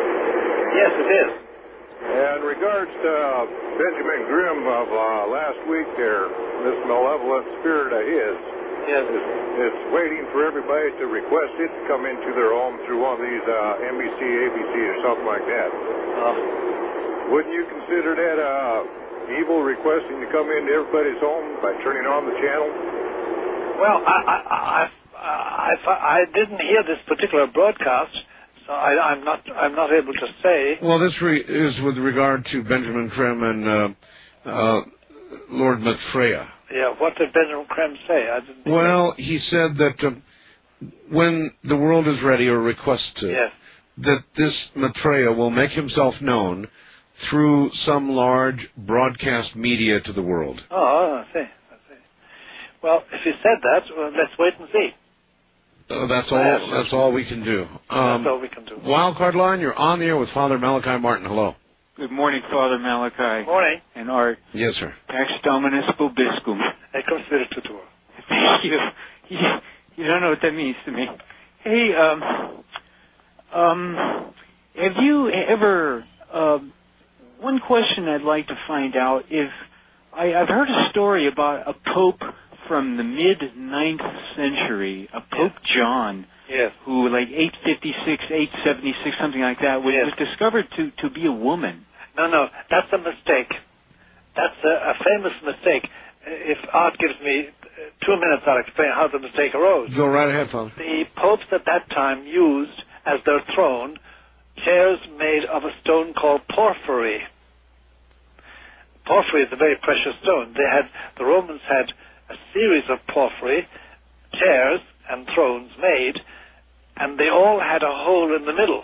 Yes, it is. And in regards to uh, Benjamin Grimm of uh, last week there, this malevolent spirit of his, yes. is, is waiting for everybody to request it to come into their home through one of these uh, N B C, A B C, or something like that. Uh, Wouldn't you consider that uh, evil requesting to come into everybody's home by turning on the channel? Well, I I, I, I, I didn't hear this particular broadcast, so I, I'm not I'm not able to say. Well, this re- is with regard to Benjamin Grimm and uh, uh, Lord Maitreya. Yeah, what did Benjamin Grimm say? I didn't. Well, he said that um, when the world is ready or requests it, yes. that this Maitreya will make himself known through some large broadcast media to the world. Oh, I see. I see. Well, if he said that, well, let's wait and see. Uh, that's all. That's all we can do. Um, that's all we can do. Wildcard line, you're on the air with Father Malachi Martin. Hello. Good morning, Father Malachi. Morning. And Art. Yes, sir. Pax Dominus Vobiscum. Ecco Spiritu. Thank you. you. You don't know what that means to me. Hey, um, um, have you ever? Uh, one question I'd like to find out if I, I've heard a story about a pope from the mid ninth century, a Pope yes. John. Yes. Who, like eight fifty-six, eight seventy-six, something like that, was, yes. was discovered to, to be a woman. No, no, that's a mistake. That's a, a famous mistake. If Art gives me two minutes, I'll explain how the mistake arose. Go right ahead, Father. The popes at that time used, as their throne, chairs made of a stone called porphyry. Porphyry is a very precious stone. They had the Romans had a series of porphyry chairs and thrones made, and they all had a hole in the middle.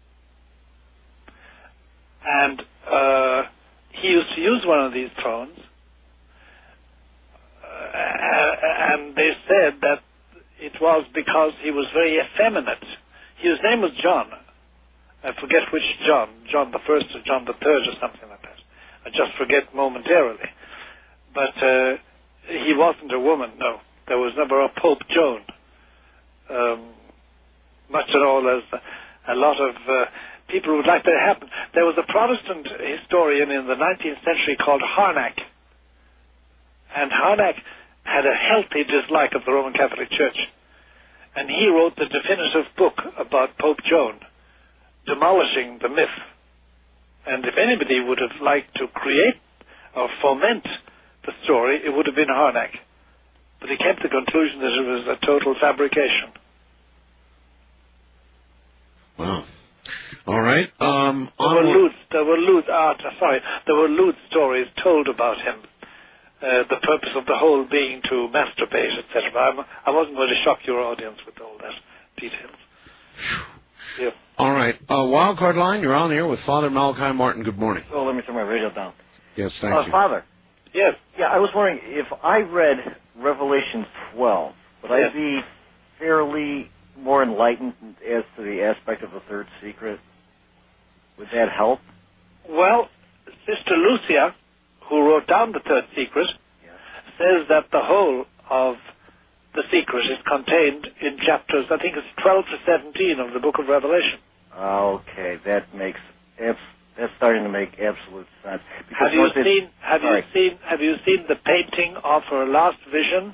And uh, he used to use one of these thrones, uh, they said that it was because he was very effeminate. His name was John. I forget which John, John the First or John the Third or something like that. I just forget momentarily. But uh, he wasn't a woman, no. There was never a Pope Joan. Um, much at all as a, a lot of uh, people would like that to happen. There was a Protestant historian in the nineteenth century called Harnack. And Harnack had a healthy dislike of the Roman Catholic Church. And he wrote the definitive book about Pope Joan, demolishing the myth. And if anybody would have liked to create or foment the story, it would have been Harnack. But he came to the conclusion that it was a total fabrication. Wow. All right. Um, there were lewd, there were lewd, uh, sorry, there were lewd stories told about him. Uh, the purpose of the whole being to masturbate, et cetera. I wasn't going to shock your audience with all that details. Yeah. All right. Uh, Wildcard Line, you're on here with Father Malachi Martin. Good morning. Oh, let me turn my radio down. Yes, thank uh, you. Father. Yes. Yeah, I was wondering, if I read Revelation twelve, would yes. I be fairly more enlightened as to the aspect of the third secret? Would that help? Well, Sister Lucia, who wrote down the third secret, yeah. says that the whole of the secret is contained in chapters, I think it's twelve to seventeen of the book of Revelation. Okay, that makes abs- that's starting to make absolute sense. Because Have you it, seen have sorry. you seen have you seen the painting of her last vision?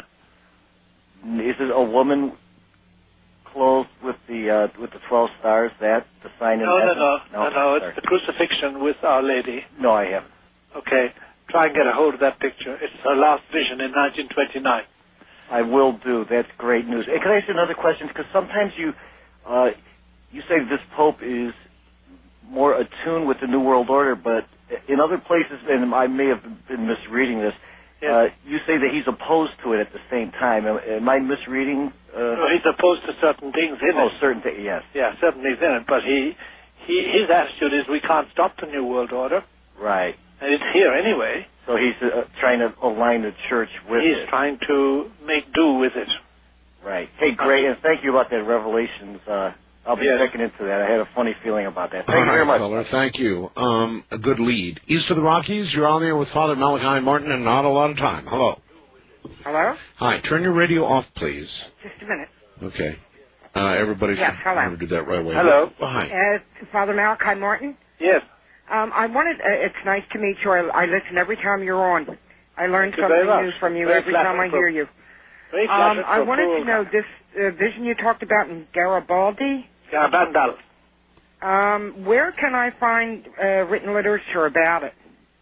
Is it a woman clothed with the uh, with the twelve stars? That the sign in No, no, heaven? no, no, no. It's sorry. the crucifixion with Our Lady. No, I haven't. Okay, try and get a hold of that picture. It's her last vision in nineteen twenty-nine. I will do. That's great news. And can I ask you another question? Because sometimes you uh, you say this Pope is more attuned with the New World Order, but in other places, and I may have been misreading this, yes. uh, you say that he's opposed to it at the same time. Am, am I misreading? Uh, no, he's opposed to certain things in oh, it. certain things, yes. Yeah, certain things in it. But he, he, his attitude is we can't stop the New World Order. Right. And it's here anyway. So he's uh, trying to align the church with he's it. He's trying to make do with it. Right. Hey, great. And thank you about that Revelations. Uh, I'll be yes. checking into that. I had a funny feeling about that. Thank All you very right, much. Feller, thank you. Um, a good lead. East of the Rockies, you're on there with Father Malachi Martin, and not a lot of time. Hello. Hello? Hi. Turn your radio off, please. Just a minute. Okay. Uh, everybody yes, should hello. remember to do that right away. Hello. Oh, hi. Uh, Father Malachi Martin? Yes. Um, I wanted, uh, it's nice to meet you. I, I listen every time you're on. I learn Thank you something new from you very every time I hear you. Very um, I for wanted to know this uh, vision you talked about in Garibaldi. Garabandal. Um, where can I find uh, written literature about it?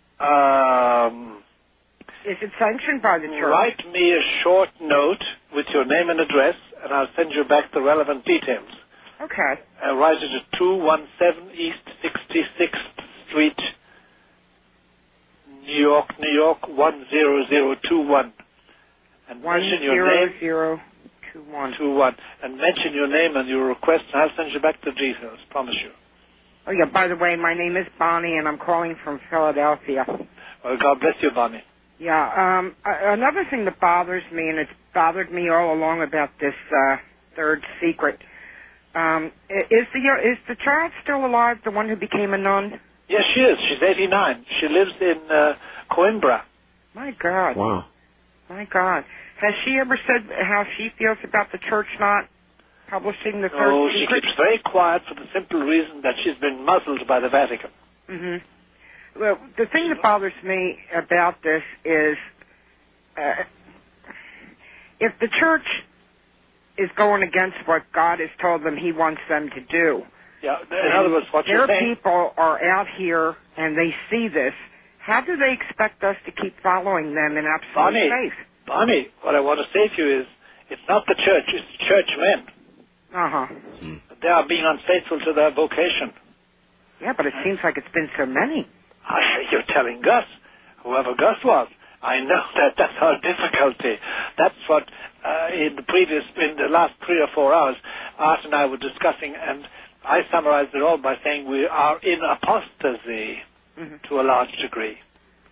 Um, Is it sanctioned by the church? Write me a short note with your name and address, and I'll send you back the relevant details. Okay. Uh, write it at two one seven East sixty-sixth Street, New York, New York, one zero zero two one. And mention your name. Zero, two one. Two one. And mention your name and your request, and I'll send you back the details. Promise you. Oh yeah. By the way, my name is Bonnie, and I'm calling from Philadelphia. Well, God bless you, Bonnie. Yeah. Um. Uh, another thing that bothers me, and it's bothered me all along about this uh, third secret. Um. Is the is the child still alive? The one who became a nun? Yes, she is. She's eighty-nine. She lives in uh, Coimbra. My God. Wow. My God. Has she ever said how she feels about the church not publishing the third Oh, she secret? keeps very quiet for the simple reason that she's been muzzled by the Vatican. Mm-hmm. Well, the thing that bothers me about this is uh, if the church is going against what God has told them he wants them to do. Yeah, in other words, what their you're saying... people are out here and they see this. How do they expect us to keep following them in absolute Bonnie, faith? Bonnie, what I want to say to you is, it's not the church, it's the churchmen. Uh-huh. Hmm. They are being unfaithful to their vocation. Yeah, but it seems like it's been so many. I, you're telling Gus, whoever Gus was. I know that that's our difficulty. That's what, uh, in the previous, in the last three or four hours, Art and I were discussing, and I summarized it all by saying we are in apostasy. Mm-hmm. To a large degree.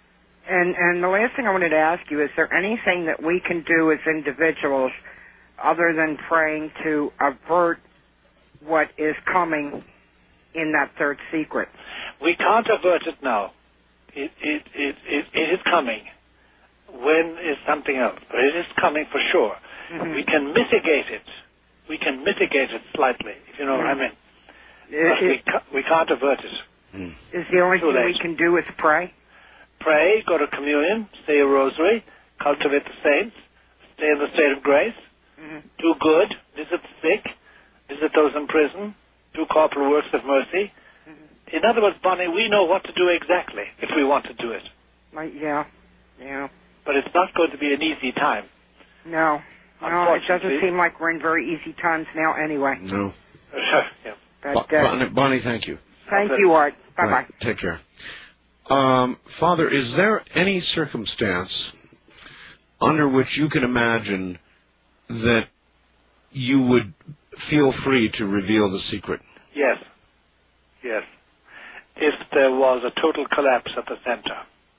And and the last thing I wanted to ask you, is there anything that we can do as individuals other than praying to avert what is coming in that third secret? We can't avert it now. It it it it, it is coming. When is something else, but it is coming for sure. Mm-hmm. We can mitigate it. We can mitigate it slightly, if you know mm-hmm. what I mean. It, but it, we, ca- we can't avert it. Mm. Is the only Too thing late. we can do is pray? Pray, go to communion, say a rosary, cultivate the saints, stay in the state of grace, mm-hmm. do good, visit the sick, visit those in prison, do corporal works of mercy. Mm-hmm. In other words, Bonnie, we know what to do exactly if we want to do it. Like, yeah, yeah. But it's not going to be an easy time. No. No, it doesn't seem like we're in very easy times now anyway. No. yeah. But, Bo- uh, Bonnie, Bonnie, thank you. Thank you, Art. Bye-bye. Right. Take care. Um, Father, is there any circumstance under which you can imagine that you would feel free to reveal the secret? Yes. Yes. If there was a total collapse at the center.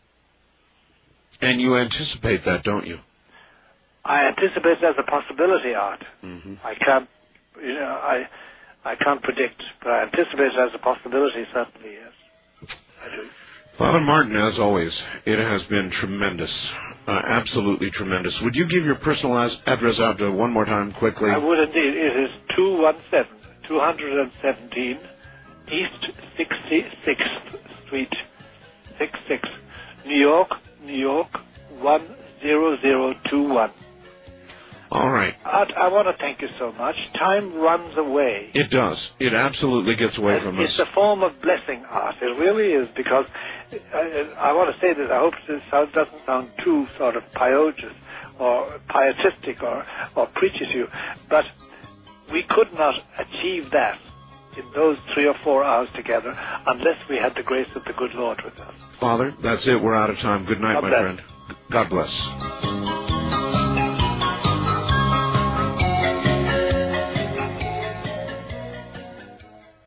And you anticipate that, don't you? I anticipate it as a possibility, Art. Mm-hmm. I can't, you know, I, I can't predict, but I anticipate it as a possibility, certainly, yes. I do. Father Martin, as always, it has been tremendous, uh, absolutely tremendous. Would you give your personal as- address out uh, one more time quickly? I would indeed. It is two seventeen, two seventeen East sixty-sixth Street, sixty-six, New York, New York, one zero zero two one. All right. Art, I want to thank you so much. Time runs away. It does. It absolutely gets away It's, from it's us. a form of blessing, Art. It really is, because I, I want to say this. I hope this sound, doesn't sound too sort of pieocious or pietistic or, or preachy to you, but we could not achieve that in those three or four hours together unless we had the grace of the good Lord with us. Father, that's it. We're out of time. Good night, God my bless. friend. God bless.